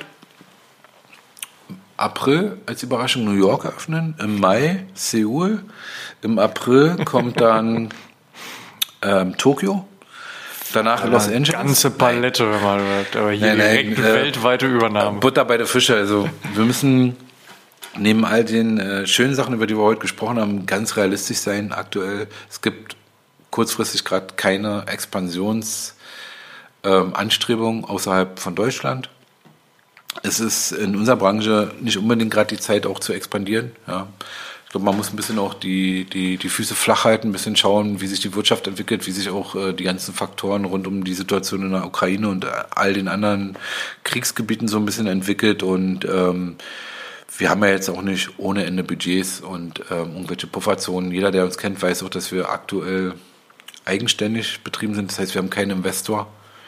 April als Überraschung New York eröffnen, im Mai Seoul, im April kommt dann ähm, Tokio, danach ja, Los Angeles. Ganze Palette, mal, aber hier nein, nein, direkt äh, weltweite Übernahme. Butter bei der Fische, also wir müssen neben all den äh, schönen Sachen, über die wir heute gesprochen haben, ganz realistisch sein aktuell. Es gibt kurzfristig gerade keine Expansionsanstrebungen ähm, außerhalb von Deutschland. Es ist in unserer Branche nicht unbedingt gerade die Zeit auch zu expandieren. Ja. Ich glaube, man muss ein bisschen auch die, die, die Füße flach halten, ein bisschen schauen, wie sich die Wirtschaft entwickelt, wie sich auch äh, die ganzen Faktoren rund um die Situation in der Ukraine und all den anderen Kriegsgebieten so ein bisschen entwickelt und ähm, wir haben ja jetzt auch nicht ohne Ende Budgets und ähm, irgendwelche Pufferzonen. Jeder, der uns kennt, weiß auch, dass wir aktuell eigenständig betrieben sind. Das heißt, wir haben keinen Investor.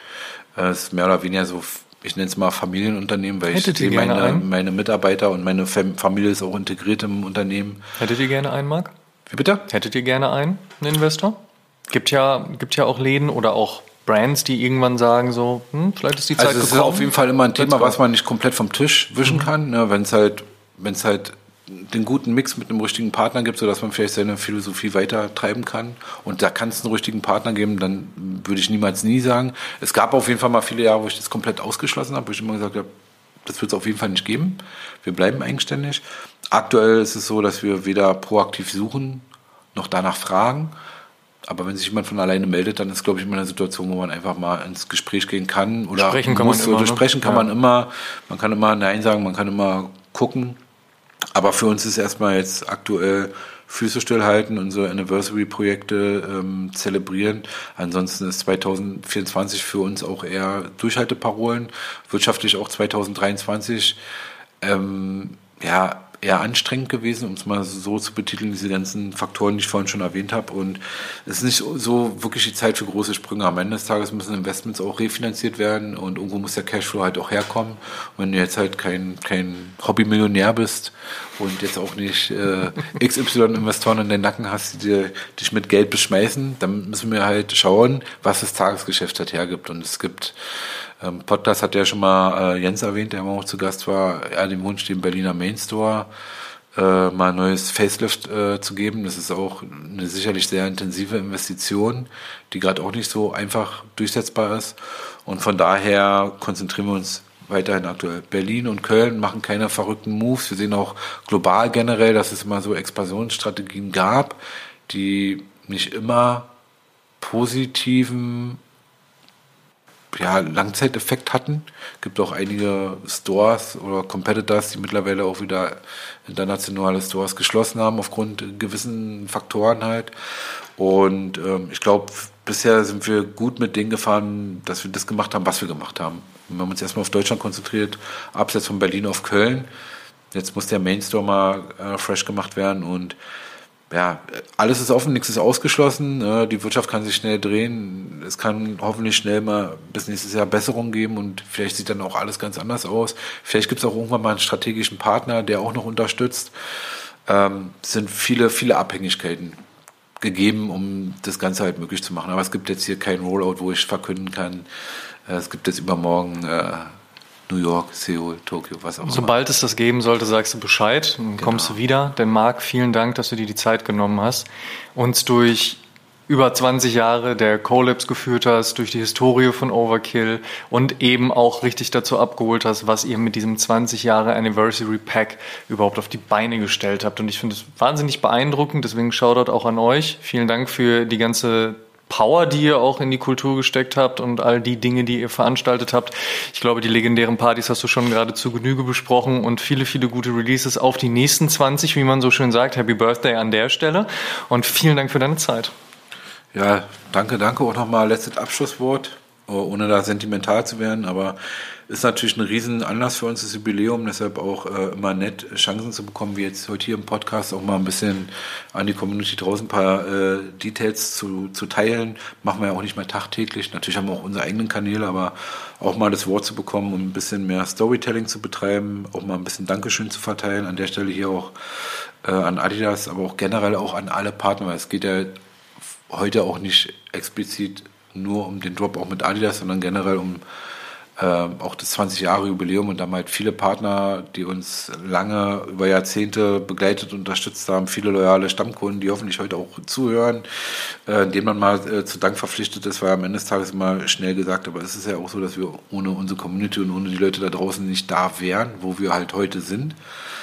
Es äh, ist mehr oder weniger so, ich nenne es mal Familienunternehmen, weil Hättet ich sehe meine, meine Mitarbeiter und meine Familie ist auch integriert im Unternehmen. Hättet ihr gerne einen, Marc? Wie bitte? Hättet ihr gerne einen, einen Investor? Gibt ja, gibt ja auch Läden oder auch Brands, die irgendwann sagen so, hm, vielleicht ist die Zeit also gekommen. Also es ist auf jeden Fall immer ein Thema, was man nicht komplett vom Tisch wischen mhm. kann, ne, wenn es halt wenn es halt den guten Mix mit einem richtigen Partner gibt, sodass man vielleicht seine Philosophie weiter treiben kann. Und da kann es einen richtigen Partner geben, dann würde ich niemals nie sagen. Es gab auf jeden Fall mal viele Jahre, wo ich das komplett ausgeschlossen habe, wo ich immer gesagt habe, das wird es auf jeden Fall nicht geben. Wir bleiben eigenständig. Aktuell ist es so, dass wir weder proaktiv suchen, noch danach fragen. Aber wenn sich jemand von alleine meldet, dann ist, glaube ich, immer eine Situation, wo man einfach mal ins Gespräch gehen kann. Oder sprechen kann muss, man immer. Oder sprechen kann ja. man immer. Man kann immer Nein sagen, man kann immer gucken. Aber für uns ist erstmal jetzt aktuell Füße stillhalten, unsere Anniversary-Projekte ähm, zelebrieren. Ansonsten ist zwanzig vierundzwanzig für uns auch eher Durchhalteparolen. Wirtschaftlich auch zwanzig dreiundzwanzig ähm, ja, eher anstrengend gewesen, um es mal so zu betiteln, diese ganzen Faktoren, die ich vorhin schon erwähnt habe. Und es ist nicht so wirklich die Zeit für große Sprünge. Am Ende des Tages müssen Investments auch refinanziert werden und irgendwo muss der Cashflow halt auch herkommen. Und wenn du jetzt halt kein, kein Hobby-Millionär bist und jetzt auch nicht äh, X Y-Investoren in den Nacken hast, die dir, dich mit Geld beschmeißen, dann müssen wir halt schauen, was das Tagesgeschäft halt hergibt. Und es gibt Ähm, Podcast hat ja schon mal äh, Jens erwähnt, der immer auch zu Gast war. Er hat den Wunsch, den Berliner Main Store äh, mal ein neues Facelift äh, zu geben. Das ist auch eine sicherlich sehr intensive Investition, die gerade auch nicht so einfach durchsetzbar ist. Und von daher konzentrieren wir uns weiterhin aktuell. Berlin und Köln machen keine verrückten Moves. Wir sehen auch global generell, dass es immer so Expansionsstrategien gab, die nicht immer positiven ja, Langzeiteffekt hatten. Es gibt auch einige Stores oder Competitors, die mittlerweile auch wieder internationale Stores geschlossen haben, aufgrund gewissen Faktoren halt. Und ähm, ich glaube, bisher sind wir gut mit Dingen gefahren, dass wir das gemacht haben, was wir gemacht haben. Wir haben uns erstmal auf Deutschland konzentriert, abseits von Berlin auf Köln. Jetzt muss der Mainstore mal äh, fresh gemacht werden und ja, alles ist offen, nichts ist ausgeschlossen. Äh, die Wirtschaft kann sich schnell drehen. Es kann hoffentlich schnell mal bis nächstes Jahr Besserung geben und vielleicht sieht dann auch alles ganz anders aus. Vielleicht gibt es auch irgendwann mal einen strategischen Partner, der auch noch unterstützt. Ähm, es sind viele, viele Abhängigkeiten gegeben, um das Ganze halt möglich zu machen. Aber es gibt jetzt hier kein Rollout, wo ich verkünden kann, äh, es gibt jetzt übermorgen äh, New York, Seoul, Tokio, was auch immer. Sobald es das geben sollte, sagst du Bescheid, dann genau. kommst du wieder. Denn Marc, vielen Dank, dass du dir die Zeit genommen hast, uns durch über zwanzig Jahre der Collabs geführt hast, durch die Historie von Overkill und eben auch richtig dazu abgeholt hast, was ihr mit diesem zwanzig Jahre Anniversary Pack überhaupt auf die Beine gestellt habt. Und ich finde es wahnsinnig beeindruckend, deswegen Shoutout auch an euch. Vielen Dank für die ganze Power, die ihr auch in die Kultur gesteckt habt und all die Dinge, die ihr veranstaltet habt. Ich glaube, die legendären Partys hast du schon gerade zu Genüge besprochen und viele, viele gute Releases auf die nächsten zwanzig, wie man so schön sagt. Happy Birthday an der Stelle und vielen Dank für deine Zeit. Ja, danke, danke. Auch nochmal letztes Abschlusswort, ohne da sentimental zu werden, aber ist natürlich ein riesen Anlass für uns, das Jubiläum, deshalb auch äh, immer nett, Chancen zu bekommen, wie jetzt heute hier im Podcast, auch mal ein bisschen an die Community draußen ein paar äh, Details zu, zu teilen. Machen wir ja auch nicht mehr tagtäglich. Natürlich haben wir auch unsere eigenen Kanäle, aber auch mal das Wort zu bekommen, um ein bisschen mehr Storytelling zu betreiben, auch mal ein bisschen Dankeschön zu verteilen. An der Stelle hier auch äh, an Adidas, aber auch generell auch an alle Partner, weil es geht ja heute auch nicht explizit nur um den Drop auch mit Adidas, sondern generell um äh, auch das zwanzig Jahre Jubiläum und da haben halt viele Partner, die uns lange über Jahrzehnte begleitet und unterstützt haben, viele loyale Stammkunden, die hoffentlich heute auch zuhören, äh, denen man mal äh, zu Dank verpflichtet ist, weil am Ende des Tages immer schnell gesagt, aber es ist ja auch so, dass wir ohne unsere Community und ohne die Leute da draußen nicht da wären, wo wir halt heute sind.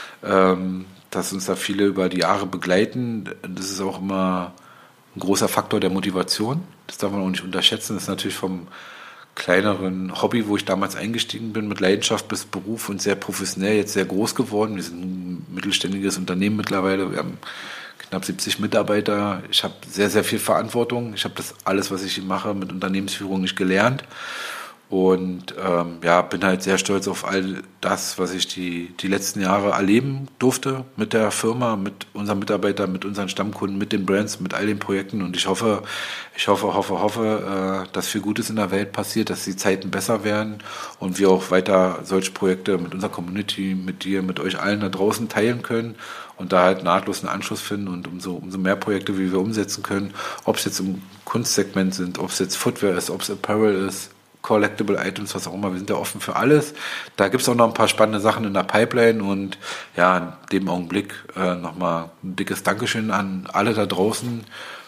Ähm, dass uns da viele über die Jahre begleiten, das ist auch immer ein großer Faktor der Motivation. Das darf man auch nicht unterschätzen. Das ist natürlich vom kleineren Hobby, wo ich damals eingestiegen bin, mit Leidenschaft bis Beruf und sehr professionell, jetzt sehr groß geworden. Wir sind ein mittelständiges Unternehmen mittlerweile. Wir haben knapp siebzig Mitarbeiter. Ich habe sehr, sehr viel Verantwortung. Ich habe das alles, was ich mache, mit Unternehmensführung nicht gelernt. Und ähm, ja, bin halt sehr stolz auf all das, was ich die, die letzten Jahre erleben durfte mit der Firma, mit unseren Mitarbeitern, mit unseren Stammkunden, mit den Brands, mit all den Projekten. Und ich hoffe, ich hoffe, hoffe, hoffe, äh, dass viel Gutes in der Welt passiert, dass die Zeiten besser werden und wir auch weiter solche Projekte mit unserer Community, mit dir, mit euch allen da draußen teilen können und da halt nahtlos einen Anschluss finden und umso, umso mehr Projekte, wie wir umsetzen können, ob es jetzt im Kunstsegment sind, ob es jetzt Footwear ist, ob es Apparel ist, Collectible Items, was auch immer, wir sind ja offen für alles. Da gibt es auch noch ein paar spannende Sachen in der Pipeline und ja, in dem Augenblick äh, nochmal ein dickes Dankeschön an alle da draußen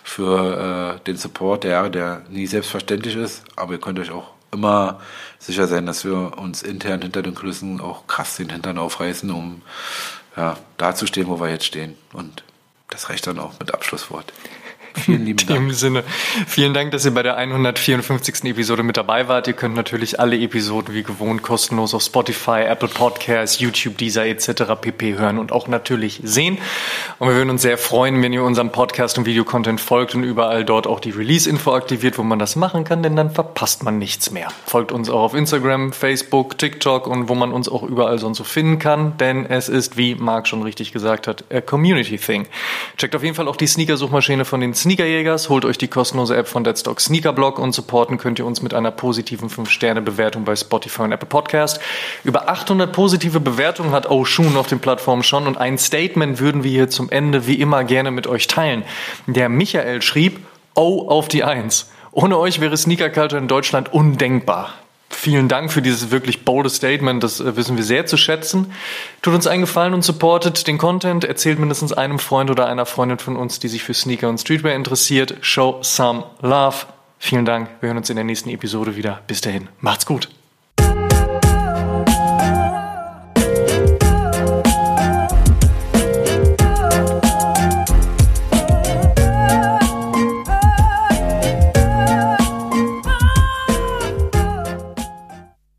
für äh, den Support, der, der nie selbstverständlich ist, aber ihr könnt euch auch immer sicher sein, dass wir uns intern hinter den Kulissen auch krass den Hintern aufreißen, um ja, da zu stehen, wo wir jetzt stehen. Und das reicht dann auch mit Abschlusswort. Vielen lieben Dank. In dem Sinne, vielen Dank, dass ihr bei der hundertvierundfünfzigsten Episode mit dabei wart. Ihr könnt natürlich alle Episoden wie gewohnt kostenlos auf Spotify, Apple Podcasts, YouTube, Deezer et cetera pp. Hören und auch natürlich sehen. Und wir würden uns sehr freuen, wenn ihr unserem Podcast und Videocontent folgt und überall dort auch die Release-Info aktiviert, wo man das machen kann, denn dann verpasst man nichts mehr. Folgt uns auch auf Instagram, Facebook, TikTok und wo man uns auch überall sonst so finden kann, denn es ist, wie Marc schon richtig gesagt hat, a Community-Thing. Checkt auf jeden Fall auch die Sneaker-Suchmaschine von den Sneakerjägers, holt euch die kostenlose App von Deadstock Sneakerblog und supporten könnt ihr uns mit einer positiven fünf Sterne Bewertung bei Spotify und Apple Podcast. Über achthundert positive Bewertungen hat Oshun auf den Plattformen schon und ein Statement würden wir hier zum Ende wie immer gerne mit euch teilen. Der Michael schrieb, O auf die Eins. Ohne euch wäre Sneaker Culture in Deutschland undenkbar. Vielen Dank für dieses wirklich bolde Statement, das äh, wissen wir sehr zu schätzen. Tut uns einen Gefallen und supportet den Content, erzählt mindestens einem Freund oder einer Freundin von uns, die sich für Sneaker und Streetwear interessiert. Show some love. Vielen Dank, wir hören uns in der nächsten Episode wieder. Bis dahin, macht's gut.